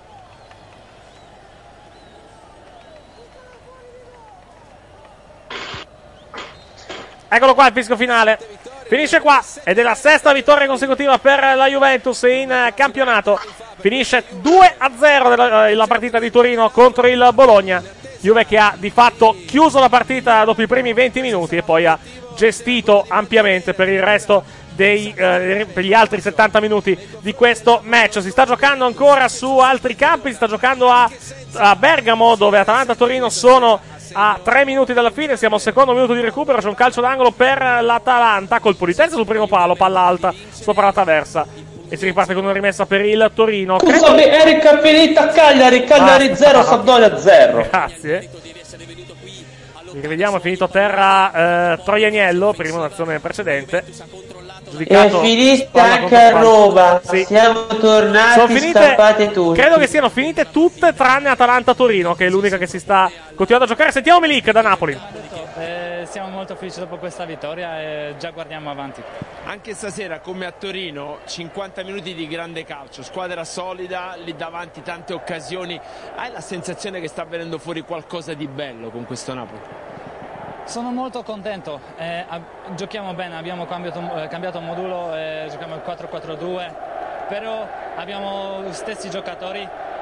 Eccolo qua il fischio finale. Finisce qua ed è la 6ª vittoria consecutiva per la Juventus in campionato. Finisce 2-0 la partita di Torino contro il Bologna. Juve che ha di fatto chiuso la partita dopo i primi 20 minuti e poi ha gestito ampiamente per il resto per gli altri 70 minuti di questo match. Si sta giocando ancora su altri campi, si sta giocando a Bergamo, dove Atalanta e Torino sono a 3 minuti dalla fine, siamo al secondo minuto di recupero, c'è un calcio d'angolo per l'Atalanta, colpo di testa sul primo palo, palla alta sopra la traversa e si riparte con una rimessa per il Torino. Scusami, Eric, finita a Cagliari 0, Sampdoria 0. Grazie. Rivediamo, è finito a terra Troianiello per un'azione precedente. È finita anche a Roma. Sì. Siamo tornati, Sono finite, scappate tutti. credo che siano finite tutte tranne Atalanta-Torino, che è l'unica che si sta continuando a giocare. Sentiamo Milik da Napoli. Siamo molto felici dopo questa vittoria e già guardiamo avanti. Anche stasera, come a Torino, 50 minuti di grande calcio, squadra solida, lì davanti tante occasioni. Hai la sensazione che sta venendo fuori qualcosa di bello con questo Napoli? Sono molto contento, giochiamo bene, abbiamo cambiato modulo, giochiamo il 4-4-2, però abbiamo gli stessi giocatori,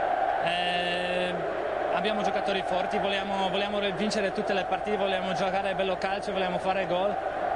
abbiamo giocatori forti, vogliamo vincere tutte le partite, vogliamo giocare bello calcio, vogliamo fare gol.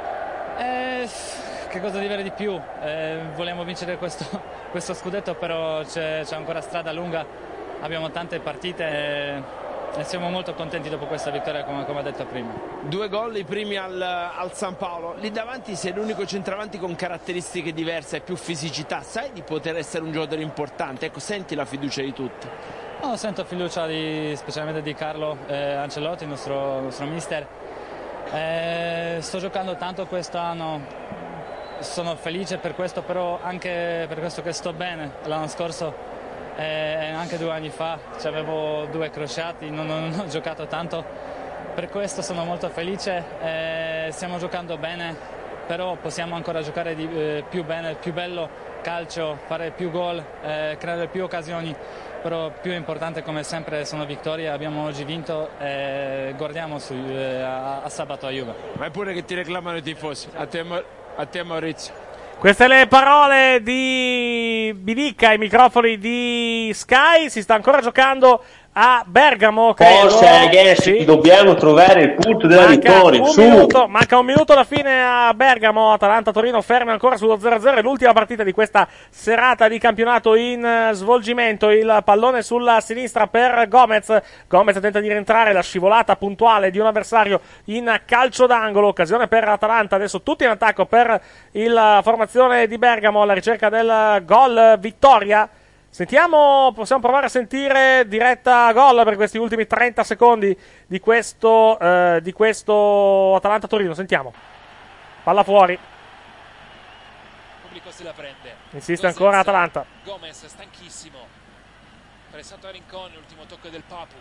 Che cosa dire di più? Vogliamo vincere questo scudetto, però c'è ancora strada lunga, abbiamo tante partite. E siamo molto contenti dopo questa vittoria, come ho detto prima. 2 gol, i primi al San Paolo. Lì davanti sei l'unico centravanti con caratteristiche diverse e più fisicità. Sai di poter essere un giocatore importante? Ecco, senti la fiducia di tutti. No, sento fiducia specialmente di Carlo Ancelotti, il nostro mister. Sto giocando tanto quest'anno, sono felice per questo, però anche per questo che sto bene. L'anno scorso anche 2 anni fa avevo 2 crociati, non ho giocato tanto, per questo sono molto felice, stiamo giocando bene, però possiamo ancora giocare più bene, più bello calcio, fare più gol, creare più occasioni, però più importante come sempre sono vittorie. Abbiamo oggi vinto e guardiamo a sabato a Juve. Ma è pure che ti reclamano i tifosi, a te Maurizio. Queste le parole di Bidicca ai microfoni di Sky. Si sta ancora giocando a Bergamo, Forza ragazzi, dobbiamo trovare il punto della vittoria. Manca un minuto alla fine a Bergamo. Atalanta-Torino ferma ancora sullo 0-0. È l'ultima partita di questa serata di campionato in svolgimento. Il pallone sulla sinistra per Gomez. Gomez tenta di rientrare, la scivolata puntuale di un avversario in calcio d'angolo. Occasione per Atalanta. Adesso tutti in attacco per la formazione di Bergamo alla ricerca del gol vittoria. Sentiamo, possiamo provare a sentire diretta gol per questi ultimi 30 secondi di questo Atalanta-Torino. Sentiamo. Palla fuori. Il pubblico se la prende. Insiste ancora Atalanta. Gomez stanchissimo. Pressato a Rincon, l'ultimo tocco del Papu.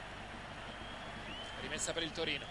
Rimessa per il Torino.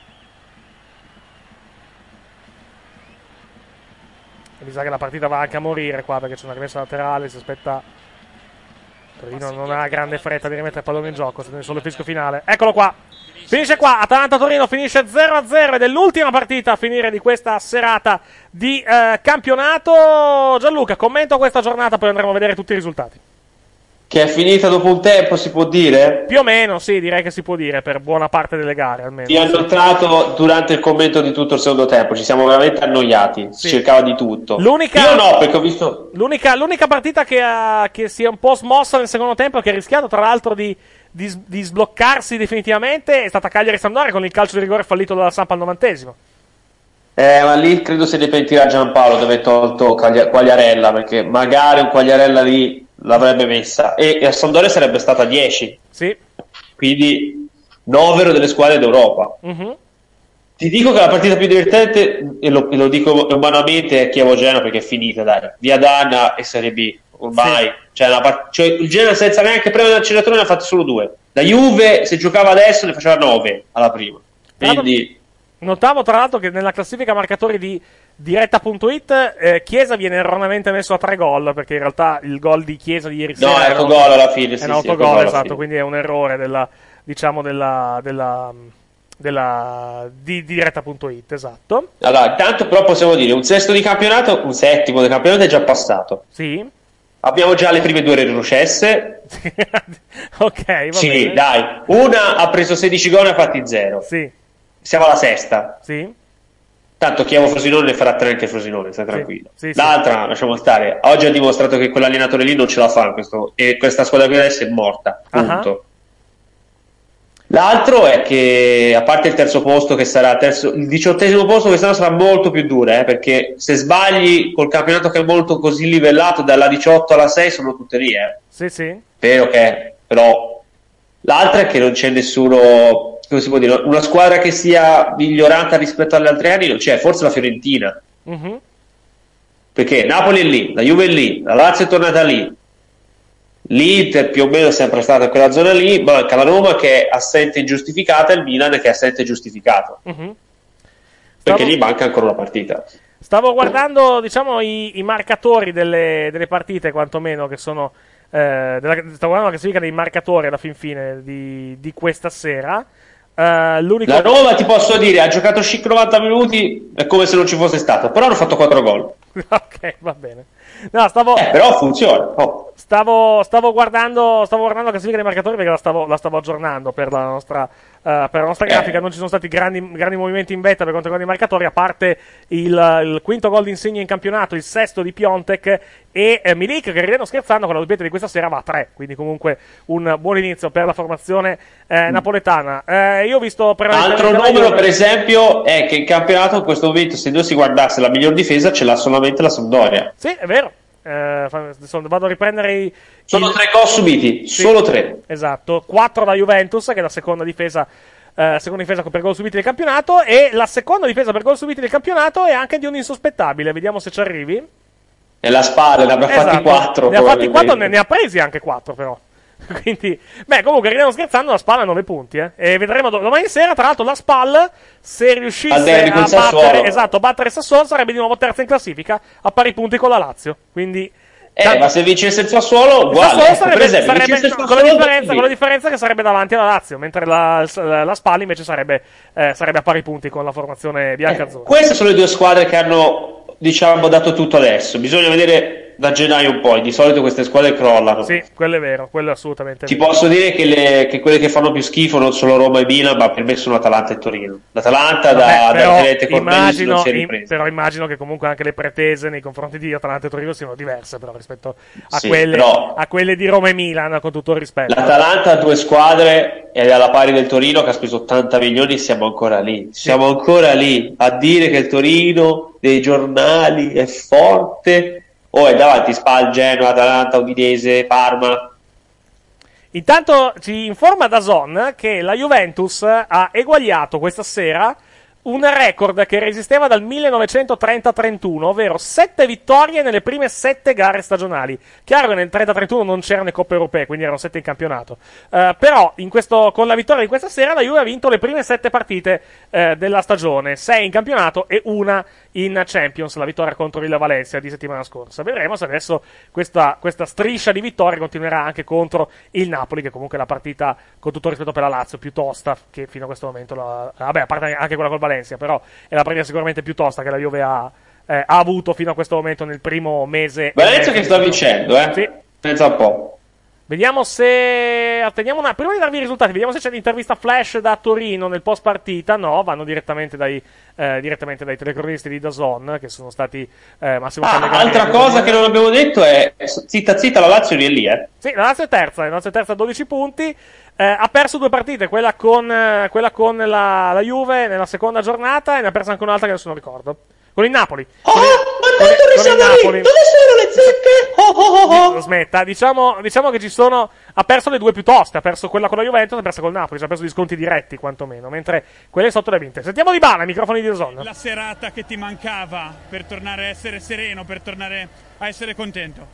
E mi sa che la partita va anche a morire qua, perché c'è una rimessa laterale, si aspetta. Torino non ha grande fretta di rimettere il pallone in gioco, solo il fischio finale. Eccolo qua. Finisce qua, Atalanta-Torino finisce 0-0 ed è l'ultima partita a finire di questa serata di campionato. Gianluca, commento questa giornata, poi andremo a vedere tutti i risultati. Che è finita dopo un tempo, si può dire? Più o meno, sì, direi che si può dire, per buona parte delle gare almeno. Ti ho notato durante il commento di tutto il secondo tempo, ci siamo veramente annoiati, si cercava di tutto. Io no, perché ho visto... L'unica partita che si è un po' smossa nel secondo tempo, che ha rischiato tra l'altro di sbloccarsi definitivamente, è stata Cagliari-Sampdoria con il calcio di rigore fallito dalla Samp al 90°. Ma lì credo se ne pentirà Giampaolo di aver tolto Quagliarella, perché magari un Quagliarella lì l'avrebbe messa e a Sampdoria sarebbe stata 10. Sì. Quindi novero delle squadre d'Europa. Ti dico che la partita più divertente, e lo dico umanamente, è Chievo-Genoa, perché è finita, dai. Via Danna e Serie B ormai. Sì. Cioè il Genoa senza neanche premere l'acceleratore ne ha fatti solo 2. La Juve se giocava adesso ne faceva 9 alla prima. Quindi notavo tra l'altro che nella classifica marcatori di diretta.it Chiesa viene erroneamente messo a 3 gol, perché in realtà il gol di Chiesa di ieri sera è autogol alla fine, è un autogol, esatto, quindi è un errore di diretta.it, esatto. Allora, intanto però possiamo dire un sesto di campionato, un settimo di campionato è già passato. Sì. Abbiamo già le prime 2 retrocesse. Ok, va sì, bene. dai. Una ha preso 16 gol e ha fatti 0. Sì. Siamo alla sesta. Sì. Tanto Chievo-Frosinone ne farà 3 anche Frosinone, stai tranquillo. Sì, l'altra, lasciamo stare. Oggi ha dimostrato che quell'allenatore lì non ce la fa e questa squadra qui adesso è morta. Punto. L'altro è che, a parte il terzo posto che sarà il 18° posto che sarà molto più duro, perché se sbagli col campionato che è molto così livellato, dalla 18 alla 6 sono tutte lì, Sì. Vero che, però l'altra è che non c'è nessuno, come si può dire, una squadra che sia migliorata rispetto agli altri anni non c'è, forse la Fiorentina. Mm-hmm. Perché Napoli è lì, la Juve è lì, la Lazio è tornata lì, l'Inter più o meno è sempre stata in quella zona lì, manca la Roma che è assente ingiustificata e il Milan che è assente giustificato. Mm-hmm. Perché gli manca ancora una partita. Stavo guardando, diciamo, i marcatori delle partite, quantomeno, che sono... stavo guardando la classifica dei marcatori alla fin fine di questa sera. La Roma, ti posso dire, ha giocato chic 90 minuti, è come se non ci fosse stato, però hanno fatto 4 gol. Ok, va bene. No, però funziona. Oh. Stavo guardando la classifica dei marcatori perché la stavo aggiornando per la nostra grafica. Non ci sono stati grandi movimenti in vetta per quanto riguarda i marcatori, a parte il quinto gol di Insigne in campionato, il sesto di Piontek e Milik, che ridendo scherzando con la doppietta di questa sera va a 3, quindi comunque un buon inizio per la formazione napoletana. Io ho visto altro numero, per esempio, è che in campionato in questo momento, se non si guardasse la miglior difesa, ce l'ha solamente la Sampdoria. Sì, è vero. Vado a riprendere sono 3 gol subiti, sì, solo 3. Esatto, 4 da Juventus, che è la seconda difesa per gol subiti del campionato, e la seconda difesa per gol subiti del campionato è anche di un insospettabile. Vediamo se ci arrivi. E la Spalla ne avrà fatti 4. Ne ha fatti 4, ne ha presi anche 4 però. Quindi, comunque, ridendo scherzando, la Spalla ha 9 punti, e vedremo domani sera. Tra l'altro, la Spalla, se riuscisse a battere Sassuolo, sarebbe di nuovo terza in classifica, a pari punti con la Lazio. Quindi, ma se vincesse il Sassuolo, uguale. Con la differenza che sarebbe davanti alla Lazio, mentre la Spalla invece sarebbe a pari punti con la formazione biancazzurra. Queste sono le due squadre che hanno, diciamo, dato tutto adesso. Bisogna vedere da gennaio un po', di solito queste squadre crollano. Sì, quello è vero, quello è assolutamente Ti vero. posso dire che quelle che fanno più schifo non sono Roma e Milan, ma per me sono Atalanta e Torino. L'Atalanta da tenete con non si è ripresa. Però immagino che comunque anche le pretese nei confronti di Atalanta e Torino siano diverse, però, rispetto a, sì, a quelle di Roma e Milan, con tutto il rispetto. L'Atalanta ha 2 squadre ed è alla pari del Torino, che ha speso 80 milioni, siamo ancora lì. Siamo ancora lì a dire che il Torino dei giornali è forte. È davanti Spal, Genoa, Atalanta, Udinese, Parma. Intanto ci informa DAZN che la Juventus ha eguagliato questa sera un record che resisteva dal 1930-31, ovvero 7 vittorie nelle prime 7 gare stagionali. Chiaro che nel 30-31 non c'erano le coppe europee, quindi erano 7 in campionato. Però con la vittoria di questa sera la Juve ha vinto le prime 7 partite della stagione, 6 in campionato e 1 in Champions, la vittoria contro il Valencia di settimana scorsa. Vedremo se adesso questa striscia di vittorie continuerà anche contro il Napoli, che comunque è la partita, con tutto rispetto per la Lazio, più tosta che fino a questo momento a parte anche quella col Valencia, però è la partita sicuramente più tosta che la Juve ha avuto fino a questo momento nel primo mese. Valencia che sta vincendo, Sì. Pensa un po'. Vediamo se prima di darvi i risultati, vediamo se c'è l'intervista flash da Torino nel post partita. No, vanno direttamente dai telecronisti di DAZN, che sono stati Massimo Pellegrini. Altra cosa che non abbiamo detto è zitta la Lazio è lì, Sì, la Lazio è terza a 12 punti. Ha perso 2 partite, quella con la Juve nella seconda giornata, e ne ha persa anche un'altra che adesso non ricordo. Con il Napoli. Ma tanto il Napoli. Dove sono le zecche? Smetta, diciamo che ha perso le 2 più toste, ha perso quella con la Juventus e ha perso col Napoli, ci ha perso gli sconti diretti quantomeno, mentre quelle sotto le ha vinte. Sentiamo Di Bala, microfoni di DAZN. La serata che ti mancava per tornare a essere sereno, per tornare a essere contento.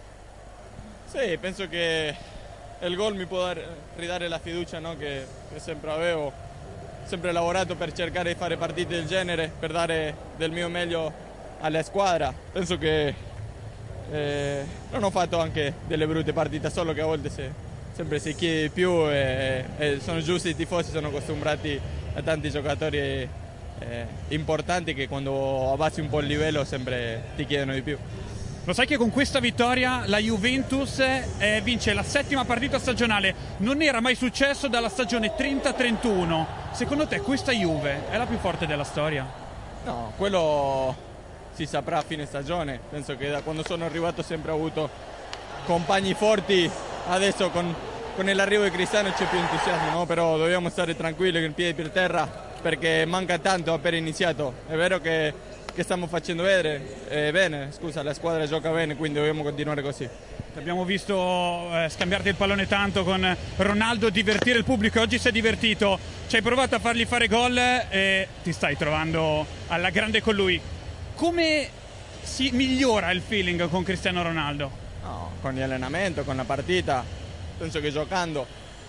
Sì, penso che il gol mi può ridare la fiducia, no? che sempre avevo. Sempre lavorato per cercare di fare partite del genere, per dare del mio meglio alla squadra. Penso che non ho fatto anche delle brutte partite, solo che a volte sempre si chiede di più e sono giusti i tifosi, sono acostumbrati a tanti giocatori importanti che quando abbassi un po' il livello sempre ti chiedono di più. Lo sai che con questa vittoria la Juventus vince la 7ª partita stagionale, non era mai successo dalla stagione 30-31. Secondo te questa Juve è la più forte della storia? No, quello si saprà a fine stagione. Penso che da quando sono arrivato sempre ho avuto compagni forti, adesso con con l'arrivo di Cristiano c'è più entusiasmo, no? Però dobbiamo stare tranquilli con i piedi per terra perché manca tanto appena iniziato. È vero che stiamo facendo bene, scusa, la squadra gioca bene, quindi dobbiamo continuare così. Abbiamo visto scambiarti il pallone tanto con Ronaldo, divertire il pubblico. Oggi sei divertito, ci hai provato a fargli fare gol e ti stai trovando alla grande con lui. Come si migliora il feeling con Cristiano Ronaldo? No, con l'allenamento, con la partita, penso che giocando.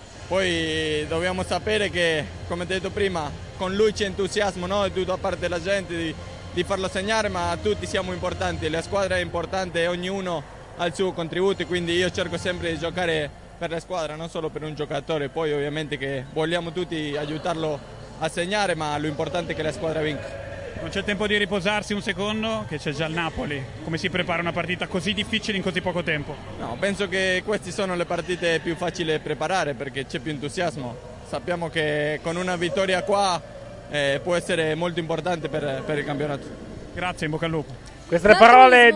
Poi dobbiamo sapere che, come ti ho detto prima, con lui c'è entusiasmo, no? Di tutta parte della gente di farlo segnare, ma tutti siamo importanti, la squadra è importante, ognuno ha il suo contributo, quindi io cerco sempre di giocare per la squadra, non solo per un giocatore. Poi ovviamente che vogliamo tutti aiutarlo a segnare, ma l'importante è che la squadra vinca. Non c'è tempo di riposarsi un secondo, che c'è già il Napoli. Come si prepara una partita così difficile in così poco tempo? No, penso che queste sono le partite più facili da preparare perché c'è più entusiasmo. Sappiamo che con una vittoria qua può essere molto importante per il campionato. Grazie, in bocca al lupo. Queste le parole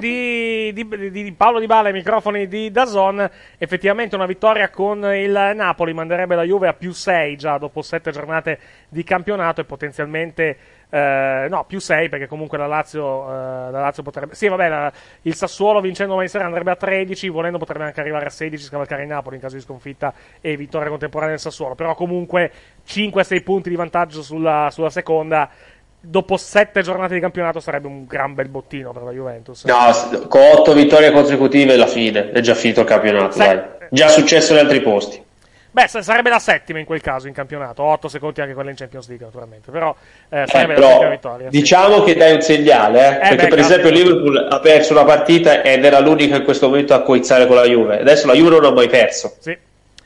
di Paolo Dybala ai microfoni di DAZN. Effettivamente una vittoria con il Napoli manderebbe la Juve a +6 già dopo 7 giornate di campionato e potenzialmente no, +6 perché comunque la Lazio potrebbe... Sì, vabbè, il Sassuolo vincendo domani sera andrebbe a 13, volendo potrebbe anche arrivare a 16, scavalcare il Napoli in caso di sconfitta e vittoria contemporanea del Sassuolo. Però comunque 5-6 punti di vantaggio sulla seconda. Dopo 7 giornate di campionato sarebbe un gran bel bottino per la Juventus. No, con 8 vittorie consecutive alla fine è già finito il campionato, dai. Già successo in altri posti. Beh, sarebbe la settima in quel caso in campionato, 8 secondi anche quella in Champions League naturalmente, però sarebbe la settima vittoria. Diciamo che dai un segnale, perché per esempio il Liverpool ha perso una partita ed era l'unica in questo momento a coizzare con la Juve. Adesso la Juve non ha mai perso. Sì.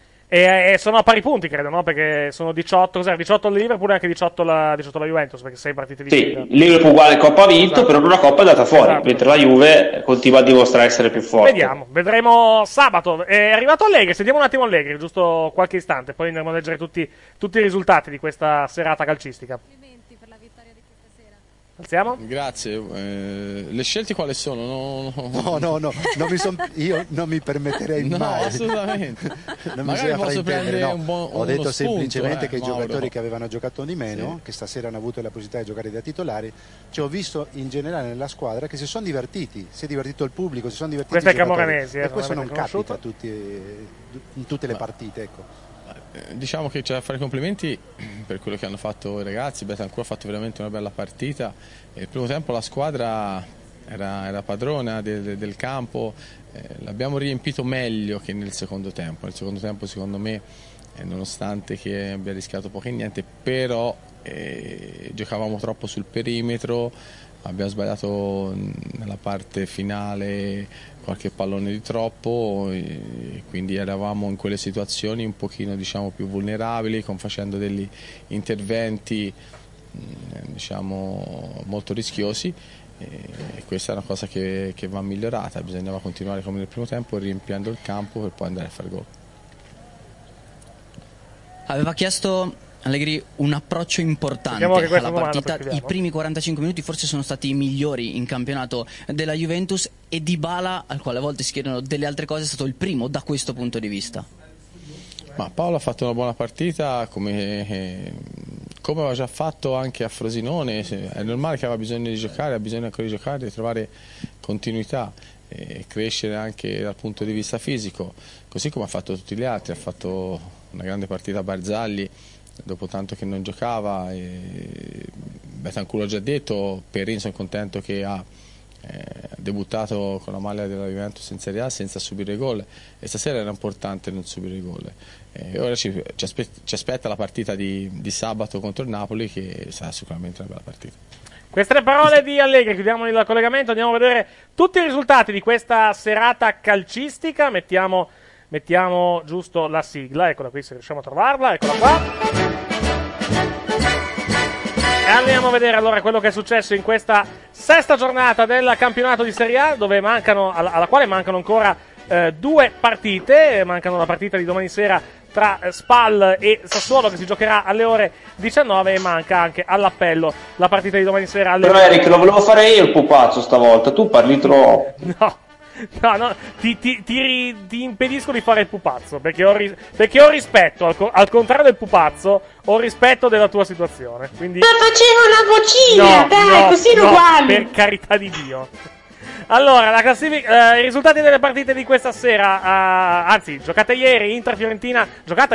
E sono a pari punti, credo, no? Perché sono 18, cos'era? 18 il Liverpool e anche 18 la Juventus, perché 6 partite di fila. Sì, il Liverpool uguale Coppa ha vinto, esatto. Però non la Coppa è andata fuori, esatto. Mentre la Juve continua a dimostrare essere più forte. Vediamo, vedremo sabato. È arrivato Allegri, sentiamo un attimo Allegri, giusto qualche istante, poi andremo a leggere tutti i risultati di questa serata calcistica. Alziamo? Grazie. Le scelte quali sono? No, io non mi permetterei mai. No, assolutamente. Non magari posso prendere no. un buon Ho detto spunto, semplicemente che i Mauro. giocatori che avevano giocato di meno, che stasera hanno avuto la possibilità di giocare da titolari, ci ho visto in generale nella squadra che si sono divertiti, si è divertito il pubblico, si sono divertiti questo i giocatori. Camoranesi, e questo non capita in tutte le partite, ecco. Diciamo che c'è da fare complimenti per quello che hanno fatto i ragazzi. Betancourt ha fatto veramente una bella partita. Il primo tempo la squadra era padrona del campo, l'abbiamo riempito meglio che nel secondo tempo. Nel secondo tempo secondo me, nonostante che abbia rischiato poco e niente, però giocavamo troppo sul perimetro, abbiamo sbagliato nella parte finale qualche pallone di troppo e quindi eravamo in quelle situazioni un pochino, diciamo, più vulnerabili, facendo degli interventi, diciamo, molto rischiosi, e questa è una cosa che va migliorata. Bisognava continuare come nel primo tempo, riempiendo il campo per poi andare a fare gol. Aveva chiesto Allegri un approccio importante alla partita. I primi 45 minuti forse sono stati i migliori in campionato della Juventus, e Dybala, al quale a volte si chiedono delle altre cose, è stato il primo da questo punto di vista. Ma Paolo ha fatto una buona partita, come aveva già fatto anche a Frosinone. È normale che aveva bisogno di giocare, ha bisogno ancora di giocare, di trovare continuità e crescere anche dal punto di vista fisico, così come ha fatto tutti gli altri. Ha fatto una grande partita a Barzagli dopo tanto che non giocava, Betancourt l'ho già detto, Perin sono contento che ha debuttato con la maglia della Juventus in Serie A senza subire gol, e stasera era importante non subire gol. Ora ci aspetta la partita di sabato contro il Napoli, che sarà sicuramente una bella partita. Queste le parole di Allegri, chiudiamo il collegamento, andiamo a vedere tutti i risultati di questa serata calcistica. Mettiamo giusto la sigla, eccola qui se riusciamo a trovarla, eccola qua. E andiamo a vedere allora quello che è successo in questa sesta giornata del campionato di Serie A, dove alla quale mancano ancora 2 partite. Mancano la partita di domani sera tra Spal e Sassuolo, che si giocherà alle ore 19, e manca anche all'appello la partita di domani sera alle Però Eric, lo volevo fare io il pupazzo stavolta, tu parli troppo. No. No, ti impedisco di fare il pupazzo, perché ho rispetto, al contrario del pupazzo, ho rispetto della tua situazione. Quindi... Ma facevo una vocina, dai, così uguali. Per carità di Dio. Allora, la classifica, i risultati delle partite di questa sera, giocata ieri, Inter-Fiorentina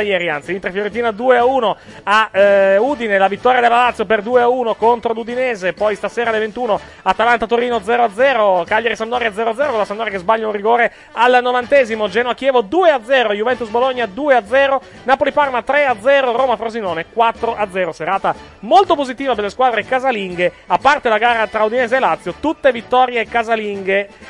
2-1 a Udine, la vittoria della Lazio per 2-1 contro l'Udinese, poi stasera alle 21 Atalanta-Torino 0-0, Cagliari-Sampdoria 0-0, con la Sampdoria che sbaglia un rigore al 90esimo, Genoa-Chievo 2-0, Juventus-Bologna 2-0, Napoli-Parma 3-0, Roma-Frosinone 4-0, serata molto positiva per le squadre casalinghe, a parte la gara tra Udinese e Lazio, tutte vittorie casalinghe.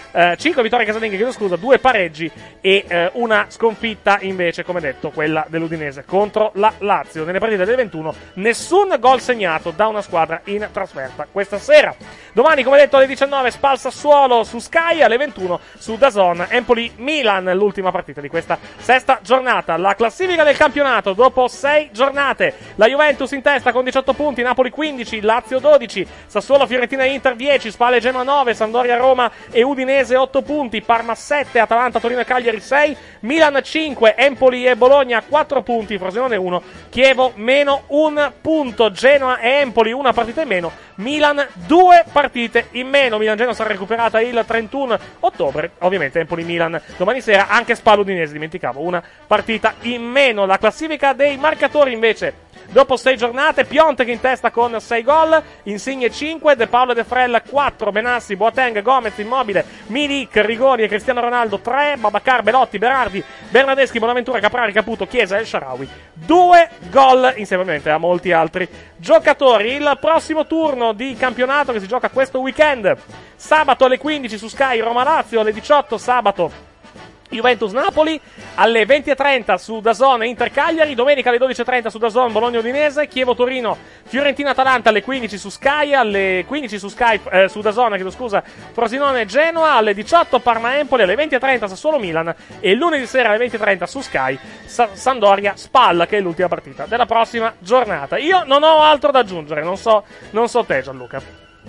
5 vittorie casalinghe, 2 pareggi e una sconfitta invece, come detto, quella dell'Udinese contro la Lazio. Nelle partite del 21 nessun gol segnato da una squadra in trasferta questa sera. Domani, come detto, alle 19 Spal Sassuolo su Sky, alle 21 su DAZN Empoli-Milan, l'ultima partita di questa sesta giornata. La classifica del campionato dopo 6 giornate: la Juventus in testa con 18 punti, Napoli 15, Lazio 12, Sassuolo, Fiorentina e Inter 10, Spal e Genoa 9, Sampdoria, Roma e Udinese 8 punti, Parma 7, Atalanta, Torino e Cagliari 6, Milan 5, Empoli e Bologna 4 punti, Frosinone 1, Chievo meno 1 punto, Genoa e Empoli una partita in meno, Milan 2 partite in meno. Milan-Genoa sarà recuperata il 31 ottobre, ovviamente Empoli-Milan domani sera, anche Spal-Udinese, dimenticavo, una partita in meno. La classifica dei marcatori invece dopo 6 giornate: Piontek in testa con 6 gol, Insigne 5, De Paolo e De Frel 4, Benassi, Boateng, Gomez, Immobile, Milik, Rigoni e Cristiano Ronaldo 3, Babacar, Belotti, Berardi, Bernardeschi, Bonaventura, Caprari, Caputo, Chiesa e El Shaarawy 2 gol, insieme ovviamente a molti altri giocatori. Il prossimo turno di campionato che si gioca questo weekend: sabato alle 15 su Sky Roma-Lazio, alle 18 sabato Juventus-Napoli, alle 20:30 su DAZN Inter-Cagliari, domenica alle 12:30 su DAZN Bologna-Udinese, Chievo-Torino, Fiorentina-Atalanta alle 15 su Sky, alle 15 su Sky, su DAZN, Frosinone-Genoa, alle 18 Parma-Empoli, alle 20:30 Sassuolo-Milan e lunedì sera alle 20:30 su Sky Sampdoria-Spal, che è l'ultima partita della prossima giornata. Io non ho altro da aggiungere, non so te, Gianluca.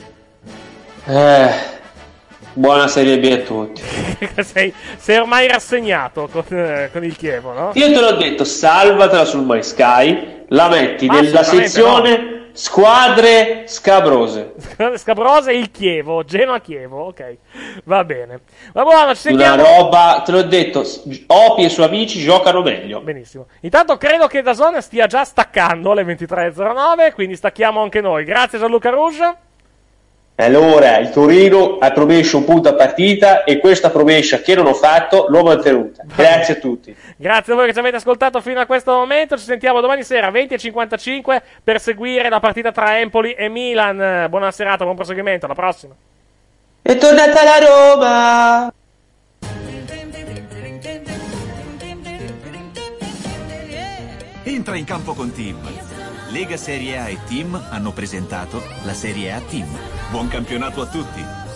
Buona Serie B a tutti. sei ormai rassegnato con il Chievo, no? Io te l'ho detto, salvatela sul MySky, la metti nella sezione squadre scabrose. Scabrose il Chievo, Genoa-Chievo, ok. Va bene. Ma buono, ci sentiamo. Una roba, te l'ho detto, Opi e i suoi amici giocano meglio. Benissimo. Intanto credo che DAZN stia già staccando alle 23:09, quindi stacchiamo anche noi. Grazie Gianluca Rouge. Allora, il Torino ha promesso un punto a partita e questa promessa che non ho fatto l'ho mantenuta. Grazie a tutti. Grazie a voi che ci avete ascoltato fino a questo momento. Ci sentiamo domani sera 20:55 per seguire la partita tra Empoli e Milan. Buona serata, buon proseguimento, alla prossima. È tornata la Roma. Entra in campo con Team. Lega Serie A e Team hanno presentato la Serie A Team. Buon campionato a tutti!